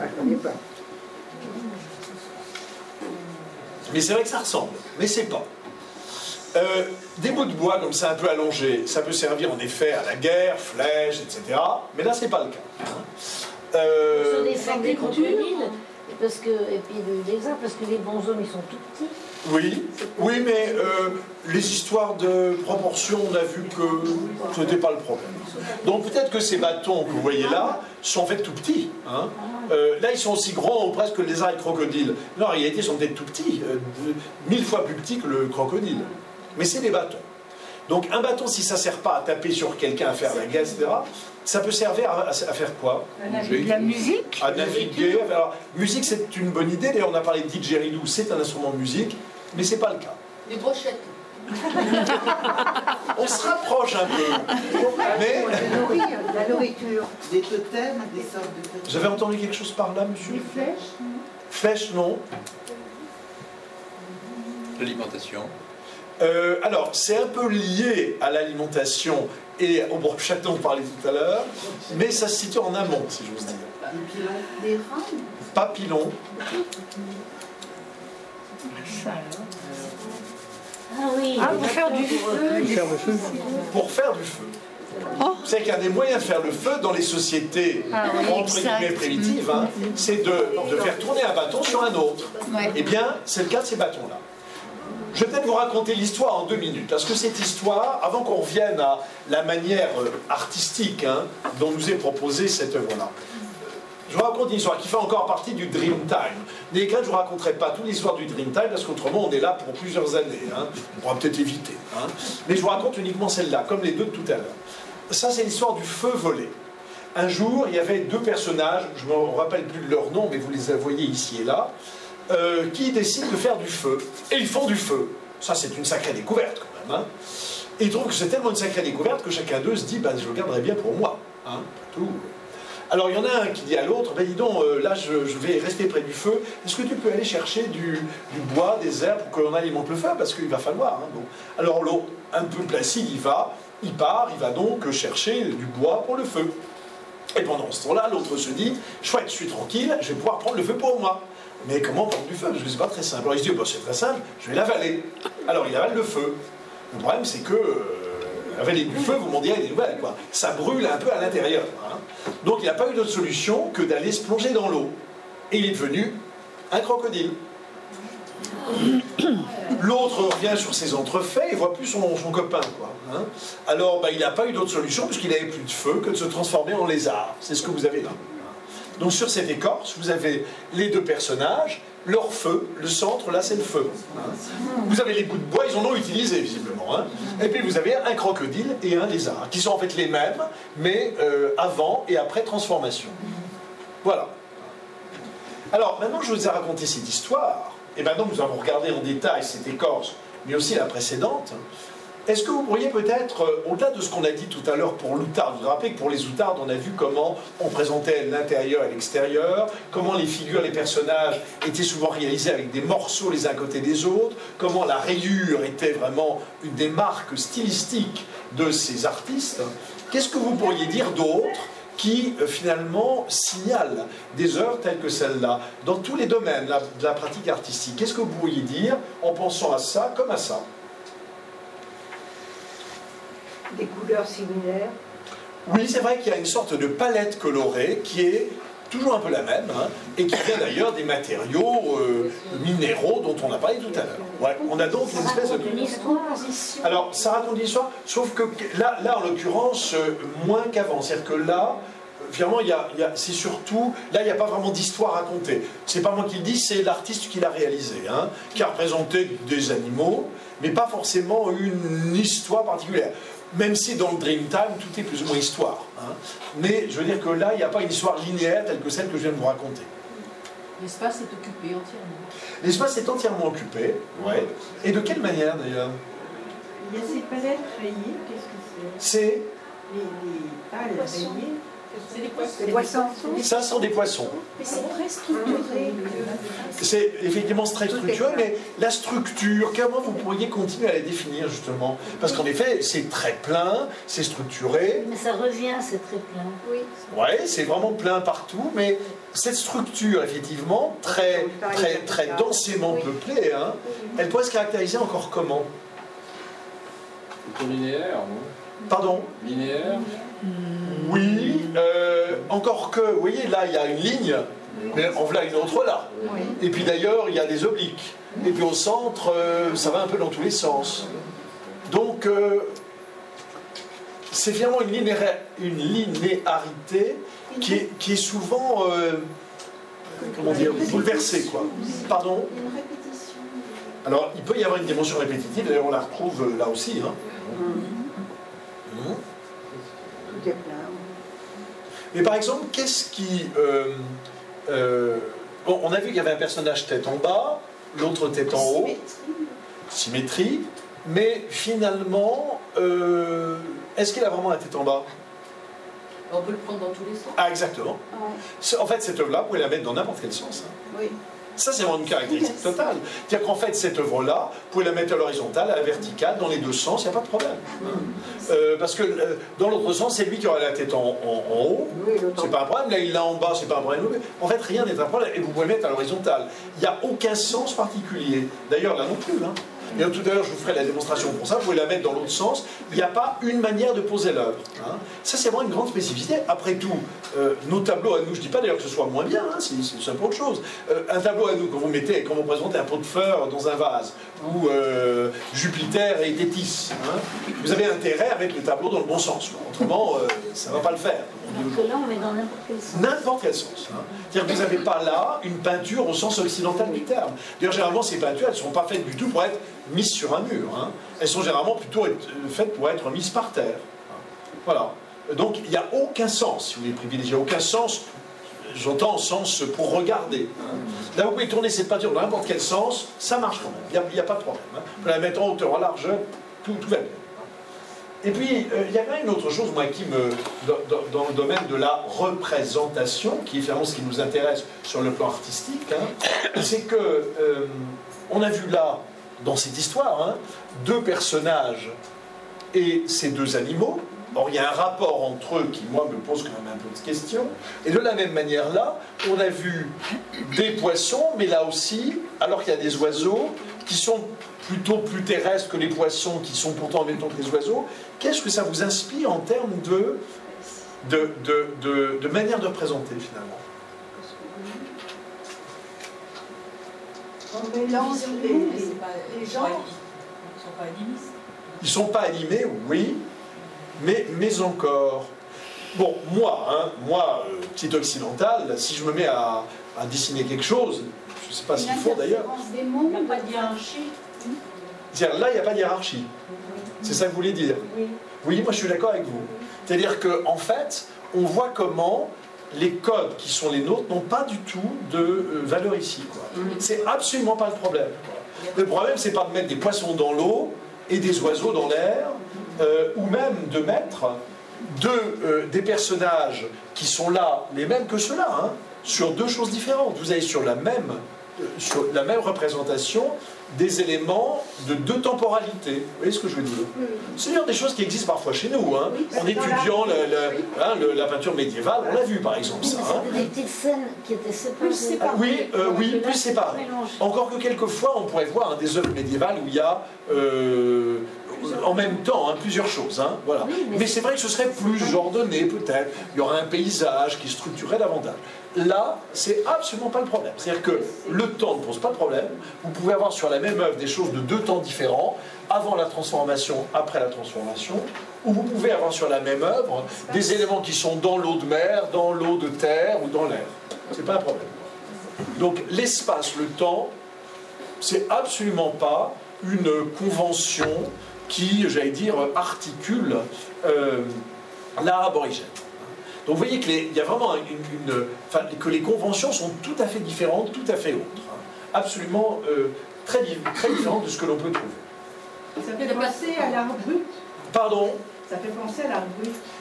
Speaker 1: Mais c'est vrai que ça ressemble, mais c'est pas. Des bouts de bois comme ça un peu allongés, ça peut servir en effet à la guerre, flèches, etc. Mais là, c'est pas le cas.
Speaker 3: Ce sont des formes des crocodiles, parce que, et puis l'exemple, parce que les bonshommes, ils sont tout petits.
Speaker 1: Oui, oui, mais les histoires de proportion, on a vu que ce n'était pas le problème. Donc peut-être que ces bâtons que vous voyez là sont en fait tout petits. Hein. Là, ils sont aussi grands presque que les lézards et le crocodile. Non, en réalité, ils sont peut-être tout petits, 1000 fois plus petits que le crocodile. Mais c'est des bâtons. Donc un bâton, si ça ne sert pas à taper sur quelqu'un, à faire la guerre, etc., ça peut servir à faire quoi?
Speaker 7: De la musique.
Speaker 1: À naviguer. Alors, musique, c'est une bonne idée. D'ailleurs, on a parlé de didgeridoo, c'est un instrument de musique, mais ce n'est pas le cas.
Speaker 8: Des brochettes.
Speaker 1: On se rapproche un peu. Mais
Speaker 5: La nourriture.
Speaker 9: Des totems, des sortes de totems.
Speaker 1: j'avais entendu quelque chose par là, monsieur?
Speaker 8: Des flèches.
Speaker 1: Flèche, non.
Speaker 4: L'alimentation.
Speaker 1: Alors, c'est un peu lié à l'alimentation et au brochette dont on parlait tout à l'heure, mais ça se situe en amont, si j'ose dire.
Speaker 9: Des pilons.
Speaker 8: Des rames.
Speaker 1: Papillon.
Speaker 3: Ah oui.
Speaker 7: Ah, pour faire du feu.
Speaker 4: Faire le feu.
Speaker 1: Pour faire du feu. Vous savez qu'un des moyens de faire le feu dans les sociétés entre guillemets primitives, hein, c'est de faire tourner un bâton sur un autre.
Speaker 7: Ouais.
Speaker 1: Eh bien, c'est le cas de ces bâtons-là. Je vais peut-être vous raconter l'histoire en 2 minutes, parce que cette histoire, avant qu'on revienne à la manière artistique dont nous est proposée cette œuvre-là, je vous raconte une histoire qui fait encore partie du Dreamtime. Mais je ne vous raconterai pas toute l'histoire du Dreamtime, parce qu'autrement on est là pour plusieurs années. On pourra peut-être éviter. Mais je vous raconte uniquement celle-là, comme les deux de tout à l'heure. Ça, c'est l'histoire du feu volé. Un jour, il y avait 2 personnages, je ne me rappelle plus de leur nom, mais vous les voyez ici et là, qui décident de faire du feu. Et ils font du feu. Ça, c'est une sacrée découverte, quand même. Et ils trouvent que c'est tellement une sacrée découverte que chacun d'eux se dit, je le garderai bien pour moi. Tout. Alors, il y en a un qui dit à l'autre, dis donc, là, je vais rester près du feu. Est-ce que tu peux aller chercher du bois, des herbes, pour que l'on alimente le feu? Parce qu'il va falloir. Bon. Alors, l'autre, un peu placide, il va donc chercher du bois pour le feu. Et pendant ce temps-là, l'autre se dit, chouette, je suis tranquille, je vais pouvoir prendre le feu pour moi. Mais comment prendre du feu? Parce que c'est pas très simple. Alors il se dit, c'est très simple, je vais l'avaler. Alors il avale le feu. Le problème, c'est que avaler du feu, vous m'en direz des nouvelles, quoi. Ça brûle un peu à l'intérieur. Donc il n'a pas eu d'autre solution que d'aller se plonger dans l'eau. Et il est devenu un crocodile. L'autre revient sur ses entrefaits et voit plus son copain, quoi. Alors il n'a pas eu d'autre solution puisqu'il n'avait plus de feu que de se transformer en lézard. C'est ce que vous avez là. Donc sur cette écorce, vous avez les 2 personnages, leur feu, le centre, là c'est le feu. Vous avez les bouts de bois, ils en ont utilisé visiblement. Et puis vous avez un crocodile et un lézard, qui sont en fait les mêmes, mais avant et après transformation. Voilà. Alors maintenant je vous ai raconté cette histoire, et maintenant nous avons regardé en détail cette écorce, mais aussi la précédente. Est-ce que vous pourriez peut-être, au-delà de ce qu'on a dit tout à l'heure pour l'outarde, vous vous rappelez que pour les outardes, on a vu comment on présentait l'intérieur et l'extérieur, comment les figures, les personnages étaient souvent réalisés avec des morceaux les uns à côté des autres, comment la rayure était vraiment une des marques stylistiques de ces artistes. Qu'est-ce que vous pourriez dire d'autre qui, finalement, signale des œuvres telles que celle-là, dans tous les domaines de la pratique artistique? Qu'est-ce que vous pourriez dire en pensant à ça comme à ça?
Speaker 5: Des couleurs similaires.
Speaker 1: Oui, c'est vrai qu'il y a une sorte de palette colorée qui est toujours un peu la même, et qui vient d'ailleurs des matériaux minéraux dont on a parlé tout à l'heure. Ouais, on a donc une espèce de...
Speaker 3: Une histoire.
Speaker 1: Alors, ça raconte une histoire, sauf que là en l'occurrence, moins qu'avant. C'est-à-dire que là, finalement, c'est surtout... Là, il n'y a pas vraiment d'histoire racontée. C'est pas moi qui le dis, c'est l'artiste qui l'a réalisé, qui a représenté des animaux, mais pas forcément une histoire particulière. Même si dans le Dreamtime, tout est plus ou moins histoire. Mais je veux dire que là, il n'y a pas une histoire linéaire telle que celle que je viens de vous raconter.
Speaker 2: L'espace est occupé entièrement.
Speaker 1: L'espace est entièrement occupé, ouais. Et de quelle manière d'ailleurs?
Speaker 8: Il y a ces palettes rayées, qu'est-ce que c'est?
Speaker 1: C'est
Speaker 8: Les pales rayées.
Speaker 2: C'est des poissons.
Speaker 5: Les poissons.
Speaker 1: Ça sont des poissons.
Speaker 2: Mais c'est très structuré.
Speaker 1: C'est effectivement très structuré, mais la structure, comment vous pourriez continuer à la définir justement? Parce qu'en effet, c'est très plein, c'est structuré.
Speaker 3: Mais ça revient, c'est très plein. Oui.
Speaker 1: Ouais, c'est vraiment plein partout, mais cette structure, effectivement, très densément peuplée, hein, elle pourrait se caractériser encore comment?
Speaker 10: Plutôt linéaire, non?
Speaker 1: Pardon?
Speaker 10: Linéaire?
Speaker 1: Oui, encore que, vous voyez, là, il y a une ligne, mais en voilà une autre là. Et puis d'ailleurs, il y a des obliques. Et puis au centre, ça va un peu dans tous les sens. Donc, c'est finalement une linéarité qui est souvent, comment dire, bouleversée, quoi. Pardon? Alors, il peut y avoir une dimension répétitive, d'ailleurs on la retrouve là aussi. Hein.
Speaker 5: Tout est plein.
Speaker 1: Mais par exemple, qu'est-ce qui... bon, on a vu qu'il y avait un personnage tête en bas, l'autre tête en haut. Symétrie. Mais finalement, est-ce qu'il a vraiment la tête en bas?
Speaker 2: On peut le prendre dans tous les sens.
Speaker 1: Ah, exactement. En fait, cette œuvre-là, vous pouvez la mettre dans n'importe quel sens. Hein.
Speaker 5: Oui.
Speaker 1: Ça, c'est vraiment une caractéristique totale. C'est-à-dire qu'en fait, cette œuvre-là, vous pouvez la mettre à l'horizontale, à la verticale, dans les deux sens, il n'y a pas de problème. Parce que dans l'autre sens, c'est lui qui aura la tête en haut, c'est pas un problème. Là, il l'a en bas, c'est pas un problème. En fait, rien n'est un problème. Et vous pouvez mettre à l'horizontale. Il n'y a aucun sens particulier. D'ailleurs, là non plus. Hein. Et tout à l'heure, je vous ferai la démonstration pour ça. Vous pouvez la mettre dans l'autre sens. Il n'y a pas une manière de poser l'œuvre. Hein. Ça, c'est vraiment une grande spécificité. Après tout, nos tableaux à nous, je ne dis pas d'ailleurs que ce soit moins bien, hein, c'est un peu autre chose. Un tableau à nous, quand vous présentez un pot de fleurs dans un vase, ou Jupiter et Tétis, hein, vous avez intérêt à mettre le tableau dans le bon sens. Quoi. Autrement, ça ne va pas le faire.
Speaker 3: Alors que là, on met dans n'importe quel sens.
Speaker 1: N'importe quel sens. Hein. C'est-à-dire que vous n'avez pas là une peinture au sens occidental du terme. D'ailleurs, généralement, ces peintures, elles ne sont pas faites du tout pour être mises sur un mur. Hein. Elles sont généralement plutôt faites pour être mises par terre. Voilà. Donc, il n'y a aucun sens, si vous voulez privilégier, aucun sens, j'entends sens pour regarder. Hein. Là, vous pouvez tourner cette peinture dans n'importe quel sens, ça marche quand même. Il n'y a pas de problème. Hein. Vous pouvez la mettre en hauteur, en largeur, tout va bien. Et puis, il y a quand même une autre chose, moi, qui me, dans le domaine de la représentation, qui est finalement ce qui nous intéresse sur le plan artistique, hein, c'est que on a vu là, dans cette histoire, hein, deux personnages et ces deux animaux. Or, il y a un rapport entre eux qui, moi, me pose quand même un peu de questions. Et de la même manière, là, on a vu des poissons, mais là aussi, alors qu'il y a des oiseaux qui sont plutôt plus terrestres que les poissons, qui sont pourtant en même temps que les oiseaux, qu'est-ce que ça vous inspire en termes de manière de représenter, finalement?
Speaker 5: On mélange les genres.
Speaker 2: Ils ne sont pas animistes.
Speaker 1: Ils ne sont pas animés, oui, mais encore. Bon, moi, petit occidental, si je me mets à dessiner quelque chose, je ne sais pas s'il faut d'ailleurs.
Speaker 2: Il n'y a pas de hiérarchie.
Speaker 1: C'est-à-dire là, il n'y a pas de hiérarchie. C'est ça que vous voulez dire? Oui, moi je suis d'accord avec vous. C'est-à-dire qu'en fait, on voit comment les codes qui sont les nôtres n'ont pas du tout de valeur ici. C'est absolument pas le problème. Le problème, c'est pas de mettre des poissons dans l'eau et des oiseaux dans l'air, ou même de mettre des personnages qui sont là, les mêmes que ceux-là, hein, sur deux choses différentes. Vous avez sur la même représentation des éléments de deux temporalités. Vous voyez ce que je veux dire? C'est d'ailleurs des choses qui existent parfois chez nous. Hein. En étudiant la peinture médiévale, on l'a vu par exemple. Ça, hein.
Speaker 3: C'était des petites scènes qui étaient séparées.
Speaker 1: Oui, plus séparées. Encore que quelquefois, on pourrait voir des œuvres médiévales où il y a en même temps plusieurs choses. Hein, voilà. Mais c'est vrai que ce serait plus ordonné peut-être. Il y aurait un paysage qui structurerait davantage. Là, c'est absolument pas le problème. C'est-à-dire que le temps ne pose pas de problème. Vous pouvez avoir sur la même œuvre des choses de deux temps différents, avant la transformation, après la transformation, ou vous pouvez avoir sur la même œuvre des éléments qui sont dans l'eau de mer, dans l'eau de terre ou dans l'air. C'est pas un problème. Donc l'espace, le temps, c'est absolument pas une convention qui, j'allais dire, articule l'art aborigène. Donc vous voyez qu'il y a vraiment que les conventions sont tout à fait différentes, tout à fait autres. Absolument très différentes de ce que l'on peut trouver.
Speaker 5: Ça fait penser à l'art brut.
Speaker 1: Pardon?
Speaker 5: Ça fait penser à l'art brut.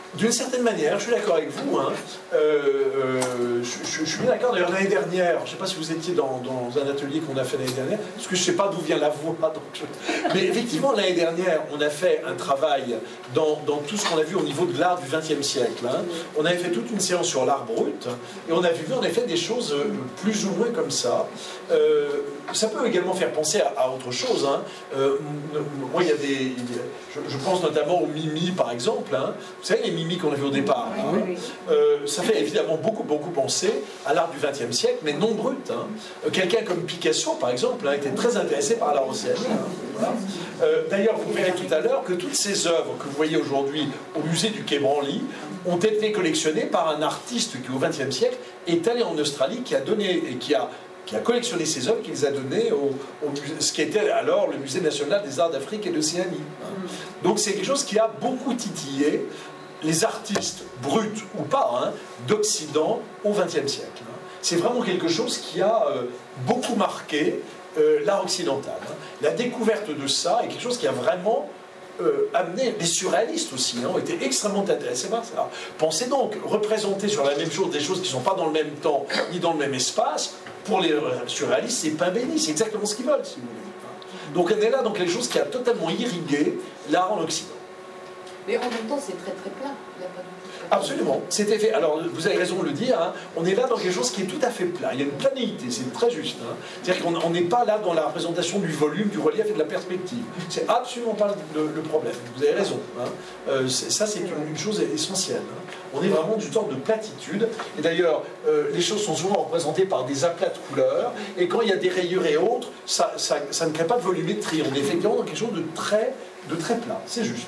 Speaker 1: D'une certaine manière, je suis d'accord avec vous. Hein, je suis bien d'accord. D'ailleurs, l'année dernière, je ne sais pas si vous étiez dans un atelier qu'on a fait l'année dernière, parce que je ne sais pas d'où vient la voix. Mais effectivement, l'année dernière, on a fait un travail dans tout ce qu'on a vu au niveau de l'art du XXe siècle. Hein. On avait fait toute une séance sur l'art brut, et on a vu en effet des choses plus ou moins comme ça. Ça peut également faire penser à autre chose. Hein. Moi, il y a des... Je pense notamment aux mimis, par exemple. Hein. Vous savez, les mimis qu'on a vu au départ. Hein. Ça fait évidemment beaucoup penser à l'art du XXe siècle, mais non brut. Hein. Quelqu'un comme Picasso, par exemple, a été très intéressé par l'art océanien. Hein. Voilà. D'ailleurs, vous verrez tout à l'heure que toutes ces œuvres que vous voyez aujourd'hui au musée du Quai Branly ont été collectionnées par un artiste qui, au XXe siècle, est allé en Australie, qui a donné et qui a collectionné ces œuvres, qui les a données ce qui était alors le Musée national des arts d'Afrique et d'Océanie. Donc c'est quelque chose qui a beaucoup titillé les artistes, bruts ou pas, hein, d'Occident au XXe siècle. C'est vraiment quelque chose qui a beaucoup marqué l'art occidental. Hein. La découverte de ça est quelque chose qui a vraiment amené, les surréalistes aussi, hein, ont été extrêmement intéressés par ça. Pensez donc, représenter sur la même chose des choses qui ne sont pas dans le même temps, ni dans le même espace, pour les surréalistes, c'est pain béni, c'est exactement ce qu'ils veulent, si vous voulez. Donc on est là dans quelque chose qui a totalement irrigué l'art en Occident.
Speaker 2: Mais en même temps, c'est très plat. Il n'y a pas de...
Speaker 1: Absolument, c'était fait. Alors, vous avez raison de le dire, hein, on est là dans quelque chose qui est tout à fait plat. Il y a une planéité, c'est très juste. Hein. C'est-à-dire qu'on n'est pas là dans la représentation du volume, du relief et de la perspective. C'est absolument pas le problème. Vous avez raison. Hein. Ça, c'est une chose essentielle. Hein. On est vraiment du genre de platitude. Et d'ailleurs, les choses sont souvent représentées par des aplats de couleurs. Et quand il y a des rayures et autres, ça ne crée pas de volumétrie. On est effectivement dans quelque chose de très plat. C'est juste.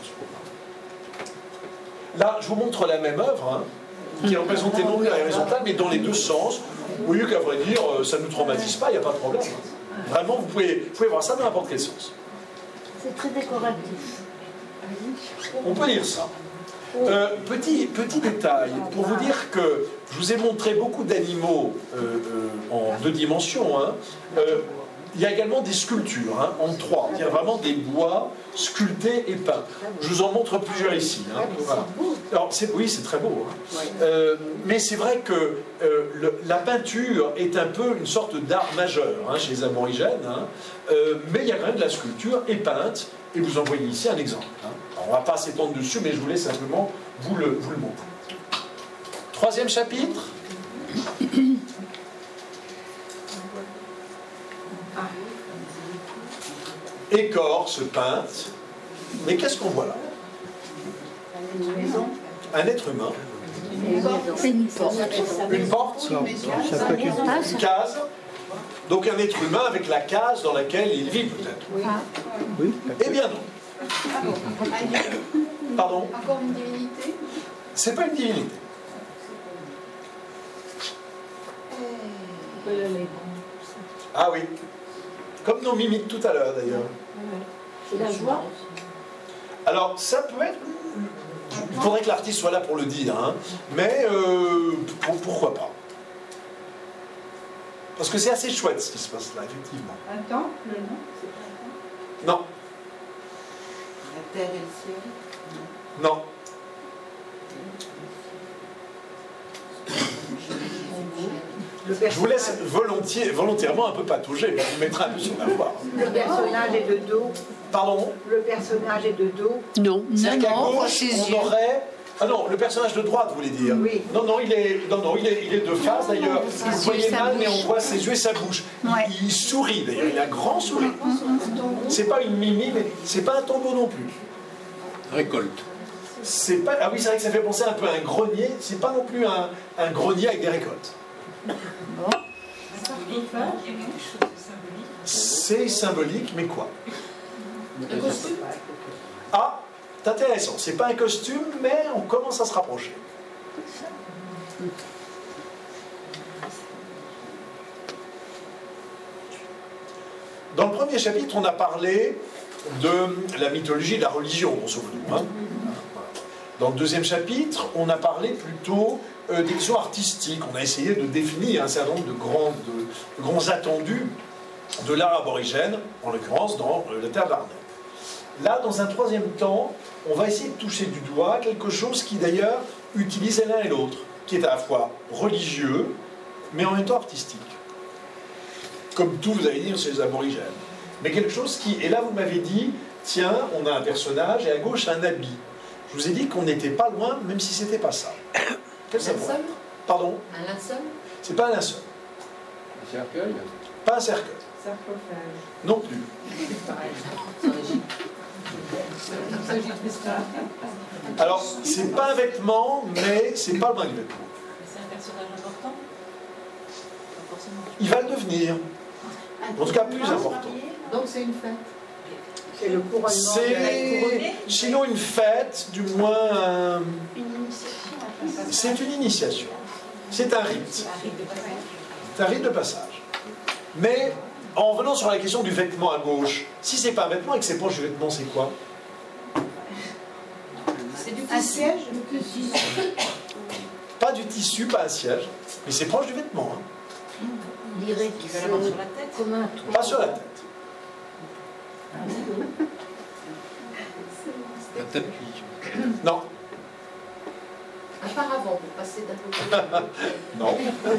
Speaker 1: Là, je vous montre la même œuvre, hein, qui est représentée non plus à l'horizontale, mais dans les deux sens. Au lieu qu'à vrai dire, ça ne nous traumatise pas, il n'y a pas de problème. Vraiment, vous pouvez voir ça dans n'importe quel sens.
Speaker 3: C'est très décoratif.
Speaker 1: On peut dire ça. Petit détail, pour vous dire que je vous ai montré beaucoup d'animaux en 2 dimensions. Hein. Il y a également des sculptures, hein, en 3. Il y a vraiment des bois sculptés et peints. Je vous en montre plusieurs ici. Hein. Voilà. Alors, oui, c'est très beau. Hein. Mais c'est vrai que la peinture est un peu une sorte d'art majeur, hein, chez les aborigènes. Hein. Mais il y a quand même de la sculpture et peinte. Et vous en voyez ici un exemple. Hein. Alors, on ne va pas s'étendre dessus, mais je voulais simplement vous le montrer. 3e chapitre. Écorce peinte. Mais qu'est-ce qu'on voit là? Un être humain.
Speaker 7: Une porte.
Speaker 1: Une porte? Une case. Donc un être humain avec la case dans laquelle il vit peut-être.
Speaker 4: Oui.
Speaker 1: Eh bien non. Pardon?
Speaker 8: Encore une divinité?
Speaker 1: C'est pas une divinité. Ah oui. Comme nos mimiques tout à l'heure d'ailleurs.
Speaker 3: C'est la joie.
Speaker 1: Alors ça peut être... Il faudrait que l'artiste soit là pour le dire, hein. Mais pourquoi pas? Parce que c'est assez chouette ce qui se passe là, effectivement.
Speaker 5: Un temple, non? C'est pas un temple?
Speaker 1: Non,
Speaker 9: La terre et le ciel.
Speaker 1: non. Je vous laisse volontairement un peu patauger, mais je vous mettrai un peu sur la voie.
Speaker 5: Le personnage est de dos.
Speaker 1: Pardon?
Speaker 5: Le personnage est de dos.
Speaker 6: Non.
Speaker 1: C'est-à-dire qu'à
Speaker 7: on voit
Speaker 1: gauche,
Speaker 7: ses
Speaker 1: on
Speaker 7: yeux.
Speaker 1: aurait... Ah non, le personnage de droite, vous voulez dire?
Speaker 5: Oui.
Speaker 1: Non, il est de face d'ailleurs.
Speaker 7: Ses
Speaker 1: Vous
Speaker 7: yeux,
Speaker 1: voyez
Speaker 7: sa
Speaker 1: mal, mais
Speaker 7: bouche.
Speaker 1: on voit ses yeux et sa bouche.
Speaker 7: Ouais.
Speaker 1: Il sourit d'ailleurs, il a un grand sourire. C'est pas une mimi, mais c'est pas un tombeau non plus.
Speaker 4: Récolte.
Speaker 1: C'est pas... Ah oui, c'est vrai que ça fait penser un peu à un grenier. C'est pas non plus un grenier avec des récoltes. C'est symbolique, mais quoi? Ah, c'est intéressant. C'est pas un costume, mais on commence à se rapprocher. Dans le premier chapitre, on a parlé de la mythologie et de la religion, grosso modo. Hein. Dans le deuxième chapitre, on a parlé plutôt des questions artistiques. On a essayé de définir un certain nombre de grands attendus de l'art aborigène, en l'occurrence dans la terre d'Arnhem. Là, dans un troisième temps, on va essayer de toucher du doigt quelque chose qui d'ailleurs utilise l'un et l'autre, qui est à la fois religieux, mais en même temps artistique. Comme tout, vous allez dire, chez les aborigènes. Mais quelque chose qui... Et là, vous m'avez dit, tiens, on a un personnage, et à gauche, un habit. Je vous ai dit qu'on n'était pas loin, même si c'était pas ça.
Speaker 2: Un linceul?
Speaker 1: Pardon?
Speaker 2: Un linceul?
Speaker 1: C'est pas un linceul.
Speaker 4: Un cercueil?
Speaker 1: Pas un cercueil.
Speaker 5: Sarcophage.
Speaker 1: Non plus. Alors, c'est pas un vêtement, mais c'est pas loin du vêtement.
Speaker 8: C'est un personnage important? Pas forcément.
Speaker 1: Il va le devenir. En tout cas, plus important.
Speaker 2: Donc c'est une fête.
Speaker 5: C'est le couronnement de la
Speaker 1: C'est, chez nous, une fête, du moins,
Speaker 3: Une initiation.
Speaker 1: c'est une initiation. C'est un rite. C'est un rite de passage. Mais, en venant sur la question du vêtement à gauche, si c'est pas un vêtement et que c'est proche du vêtement, c'est quoi?
Speaker 2: C'est du
Speaker 5: Un siège?
Speaker 1: Pas du tissu, pas un siège, mais c'est proche du vêtement. Hein.
Speaker 3: On dirait que c'est comme un toit.
Speaker 1: Pas sur la tête.
Speaker 4: Un tapis.
Speaker 1: Non,
Speaker 2: un paravent pour passer d'un côté.
Speaker 1: non.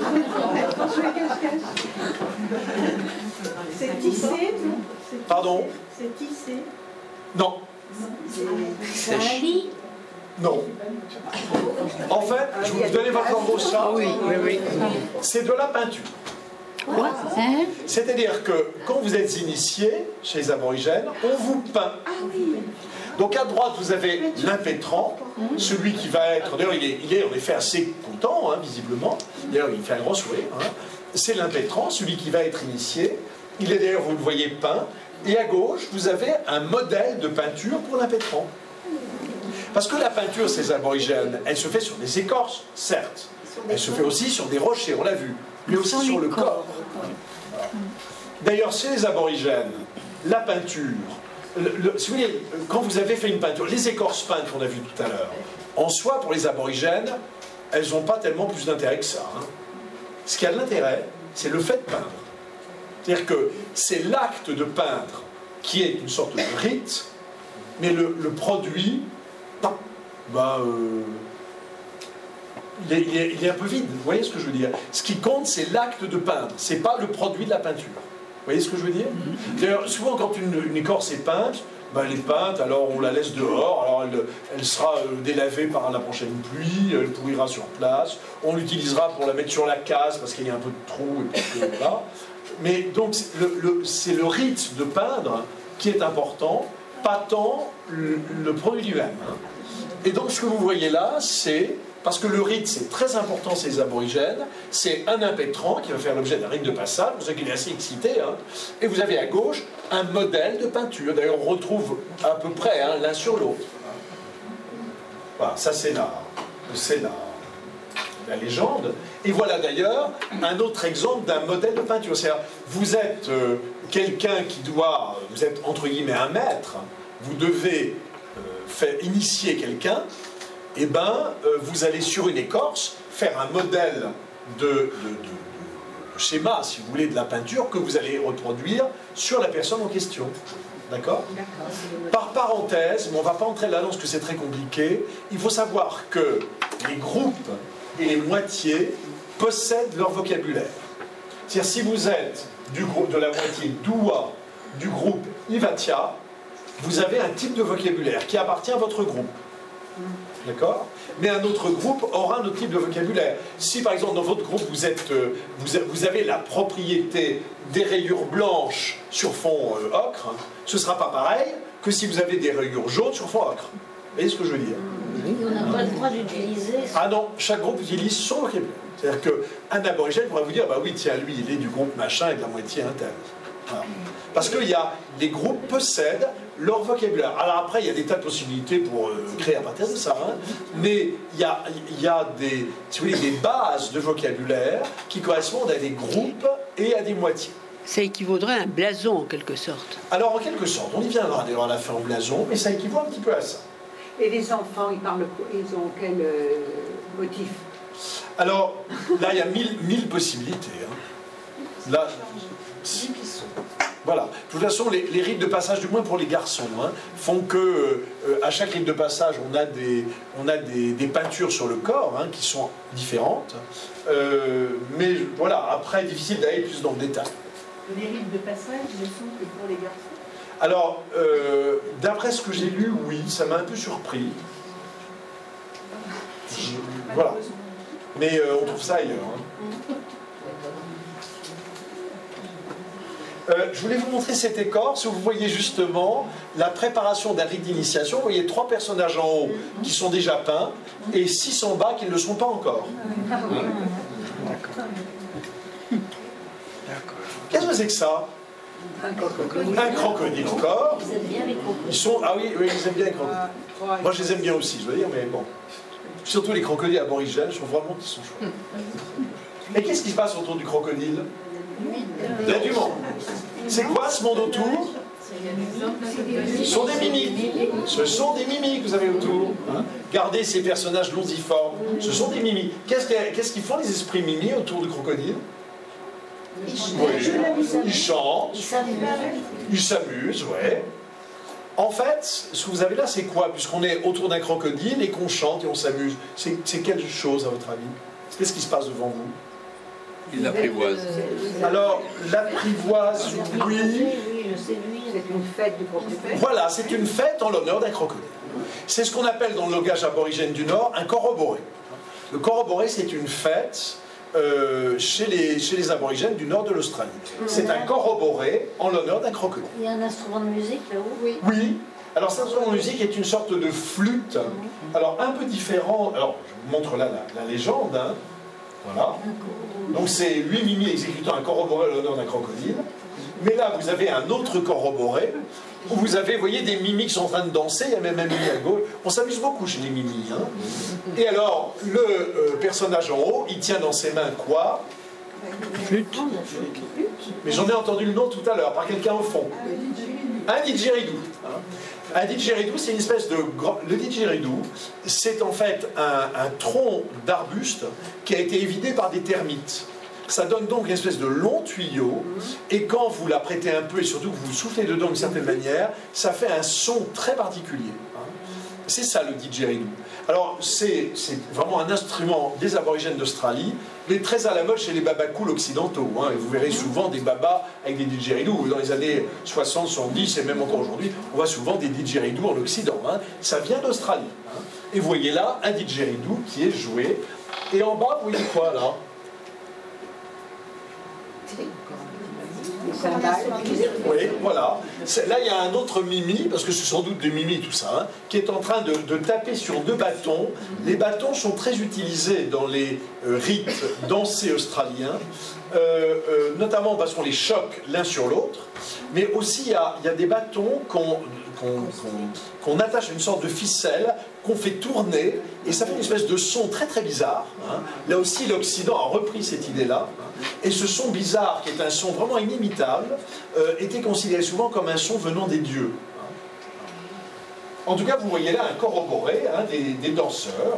Speaker 5: C'est tissé, non?
Speaker 1: Pardon?
Speaker 5: C'est tissé.
Speaker 1: Non,
Speaker 3: C'est un lit.
Speaker 1: non. En fait, je vais vous donner votre embaucha.
Speaker 6: Oui, oui, oui.
Speaker 1: C'est de la peinture.
Speaker 6: Quoi? Hein?
Speaker 1: C'est-à-dire que quand vous êtes initié chez les aborigènes, on vous peint. Donc à droite, vous avez l'impétrant, celui qui va être... D'ailleurs, il est en effet assez content, hein, visiblement. D'ailleurs, il fait un grand sourire. Hein. C'est l'impétrant, celui qui va être initié. Il est d'ailleurs, vous le voyez, peint. Et à gauche, vous avez un modèle de peinture pour l'impétrant. Parce que la peinture, ces aborigènes, elle se fait sur des écorces, certes. Elle se fait aussi sur des rochers, on l'a vu. Mais aussi sur le corps. D'ailleurs, chez les aborigènes, la peinture... si vous voulez, quand vous avez fait une peinture, les écorces peintes qu'on a vues tout à l'heure, en soi, pour les aborigènes, elles n'ont pas tellement plus d'intérêt que ça. Hein. Ce qui a de l'intérêt, c'est le fait de peindre. C'est-à-dire que c'est l'acte de peindre qui est une sorte de rite, mais le produit, il est un peu vide. Vous voyez ce que je veux dire? Ce qui compte, c'est l'acte de peindre, c'est pas le produit de la peinture. Vous voyez ce que je veux dire? D'ailleurs, souvent, quand une écorce est peinte, elle est peinte, alors on la laisse dehors, alors elle sera délavée par la prochaine pluie, elle pourrira sur place, on l'utilisera pour la mettre sur la case parce qu'il y a un peu de trou, et puis voilà. Mais donc, c'est le rite de peindre qui est important, pas tant le produit lui-même. Hein. Et donc, ce que vous voyez là, c'est... Parce que le rite, c'est très important, ces aborigènes. C'est un impétrant qui va faire l'objet d'un rite de passage, pour ça qu'il est assez excité. Hein. Et vous avez à gauche un modèle de peinture. D'ailleurs, on retrouve à peu près hein, l'un sur l'autre. Voilà, ça c'est la légende. Et voilà d'ailleurs un autre exemple d'un modèle de peinture. C'est-à-dire, vous êtes quelqu'un qui doit, vous êtes entre guillemets un maître, vous devez initier quelqu'un. Eh bien, vous allez sur une écorce faire un modèle de schéma, si vous voulez, de la peinture que vous allez reproduire sur la personne en question. D'accord? Par parenthèse, mais on ne va pas entrer là-dedans parce que c'est très compliqué, il faut savoir que les groupes et les moitiés possèdent leur vocabulaire. C'est-à-dire, si vous êtes du groupe de la moitié Doua, du groupe Ivatia, vous avez un type de vocabulaire qui appartient à votre groupe. D'accord? Mais un autre groupe aura un autre type de vocabulaire. Si par exemple dans votre groupe vous avez la propriété des rayures blanches sur fond ocre, ce ne sera pas pareil que si vous avez des rayures jaunes sur fond ocre. Vous voyez ce que je veux dire?
Speaker 3: On n'a pas le droit d'utiliser.
Speaker 1: Ah non, chaque groupe utilise son vocabulaire. C'est-à-dire qu'un aborigène pourrait vous dire, bah oui, tiens, lui, il est du groupe machin et de la moitié un tel. Voilà. Parce que les groupes possèdent leur vocabulaire. Alors après, il y a des tas de possibilités pour créer à partir de ça, hein, mais il y a des, si vous voulez, des bases de vocabulaire qui correspondent à des groupes et à des moitiés.
Speaker 6: Ça équivaudrait à un blason en quelque sorte.
Speaker 1: Alors en quelque sorte, on y viendra d'ailleurs à la fin au blason, mais ça équivaut un petit peu à ça.
Speaker 5: Et les enfants, ils ont quel motif?
Speaker 1: Alors là, il y a mille possibilités. Hein. Là, Voilà. De toute façon, les rites de passage, du moins pour les garçons, hein, font que à chaque rite de passage, on a des peintures sur le corps hein, qui sont différentes. Mais voilà, après, difficile d'aller plus dans le détail.
Speaker 5: Les rites de passage ne sont que pour les garçons.
Speaker 1: Alors, d'après ce que j'ai lu, oui, ça m'a un peu surpris. Voilà. Mais on trouve ça ailleurs. Hein. Je voulais vous montrer cette écorce où vous voyez justement la préparation d'un rite d'initiation. Vous voyez 3 personnages en haut qui sont déjà peints et 6 en bas qui ne le sont pas encore. Qu'est-ce que c'est que ça? Un crocodile encore.
Speaker 3: Vous aimez bien les crocodiles?
Speaker 1: Ils sont... Ah oui, ils aiment bien les crocodiles. Moi je les aime bien aussi, je veux dire, mais bon. Surtout les crocodiles aborigènes, je trouve vraiment qu'ils sont chouettes. Et qu'est-ce qui se passe autour du crocodile? Il y a du monde. C'est quoi ce monde autour? Ce sont des mimiques. Ce sont des mimiques que vous avez autour. Hein? Regardez ces personnages longiformes. Ce sont des mimiques. Qu'est-ce qu'ils font les esprits mimiques autour du crocodile? Ils chantent. Ils s'amusent, ouais. En fait, ce que vous avez là, c'est quoi? Puisqu'on est autour d'un crocodile et qu'on chante et on s'amuse. C'est quelle chose, à votre avis? Qu'est-ce qui se passe devant vous?
Speaker 4: Il l'apprivoise.
Speaker 1: Alors, l'apprivoise, oui.
Speaker 5: C'est une fête du crocodile.
Speaker 1: Voilà, c'est une fête en l'honneur d'un crocodile. C'est ce qu'on appelle dans le langage aborigène du Nord un corroboré. Le corroboré, c'est une fête chez les aborigènes du nord de l'Australie. C'est un corroboré en l'honneur d'un crocodile.
Speaker 3: Il y a un instrument de musique là-haut? Oui.
Speaker 1: Oui. Alors, cet instrument de musique est une sorte de flûte. Alors, un peu différent. Alors, je vous montre là la légende. Hein. Voilà. Donc, c'est 8 mimi exécutant un corroboré à l'honneur d'un crocodile. Mais là, vous avez un autre corroboré où vous avez, vous voyez, des mimi qui sont en train de danser. Il y a même un mimi à gauche. On s'amuse beaucoup chez les mimi. Hein. Et alors, le personnage en haut, il tient dans ses mains quoi?
Speaker 6: Flûte.
Speaker 1: Mais j'en ai entendu le nom tout à l'heure, par quelqu'un au fond. Un didgeridoo. Un didgeridoo, c'est une espèce de... Le didgeridoo, c'est en fait un tronc d'arbuste qui a été évidé par des termites. Ça donne donc une espèce de long tuyau, et quand vous l'apprêtez un peu, et surtout que vous soufflez dedans d'une certaine manière, ça fait un son très particulier. C'est ça le didgeridoo. Alors, c'est vraiment un instrument des aborigènes d'Australie, mais très à la mode chez les babacools occidentaux. Hein, et vous verrez souvent des babas avec des didgeridoos. Dans les années 60, 70, et même encore aujourd'hui, on voit souvent des didgeridoos en Occident. Hein. Ça vient d'Australie. Hein. Et vous voyez là un didgeridoo qui est joué. Et en bas, vous voyez quoi là? Oui, voilà. Là, il y a un autre mimi, parce que c'est sans doute des mimi tout ça, hein, qui est en train de taper sur 2 bâtons. Les bâtons sont très utilisés dans les rites dansés australiens, notamment parce qu'on les choque l'un sur l'autre, mais aussi il y a des bâtons qu'on attache à une sorte de ficelle, qu'on fait tourner, et ça fait une espèce de son très très bizarre. Hein. Là aussi, l'Occident a repris cette idée-là, hein. Et ce son bizarre, qui est un son vraiment inimitable, était considéré souvent comme un son venant des dieux. Hein. En tout cas, vous voyez là un corroboré, hein, des danseurs,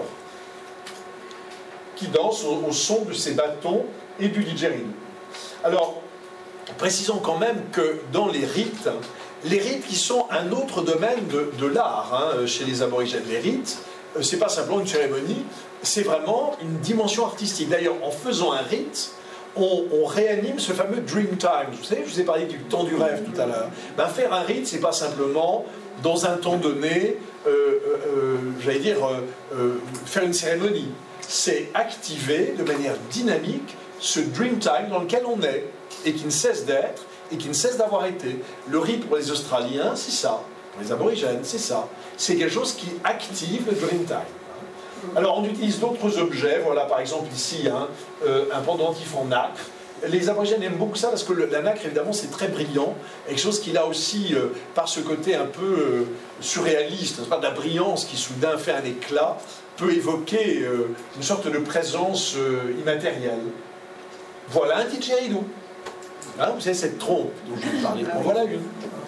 Speaker 1: qui dansent au son de ces bâtons et du didgeridoo. Alors, précisons quand même que dans les rites qui sont un autre domaine de l'art hein, chez les aborigènes. Les rites, c'est pas simplement une cérémonie, c'est vraiment une dimension artistique. D'ailleurs, en faisant un rite, on réanime ce fameux dream time. Vous savez, je vous ai parlé du temps du rêve tout à l'heure. Ben, faire un rite, c'est pas simplement, dans un temps donné, j'allais dire, faire une cérémonie. C'est activer de manière dynamique ce dream time dans lequel on est, et qui ne cesse d'être, et qui ne cesse d'avoir été. Le rite pour les Australiens, c'est ça. Pour les aborigènes, c'est ça. C'est quelque chose qui active le dream time. Alors, on utilise d'autres objets. Voilà, par exemple, ici, hein, un pendentif en nacre. Les aborigènes aiment beaucoup ça parce que la nacre, évidemment, c'est très brillant. Quelque chose qui, là aussi, par ce côté un peu surréaliste, de la brillance qui, soudain, fait un éclat, peut évoquer une sorte de présence immatérielle. Voilà un didgeridoo. Hein, vous savez, cette trompe dont je vous parlais. Bon, voilà une.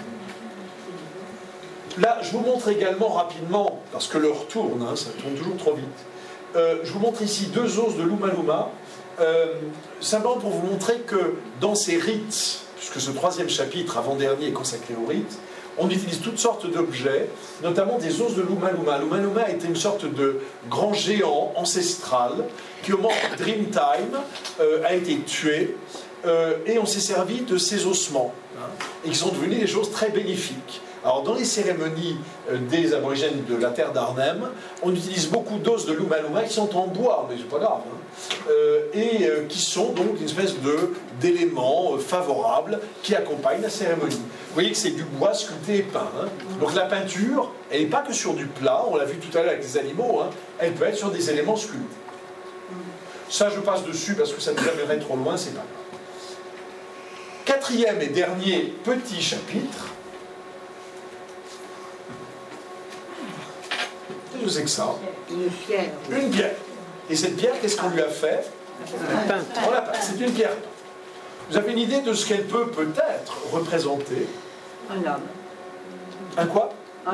Speaker 1: Là, je vous montre également rapidement, parce que l'heure tourne, hein, ça tourne toujours trop vite. Je vous montre ici 2 os de Luma Luma, simplement pour vous montrer que dans ces rites puisque ce 3e chapitre, avant-dernier, est consacré au rite, on utilise toutes sortes d'objets, notamment des os de l'Uma-Luma. L'Uma-Luma était une sorte de grand géant ancestral qui, au moment de Dreamtime, a été tué, et on s'est servi de ses ossements, et qui sont devenus des choses très bénéfiques. Alors, dans les cérémonies des aborigènes de la terre d'Arnhem, on utilise beaucoup d'os de l'Uma-Luma qui sont en bois, mais c'est pas grave, et qui sont donc une espèce d'éléments favorables qui accompagnent la cérémonie. Vous voyez que c'est du bois sculpté et peint. Donc la peinture, elle n'est pas que sur du plat, on l'a vu tout à l'heure avec les animaux, elle peut être sur des éléments sculptés. Ça, je passe dessus parce que ça nous amènerait trop loin, c'est pas grave. 4e et dernier petit chapitre. Qu'est-ce que c'est que ça?
Speaker 5: Une pierre.
Speaker 1: Une pierre. Et cette pierre, qu'est-ce qu'on lui a fait? On l'a peinte. C'est une pierre. Vous avez une idée de ce qu'elle peut peut-être représenter?
Speaker 5: Un homme.
Speaker 1: Un quoi?
Speaker 5: Un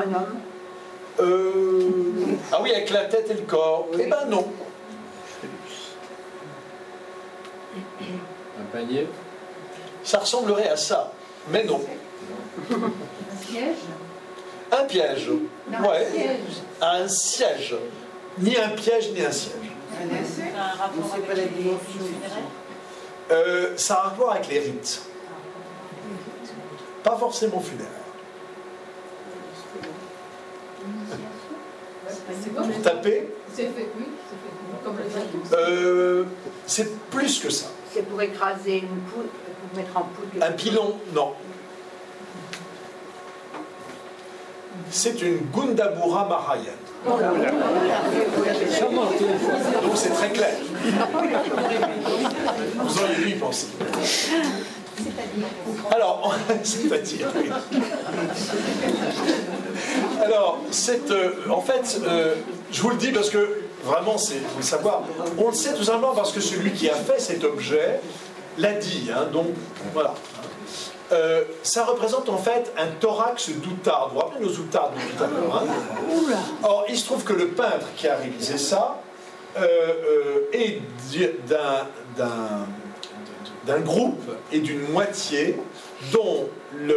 Speaker 5: homme.
Speaker 1: Ah oui, avec la tête et le corps. Eh ben non.
Speaker 4: Un panier.
Speaker 1: Ça ressemblerait à ça, mais non.
Speaker 2: Un siège?
Speaker 1: Un piège.
Speaker 2: Non,
Speaker 1: Ouais.
Speaker 2: un siège.
Speaker 1: Un siège. Ni un piège, ni un siège.
Speaker 8: C'est un rapport
Speaker 9: On sait
Speaker 8: avec
Speaker 9: pas la
Speaker 8: les
Speaker 9: dimension.
Speaker 8: funéraires.
Speaker 1: Ça a un rapport avec les rites. Pas forcément funéraires.
Speaker 2: C'est comme
Speaker 1: Pour taper,
Speaker 2: c'est fait, oui, c'est fait comme le bateau.
Speaker 1: c'est plus que ça.
Speaker 5: C'est pour écraser une poudre, pour mettre en poudre.
Speaker 1: Un pilon, non. C'est une Gundabura Mahayana. Donc c'est très clair. Vous auriez dû y penser. Alors, c'est-à-dire. Oui. Alors, en fait, je vous le dis parce que vraiment, il faut le savoir. On le sait tout simplement parce que celui qui a fait cet objet l'a dit. Donc, voilà. Ça représente en fait un thorax d'outarde. Vous vous rappelez nos outardes de tout à l'heure, Or, il se trouve que le peintre qui a réalisé ça est d'un groupe et d'une moitié dont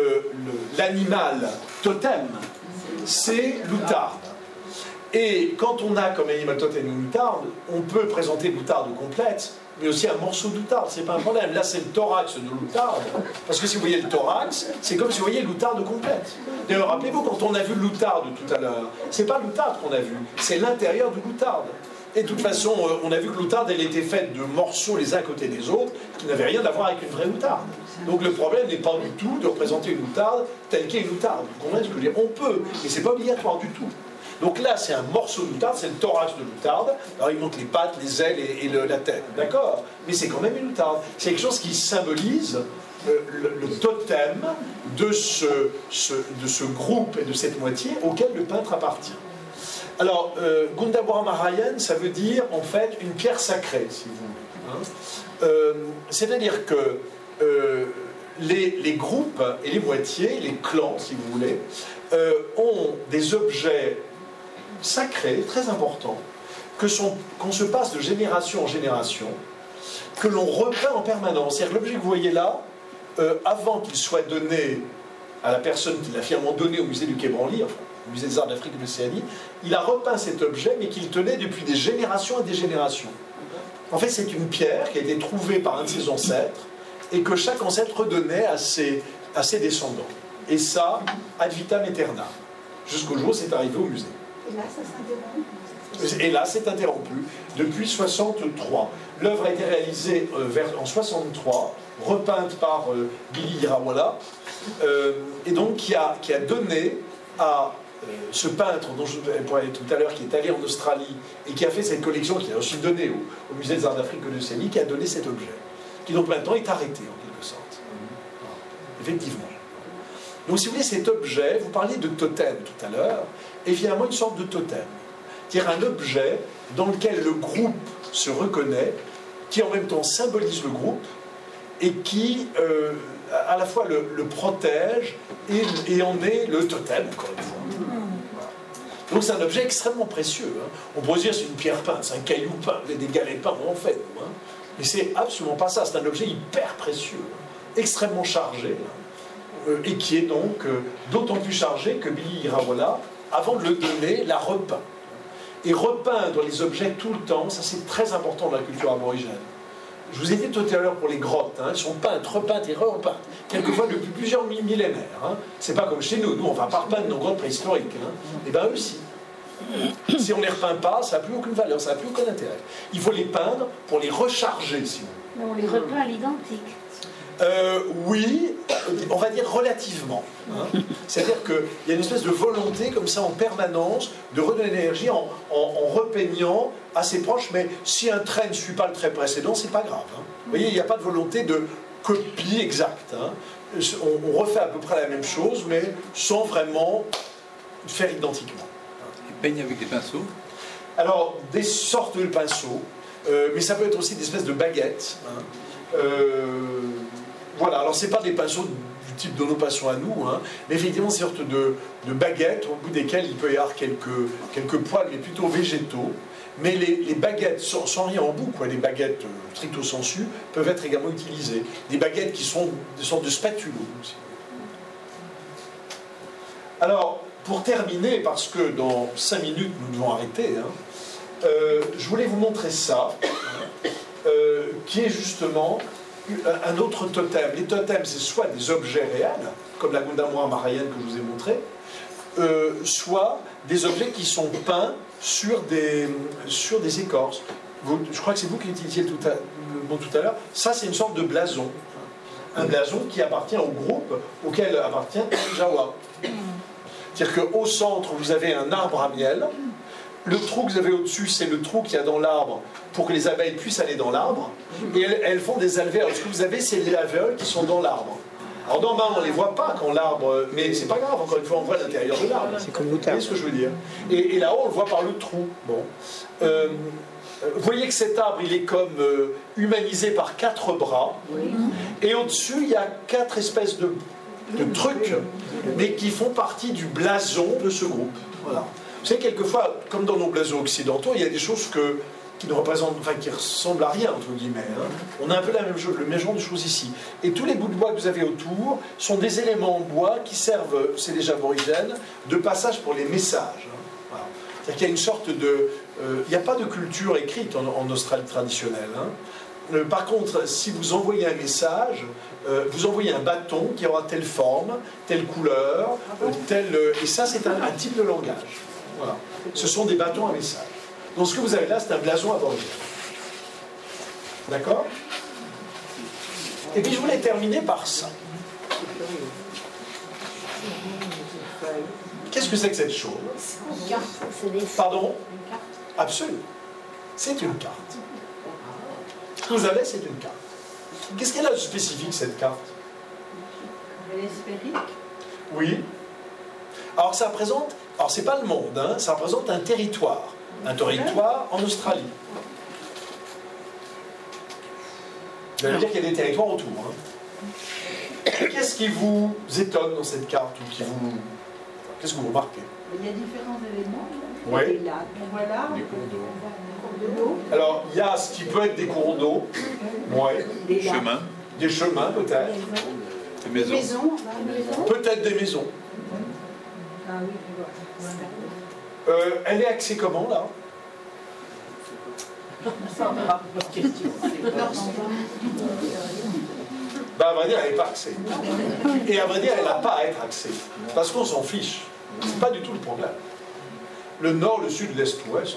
Speaker 1: l'animal totem, c'est l'outarde. Et quand on a comme animal totem une outarde, on peut présenter l'outarde complète, mais aussi un morceau d'outarde, c'est pas un problème. Là, c'est le thorax de l'outarde, parce que si vous voyez le thorax, c'est comme si vous voyez l'outarde complète. D'ailleurs, rappelez-vous, quand on a vu l'outarde tout à l'heure, c'est pas l'outarde qu'on a vu, c'est l'intérieur de l'outarde. Et de toute façon, on a vu que l'outarde, elle était faite de morceaux les uns à côté des autres, qui n'avaient rien à voir avec une vraie outarde. Donc le problème n'est pas du tout de représenter une outarde telle qu'est une outarde. Vous comprenez ce que je veux dire? On peut, mais c'est pas obligatoire du tout. Donc là, c'est un morceau d'outarde, c'est le thorax de l'outarde. Alors il montre les pattes, les ailes et la tête, d'accord? Mais c'est quand même une outarde. C'est quelque chose qui symbolise le totem de ce groupe et de cette moitié auquel le peintre appartient. Alors, Gundabura Mahayana, ça veut dire en fait une pierre sacrée, si vous voulez. C'est-à-dire que les groupes et les moitiés, les clans, si vous voulez, ont des objets sacrés, très importants, qu'on se passe de génération en génération, que l'on repeint en permanence. C'est-à-dire que l'objet que vous voyez là, avant qu'il soit donné à la personne qui l'a finalement donné au musée du Quai Branly, enfin, au musée des Arts d'Afrique et d'Océanie, il a repeint cet objet, mais qu'il tenait depuis des générations et des générations. En fait, c'est une pierre qui a été trouvée par un de ses ancêtres, et que chaque ancêtre redonnait à ses descendants. Et ça, ad vitam aeternam, jusqu'au jour où c'est arrivé au musée.
Speaker 7: Et là, ça s'interrompt.
Speaker 1: Et là, c'est interrompu depuis 63. L'œuvre a été réalisée en 63, repeinte par Billy Irawala, et donc qui a donné à ce peintre dont je vous parlais tout à l'heure, qui est allé en Australie et qui a fait cette collection, qui a aussi donné au Musée des Arts d'Afrique et d'Océanie, qui a donné cet objet, qui donc maintenant est arrêté en quelque sorte. Effectivement. Donc si vous voulez, cet objet, vous parliez de totem tout à l'heure, est finalement une sorte de totem. C'est-à-dire un objet dans lequel le groupe se reconnaît, qui en même temps symbolise le groupe, et qui à la fois le protège et en est le totem, encore une fois. Voilà. Donc c'est un objet extrêmement précieux. On pourrait dire c'est une pierre peinte, c'est un caillou peint, des galets peints en fait. Mais c'est absolument pas ça, c'est un objet hyper précieux. extrêmement chargé, et qui est donc d'autant plus chargé que Billy Irawola, avant de le donner, l'a repeint. Et repeindre les objets tout le temps, ça c'est très important dans la culture aborigène. Je vous ai dit tout à l'heure pour les grottes, elles sont peintes, repeintes et repeintes, quelquefois depuis plusieurs millénaires. C'est pas comme chez nous, nous on va pas repeindre nos grottes préhistoriques. Et bien eux aussi. Si on ne les repeint pas, ça n'a plus aucune valeur, ça n'a plus aucun intérêt. Il faut les peindre pour les recharger, si vous voulez.
Speaker 3: Mais on les repeint à l'identique.
Speaker 1: Oui, on va dire relativement. C'est-à-dire qu'il y a une espèce de volonté comme ça en permanence de redonner de l'énergie en repeignant assez proche, mais si un trait ne suit pas le trait précédent, c'est pas grave. Vous voyez, il n'y a pas de volonté de copie exacte. On refait à peu près la même chose, mais sans vraiment faire identiquement.
Speaker 4: Ils peignent avec des pinceaux? Alors,
Speaker 1: des sortes de pinceaux, mais ça peut être aussi des espèces de baguettes. Voilà, alors c'est pas des pinceaux du type de nos pinceaux à nous, mais effectivement c'est une sorte de baguettes au bout desquelles il peut y avoir quelques poils, mais plutôt végétaux. Mais les baguettes, sans rien en bout, les baguettes stricto sensu, peuvent être également utilisées. Des baguettes qui sont des sortes de spatules aussi. Alors, pour terminer, parce que dans 5 minutes nous devons arrêter, je voulais vous montrer ça, qui est justement un autre totem. Les totems, c'est soit des objets réels, comme la Gundamura Maraïenne que je vous ai montré, soit des objets qui sont peints sur des écorces. Je crois que c'est vous qui utilisiez le mot tout à l'heure. Ça, c'est une sorte de blason. Un blason qui appartient au groupe auquel appartient Jawa. C'est-à-dire qu'au centre, vous avez un arbre à miel. Le trou que vous avez au-dessus, c'est le trou qu'il y a dans l'arbre pour que les abeilles puissent aller dans l'arbre. Et elles font des alvéoles. Ce que vous avez, c'est les alvéoles qui sont dans l'arbre. Alors dans le bas, on ne les voit pas quand l'arbre... Mais c'est pas grave, encore une fois, on voit l'intérieur de l'arbre.
Speaker 10: C'est comme nous.
Speaker 1: Vous voyez ce que je veux dire? Et là-haut, on le voit par le trou. Bon. Vous voyez que cet arbre, il est comme humanisé par 4 bras. Et au-dessus, il y a 4 espèces de trucs, mais qui font partie du blason de ce groupe. Voilà. Vous savez, quelquefois, comme dans nos blasons occidentaux, il y a des choses qui ne représentent, enfin, qui ressemblent à rien, entre guillemets. On a un peu le même genre de choses ici. Et tous les bouts de bois que vous avez autour sont des éléments en bois qui servent, c'est déjà aborigène, de passage pour les messages. Voilà. C'est-à-dire qu'il y a une sorte de... il n'y a pas de culture écrite en Australie traditionnelle. Par contre, si vous envoyez un message, vous envoyez un bâton qui aura telle forme, telle couleur, et ça, c'est un type de langage. Voilà. Ce sont des bâtons à message. Donc ce que vous avez là, c'est un blason aborigène. D'accord? Et puis je voulais terminer par ça. Qu'est-ce que c'est que cette chose? Pardon? Absolument. C'est une carte. Ce que vous avez, c'est une carte. Qu'est-ce qu'elle a de spécifique, cette carte?
Speaker 5: Elle est sphérique.
Speaker 1: Oui. Alors ça représente... Alors c'est pas le monde, ça représente un territoire. Un territoire en Australie. Ça veut dire qu'il y a des territoires autour. Qu'est-ce qui vous étonne dans cette carte ou qu'est-ce que vous remarquez?
Speaker 5: Il y a différents éléments.
Speaker 1: Oui.
Speaker 5: Voilà.
Speaker 4: Des cours d'eau.
Speaker 1: Alors, il y a ce qui peut être des cours d'eau. Ouais.
Speaker 4: Des chemins.
Speaker 1: Des chemins, peut-être.
Speaker 4: Des maisons.
Speaker 1: Peut-être des maisons.
Speaker 5: Ah oui, je vois.
Speaker 1: Elle est axée comment, là? À vrai dire, elle n'est pas axée. Et à vrai dire, elle n'a pas à être axée. Parce qu'on s'en fiche. C'est pas du tout le problème. Le nord, le sud, l'est, l'ouest,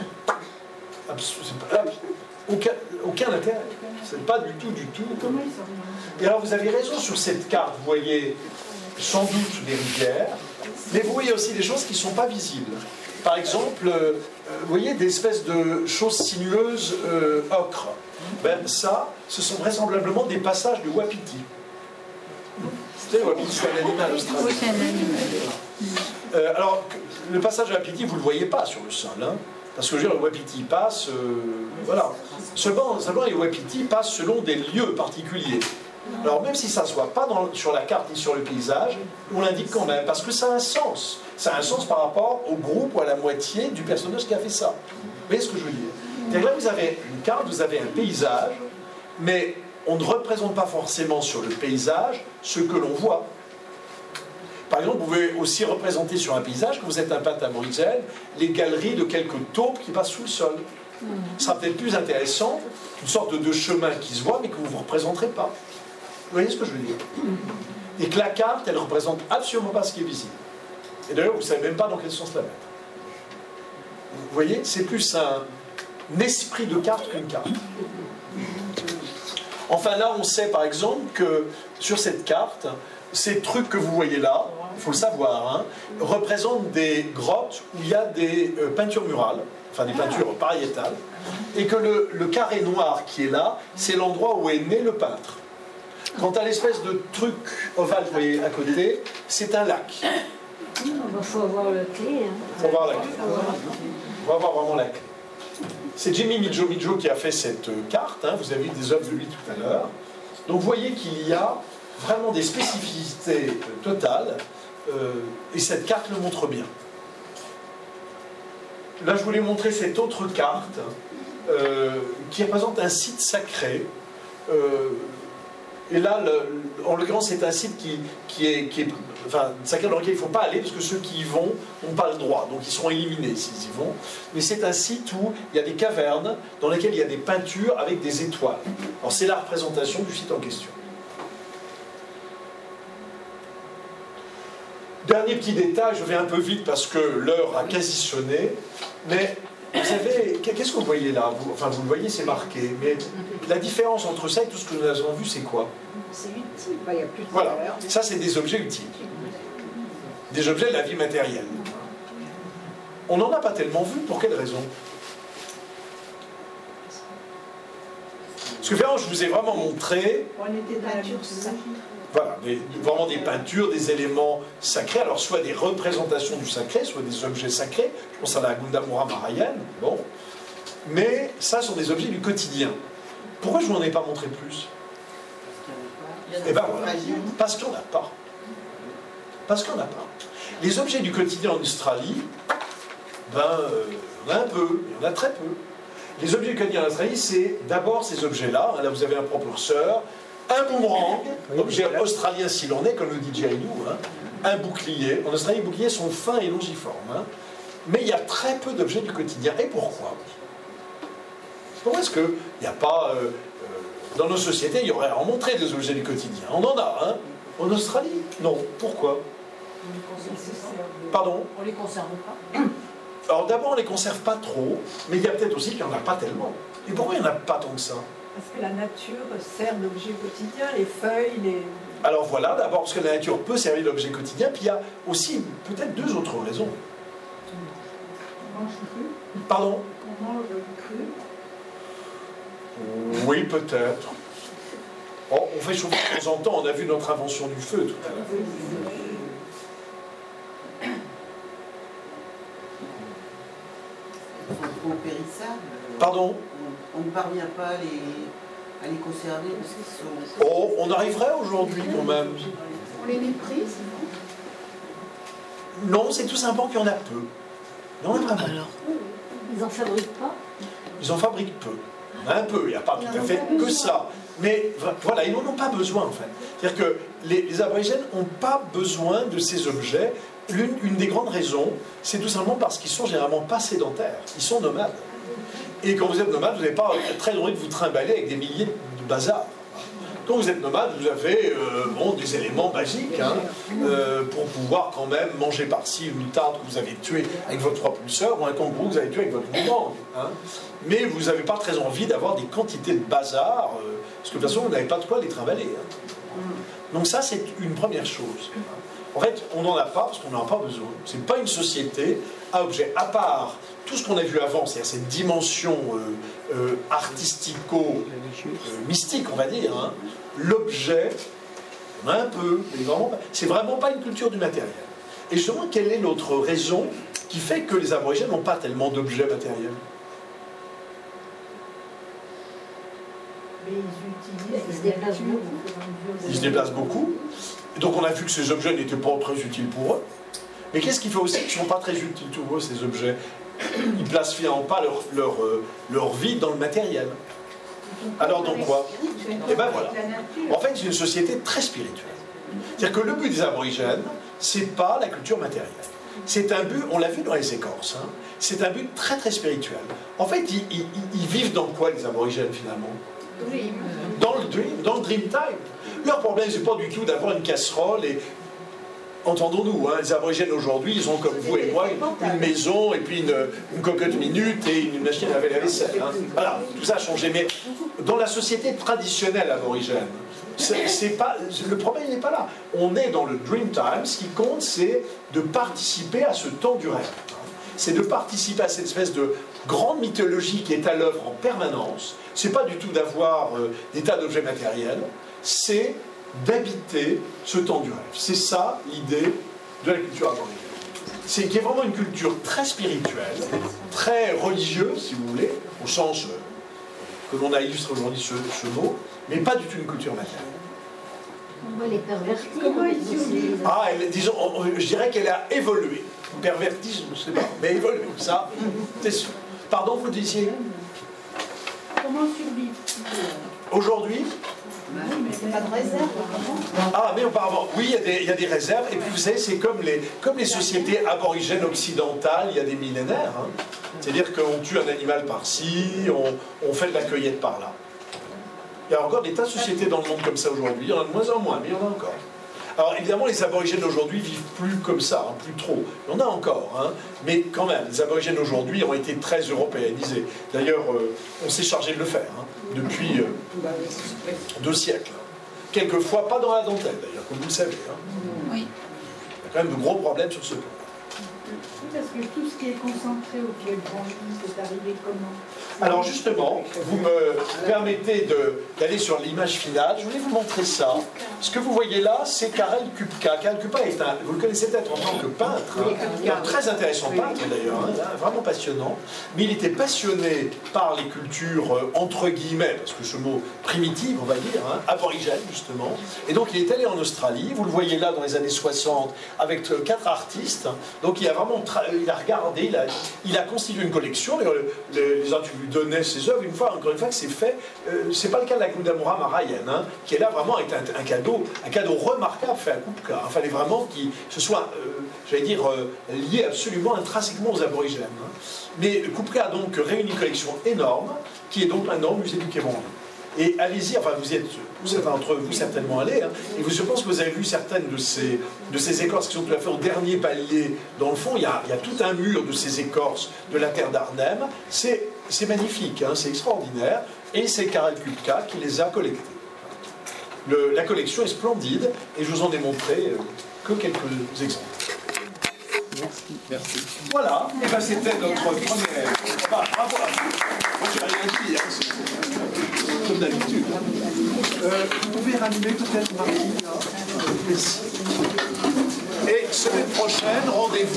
Speaker 1: aucun intérêt. C'est pas du tout. Et alors, vous avez raison sur cette carte. Vous voyez sans doute des rivières, mais vous voyez aussi des choses qui ne sont pas visibles. Par exemple, vous voyez des espèces de choses sinueuses ocre. Ça, ce sont vraisemblablement des passages de wapiti. Le wapiti, c'est un animal australien.
Speaker 7: Oui, c'est un animal.
Speaker 1: Alors, le passage de wapiti, vous ne le voyez pas sur le sol. Parce que je veux dire, le wapiti passe... voilà. Seulement, les wapiti passent selon des lieux particuliers. Alors même si ça ne se voit pas sur la carte ni sur le paysage, on l'indique quand même, parce que ça a un sens. Ça a un sens par rapport au groupe ou à la moitié du personnage qui a fait ça. Vous voyez ce que je veux dire? C'est-à-dire là, vous avez une carte, vous avez un paysage, mais on ne représente pas forcément sur le paysage ce que l'on voit. Par exemple, vous pouvez aussi représenter sur un paysage, quand vous êtes un peintre à Bruxelles, les galeries de quelques taupes qui passent sous le sol. Ce sera peut-être plus intéressant, une sorte de chemin qui se voit, mais que vous ne vous représenterez pas. Vous voyez ce que je veux dire? Et que la carte, elle ne représente absolument pas ce qui est visible. Et d'ailleurs, vous ne savez même pas dans quel sens la mettre. Vous voyez, c'est plus un esprit de carte qu'une carte. Enfin là, on sait par exemple que sur cette carte, ces trucs que vous voyez là, il faut le savoir, hein, représentent des grottes où il y a des peintures murales, enfin des peintures pariétales, et que le carré noir qui est là, c'est l'endroit où est né le peintre. Quant à l'espèce de truc ovale que vous voyez à côté, c'est un lac.
Speaker 3: Il faut avoir la clé.
Speaker 1: Il faut avoir la clé. On va avoir vraiment la clé. C'est Jimmy Mijo qui a fait cette carte, hein, vous avez vu des œuvres de lui tout à l'heure. Donc vous voyez qu'il y a vraiment des spécificités totales, et cette carte le montre bien. Là, je voulais montrer cette autre carte qui représente un site sacré. Et là, en l'occurrence, c'est un site qui est enfin, sacré dans lequel il ne faut pas aller, parce que ceux qui y vont n'ont pas le droit, donc ils seront éliminés s'ils y vont. Mais c'est un site où il y a des cavernes, dans lesquelles il y a des peintures avec des étoiles. Alors c'est la représentation du site en question. Dernier petit détail, je vais un peu vite parce que l'heure a quasi sonné, mais vous savez, qu'est-ce que vous voyez là? Enfin, vous le voyez, c'est marqué, mais la différence entre ça et tout ce que nous avons vu, c'est quoi?
Speaker 5: C'est utile, il y a plus de
Speaker 1: Voilà,
Speaker 5: valeur.
Speaker 1: ça c'est des objets utiles. Des objets de la vie matérielle. On n'en a pas tellement vu, pour quelle raison? Parce que finalement, je vous ai vraiment montré...
Speaker 5: On était dans la mythologie.
Speaker 1: Voilà, vraiment des peintures, des éléments sacrés, alors soit des représentations du sacré, soit des objets sacrés, je pense à la Gundamura Mahayana, bon, mais ça sont des objets du quotidien. Pourquoi je ne vous en ai pas montré plus? Eh bien voilà, parce qu'il n'y en a pas. Parce qu'il n'y en a pas. Les objets du quotidien en Australie, ben, il y en a un peu, il y en a très peu. Les objets du quotidien en Australie, c'est d'abord ces objets-là, là vous avez un propulseur, un boomerang, objet australien s'il en est, comme le dit Jerry Lou, hein, un bouclier. En Australie, les boucliers sont fins et longiformes. Hein, mais il y a très peu d'objets du quotidien. Et pourquoi? Pourquoi est-ce qu'il n'y a pas... dans nos sociétés, il y aurait à en montrer des objets du quotidien. On en a, hein. En Australie, non. Pourquoi? Pardon?
Speaker 2: On les conserve pas.
Speaker 1: Alors d'abord, on ne les conserve pas trop, mais il y a peut-être aussi qu'il n'y en a pas tellement. Et pourquoi il n'y en a pas tant que ça?
Speaker 10: Parce que la nature sert d'objet quotidien, les feuilles, les...
Speaker 1: Alors voilà, d'abord parce que la nature peut servir d'objet quotidien, puis il y a aussi peut-être deux autres raisons.
Speaker 10: On mange cru.
Speaker 1: Pardon?
Speaker 10: On mange cru.
Speaker 1: Oui, peut-être. Oh, on fait chauffer de temps en temps, on a vu notre invention du feu tout à l'heure.
Speaker 9: Ils sont trop périssables.
Speaker 1: Pardon?
Speaker 9: On ne parvient pas à les conserver parce qu'ils sont...
Speaker 1: Oh, on arriverait aujourd'hui quand même.
Speaker 5: On les méprise,
Speaker 1: Non, c'est tout simplement qu'il y en a peu. Il y en a vraiment.
Speaker 3: Ils en fabriquent pas?
Speaker 1: Ils en fabriquent peu. Il y en a un peu, il n'y a pas tout à fait que ça. Mais voilà, ils n'en ont pas besoin en fait. C'est-à-dire que les aborigènes n'ont pas besoin de ces objets. Une des grandes raisons, c'est tout simplement parce qu'ils sont généralement pas sédentaires. Ils sont nomades. Et quand vous êtes nomade, vous n'avez pas très envie de vous trimballer avec des milliers de bazar. Quand vous êtes nomade, vous avez des éléments basiques hein, pour pouvoir quand même manger par-ci une moutarde que vous avez tuée avec votre propulseur ou un kangourou que vous avez tué avec votre boomerang. Hein. Mais vous n'avez pas très envie d'avoir des quantités de bazar, parce que de toute façon, vous n'avez pas de quoi les trimballer. Hein. Donc ça, c'est une première chose. En fait, on n'en a pas parce qu'on n'en a pas besoin. Ce n'est pas une société à objet, à part tout ce qu'on a vu avant, c'est-à-dire cette dimension artistico-mystique, on va dire. Hein. L'objet, on a un peu, mais vraiment, c'est vraiment pas une culture du matériel. Et justement, quelle est l'autre raison qui fait que les aborigènes n'ont pas tellement d'objets matériels?
Speaker 10: Mais
Speaker 3: Ils se déplacent beaucoup.
Speaker 1: Ils se déplacent beaucoup. Et donc on a vu que ces objets n'étaient pas très utiles pour eux. Mais qu'est-ce qui fait aussi qu'ils ne sont pas très utiles pour eux, ces objets? Ils ne placent finalement pas leur vie dans le matériel. Alors donc quoi? Et ben voilà. En fait, c'est une société très spirituelle. C'est-à-dire que le but des aborigènes, c'est pas la culture matérielle. C'est un but, on l'a vu dans les écorces, hein, c'est un but très très spirituel. En fait, ils vivent dans quoi les aborigènes finalement? Dans le dream time. Leur problème, c'est pas du tout d'avoir une casserole et... Entendons-nous, hein, les aborigènes aujourd'hui, ils ont comme vous et moi une maison et puis une cocotte minute et une machine à laver la vaisselle. Hein. Voilà, tout ça a changé. Mais dans la société traditionnelle aborigène, le problème n'est pas là. On est dans le dream time. Ce qui compte, c'est de participer à ce temps du rêve. C'est de participer à cette espèce de grande mythologie qui est à l'œuvre en permanence. C'est pas du tout d'avoir des tas d'objets matériels. C'est d'habiter ce temps du rêve. C'est ça l'idée de la culture aborigène. C'est qu'il y a vraiment une culture très spirituelle, très religieuse, si vous voulez, au sens que l'on a illustré aujourd'hui ce mot, mais pas du tout une culture matérielle.
Speaker 3: On va les pervertir.
Speaker 5: Comment ils
Speaker 1: Ah, disons, je dirais qu'elle a évolué. Pervertisme, je ne sais pas, mais évolué, ça, c'est sûr. Pardon, vous disiez?
Speaker 5: Comment survivre
Speaker 1: Aujourd'hui,
Speaker 2: Mais c'est pas de réserve, comment?
Speaker 1: ah, mais auparavant, oui, il y a des réserves, et puis vous savez, c'est comme les sociétés aborigènes occidentales il y a des millénaires. Hein. C'est-à-dire qu'on tue un animal par-ci, on fait de la cueillette par-là. Il y a encore des tas de sociétés dans le monde comme ça aujourd'hui, il y en a de moins en moins, mais il y en a encore. Alors évidemment, les aborigènes d'aujourd'hui vivent plus comme ça, hein, plus trop. Il y en a encore, hein, mais quand même, les aborigènes d'aujourd'hui ont été très européanisés. D'ailleurs, on s'est chargé de le faire, hein, depuis 2 siècles. Quelquefois, pas dans la dentelle, d'ailleurs, comme vous le savez. Hein.
Speaker 7: Oui.
Speaker 1: Il y a quand même de gros problèmes sur ce plan.
Speaker 5: Parce que tout ce qui est concentré au pied de Branly, c'est arrivé comment?
Speaker 1: Alors justement, vous me permettez d'aller sur l'image finale. Je voulais vous montrer ça. Ce que vous voyez là, c'est Karel Kupka. Karel Kupka est vous le connaissez peut-être en tant que peintre, hein, un très intéressant peintre d'ailleurs, hein, vraiment passionnant. Mais il était passionné par les cultures entre guillemets, parce que ce mot primitif, on va dire, hein, aborigène justement. Et donc il est allé en Australie. Vous le voyez là dans les années 60 avec 4 artistes. Donc il a vraiment il a regardé, il a constitué une collection. Les uns, tu lui donnais ses œuvres, encore une fois que c'est fait. C'est pas le cas de la Kundamura Marayen, hein, qui est là vraiment est un cadeau remarquable fait à Kupka. Il fallait vraiment qu'il se soit, j'allais dire, lié absolument intrinsèquement aux aborigènes. Hein. Mais Kupka a donc réuni une collection énorme, qui est donc maintenant au musée du Quai Branly. Et allez-y, enfin vous êtes entre vous certainement allés, hein, et je pense que vous avez vu certaines de ces écorces qui sont tout à fait au dernier palier. Dans le fond, il y a tout un mur de ces écorces de la terre d'Arnhem. C'est magnifique, hein, c'est extraordinaire, et c'est Karel Kupka qui les a collectés. La collection est splendide, et je vous en ai montré que quelques exemples.
Speaker 4: Merci.
Speaker 1: Voilà, et ben c'était notre première. Bravo à vous. Moi j'ai rien dit, hein, comme d'habitude. Vous pouvez rallumer peut-être Marie, là. Merci. Et semaine prochaine, rendez-vous.